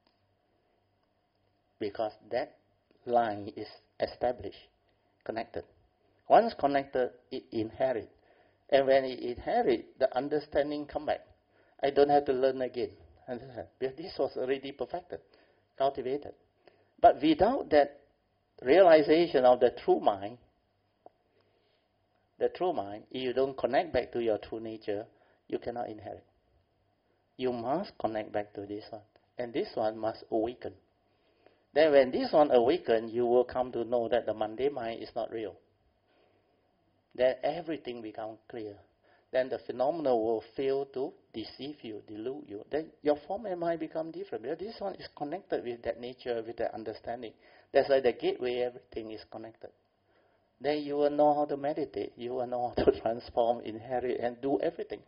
Because that line is established, connected. Once connected, it inherits. And when it inherits, the understanding come back. I don't have to learn again. Understand? Because this was already perfected, cultivated. But without that realization of the true mind, the true mind, if you don't connect back to your true nature, you cannot inherit. You must connect back to this one. And this one must awaken. Then when this one awakens, you will come to know that the mundane mind is not real. Then everything becomes clear. Then the phenomena will fail to deceive you, delude you. Then your form and mind become different. Because this one is connected with that nature, with that understanding. That's why the gateway, everything is connected. Then you will know how to meditate. You will know how to transform, inherit, and do everything.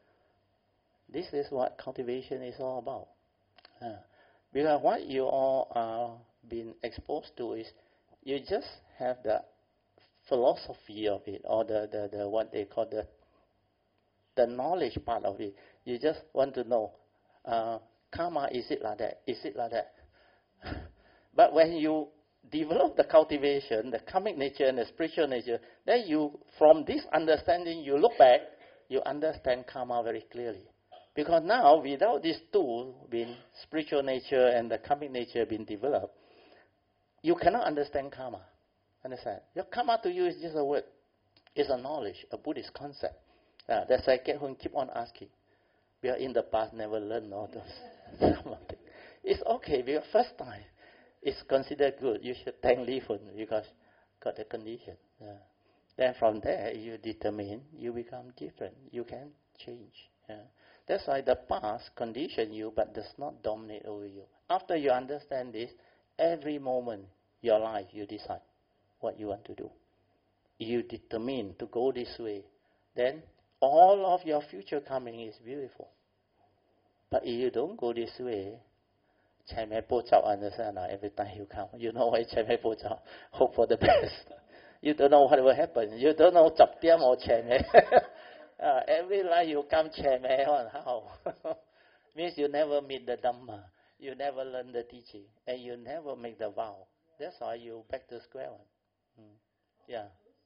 This is what cultivation is all about. Uh, because what you all are being exposed to is, you just have the philosophy of it, or the, the, the what they call the the knowledge part of it. You just want to know, uh, karma, is it like that? Is it like that? But when you develop the cultivation, the karmic nature and the spiritual nature, then you, from this understanding, you look back, you understand karma very clearly. Because now, without these two, being spiritual nature and the karmic nature being developed, you cannot understand karma. Understand? Your karma to you is just a word. It's a knowledge, a Buddhist concept. Uh, that's why Keat Hoon keep on asking. We are in the past, never learned all those. It's okay, because first time, it's considered good. You should thank Li Fun because got the condition. Yeah. Then from there, you determine, you become different. You can change. Yeah. That's why the past condition you, but does not dominate over you. After you understand this, every moment, your life, you decide what you want to do. You determine to go this way, then all of your future coming is beautiful. But if you don't go this way, Chai Mei Po Chao, understand now, every time you come. You know why Chai Mei Po Chao? Hope for the best. You don't know what will happen. You don't know Chap Tiam or Chai Mei. uh, every life you come Chai Mei on, how? Means you never meet the Dhamma. You never learn the teaching. And you never make the vow. That's why you back to square one. Hmm. Yeah.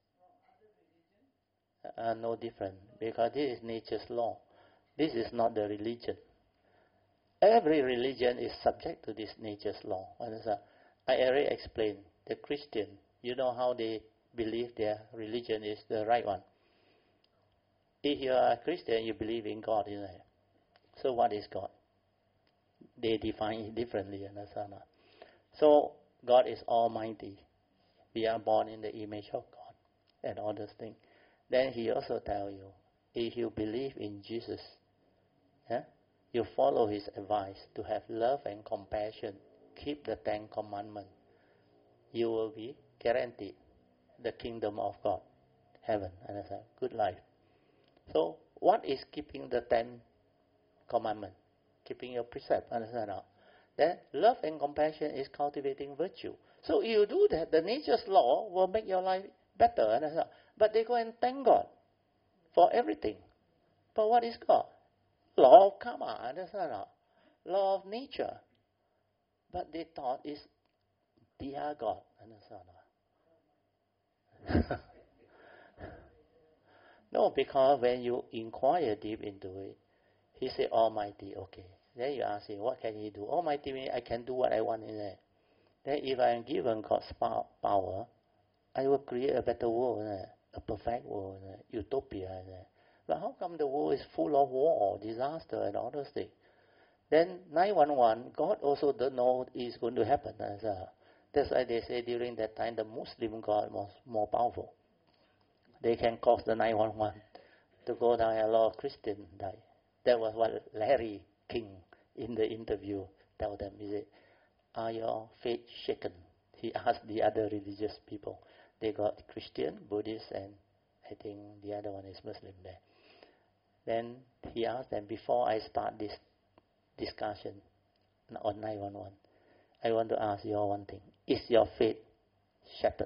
Uh, no different. Because this is nature's law. This is not the religion. Every religion is subject to this nature's law. Understand? I already explained. The Christian, you know how they believe their religion is the right one. If you are a Christian, you believe in God, isn't it? So what is God? They define it differently. Understand? So God is almighty. We are born in the image of God and all those things. Then he also tells you, if you believe in Jesus, yeah, you follow his advice to have love and compassion, keep the Ten Commandments, you will be guaranteed the kingdom of God, heaven, understand? Good life. So, what is keeping the Ten Commandments? Keeping your precept, understand? Then, love and compassion is cultivating virtue. So, if you do that, the nature's law will make your life better, understand? But they go and thank God for everything. But what is God? Law of karma, understand? Law of nature. But they thought it's their God, understand? No, because when you inquire deep into it, he said Almighty, okay. Then you ask him, what can he do? Almighty means I can do what I want in there. then if I am given God's power, I will create a better world, a perfect world, utopia. But how come the world is full of war, disaster, and all those things? Then nine one one, God also don't know it's going to happen. That's why they say during that time the Muslim God was more powerful. They can cause the nine one one to go down, a lot of Christians die. That was what Larry King in the interview told them. He said, are your faith shaken? He asked the other religious people. They got Christian, Buddhist, and I think the other one is Muslim there. Then he asked them, before I start this discussion on nine one one, I want to ask you all one thing. Is your faith shattered?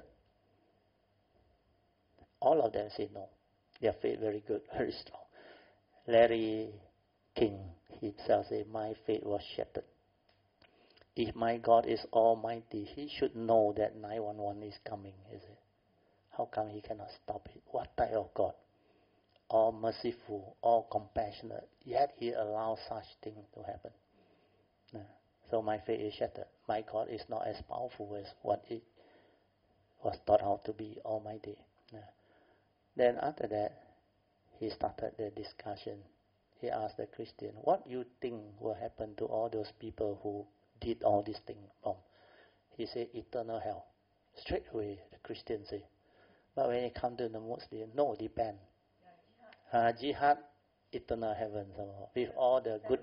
All of them say no. Their faith very good, very strong. Larry King himself said, my faith was shattered. If my God is almighty, he should know that nine one one is coming, is it? How come he cannot stop it? What type of God? All merciful, all compassionate, yet he allows such things to happen. Yeah. So my faith is shattered. My God is not as powerful as what it was thought out to be, almighty. Yeah. Then after that, he started the discussion. He asked the Christian, what you think will happen to all those people who did all these things wrong? He said, eternal hell. Straight away, the Christian say. But when it comes to the Muslim, no, depend. Uh, jihad, eternal heaven, so with all the good,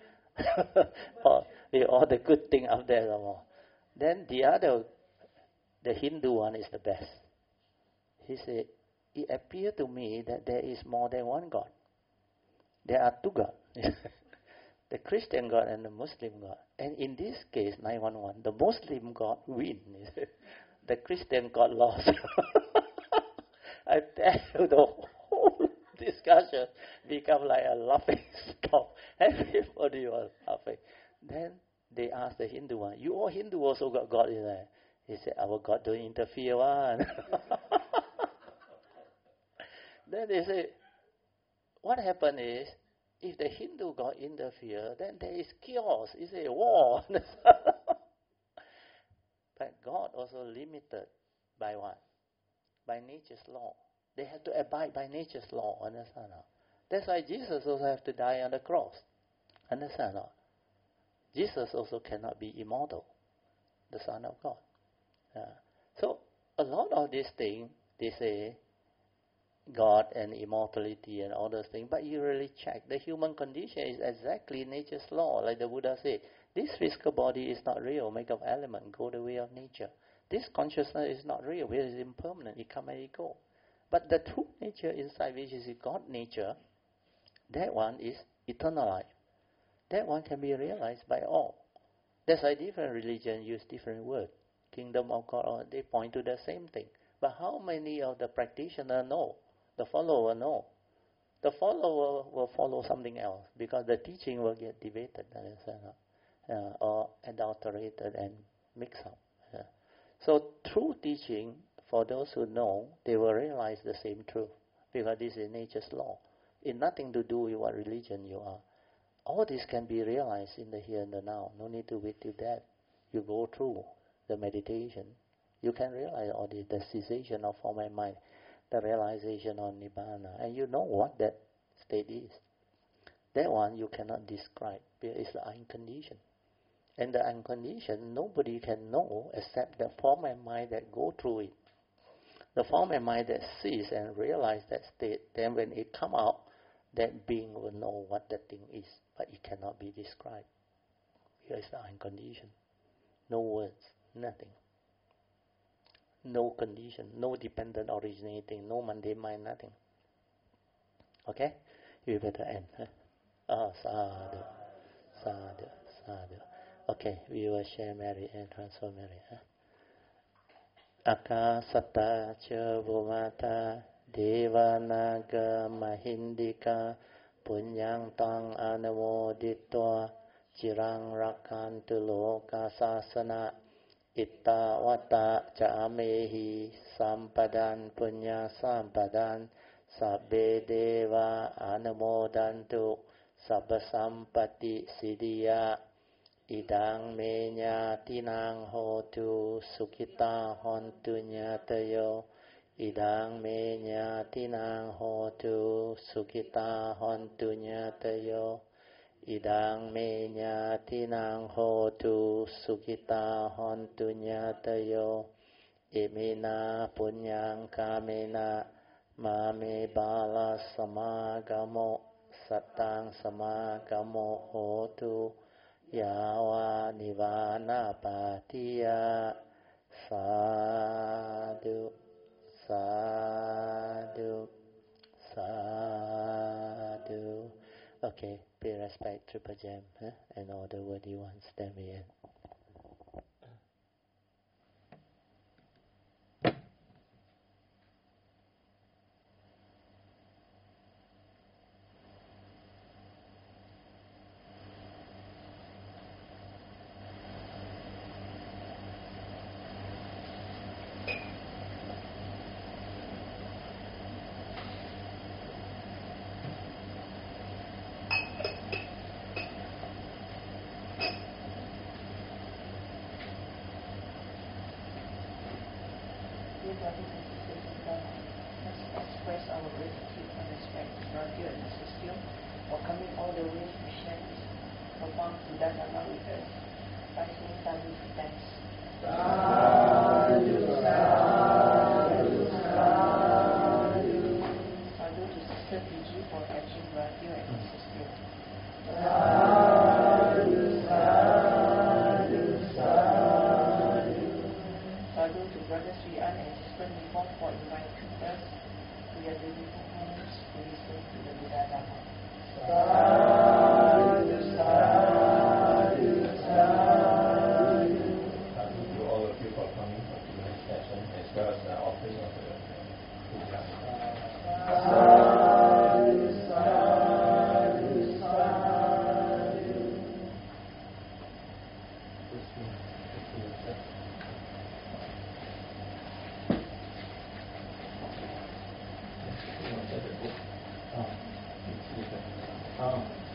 with all the good thing up there, so then the other, the Hindu one is the best. He said, it appears to me that there is more than one God. There are two gods, the Christian God and the Muslim God. And in this case, nine one one, the Muslim God wins. The Christian God lost. I tell you, the whole discussion become like a laughing stock. Everybody was laughing. Then they asked the Hindu one, you all Hindu also got God in there? He said, our God don't interfere one. Then they say, what happened is, if the Hindu God interfere, then there is chaos. It's a war. But God also limited by what? By nature's law. They have to abide by nature's law. Understand? That's why Jesus also have to die on the cross. Understand? Jesus also cannot be immortal, the Son of God. Uh, so a lot of these things, they say, God and immortality and all those things, but you really check, the human condition is exactly nature's law, like the Buddha said. This physical body is not real, made of element, go the way of nature. This consciousness is not real, it is impermanent, it come and it go. But the true nature inside, which is God nature, that one is eternal life. That one can be realized by all. That's why different religions use different words. Kingdom of God, they point to the same thing. But how many of the practitioners know? The follower know. The follower will follow something else because the teaching will get debated uh, or adulterated and mixed up. Uh. So true teaching, for those who know, they will realize the same truth because this is nature's law. It's nothing to do with what religion you are. All this can be realized in the here and the now. No need to wait till that. You go through the meditation. You can realize all this, the cessation of form and mind, the realization of Nibbana, and you know what that state is. That one you cannot describe because it's the unconditioned. And the unconditioned, nobody can know except the form and mind that go through it. The form and mind that sees and realize that state, then when it come out, that being will know what that thing is, but it cannot be described. Because it's the unconditioned. No words, nothing. No condition, no dependent originating, no mundane mind, nothing. Okay? You better end. Huh? Oh, sadhu, sadhu, sadhu. Okay, we will share Mary and transfer Mary. Huh? Akasata cha vumata devanaga mahindika punyang tang anamoditva jirang rakantu loka sasana Itta wata ja'amehi sampadan punya sampadan sabbe deva anamodantu sabba sampati siddhiya อิดังเมญาตินังโหตุสุขิตาหอนตุญาตโยอิดังเมญาตินังโหตุสุขิตาหอนตุญาตโยอิดังเมญาตินังโหตุสุขิตาหอนตุญาตโยอิมินาปุญญังกาเมนะมาเมบาลสมากโมสัตตังสมากโมโหตุยาวานิวานาปาติยาสาธุสาธุสาธุ Okay, pay respect Triple Gem, huh? And all the worthy ones. Then we end. Express our gratitude and respect to Radha and Sister for coming all the way to share this profound Buddha Dharma with us. By saying sadhu to thanks. Sadhu, sadhu, sadhu. Sadhu to Sister Fiji for catching Radha and his sister. Sadhu, sadhu, sadhu. Sadhu to Brother Sri An and Sister Nipon for inviting us to their beautiful homes to listen to the Buddha Dhamma. Sadhu, sadhu, sadhu. Sadhu to all of you for coming for tonight's session as well as the offering of the puja. Sadhu, sadhu, sadhu. Oh.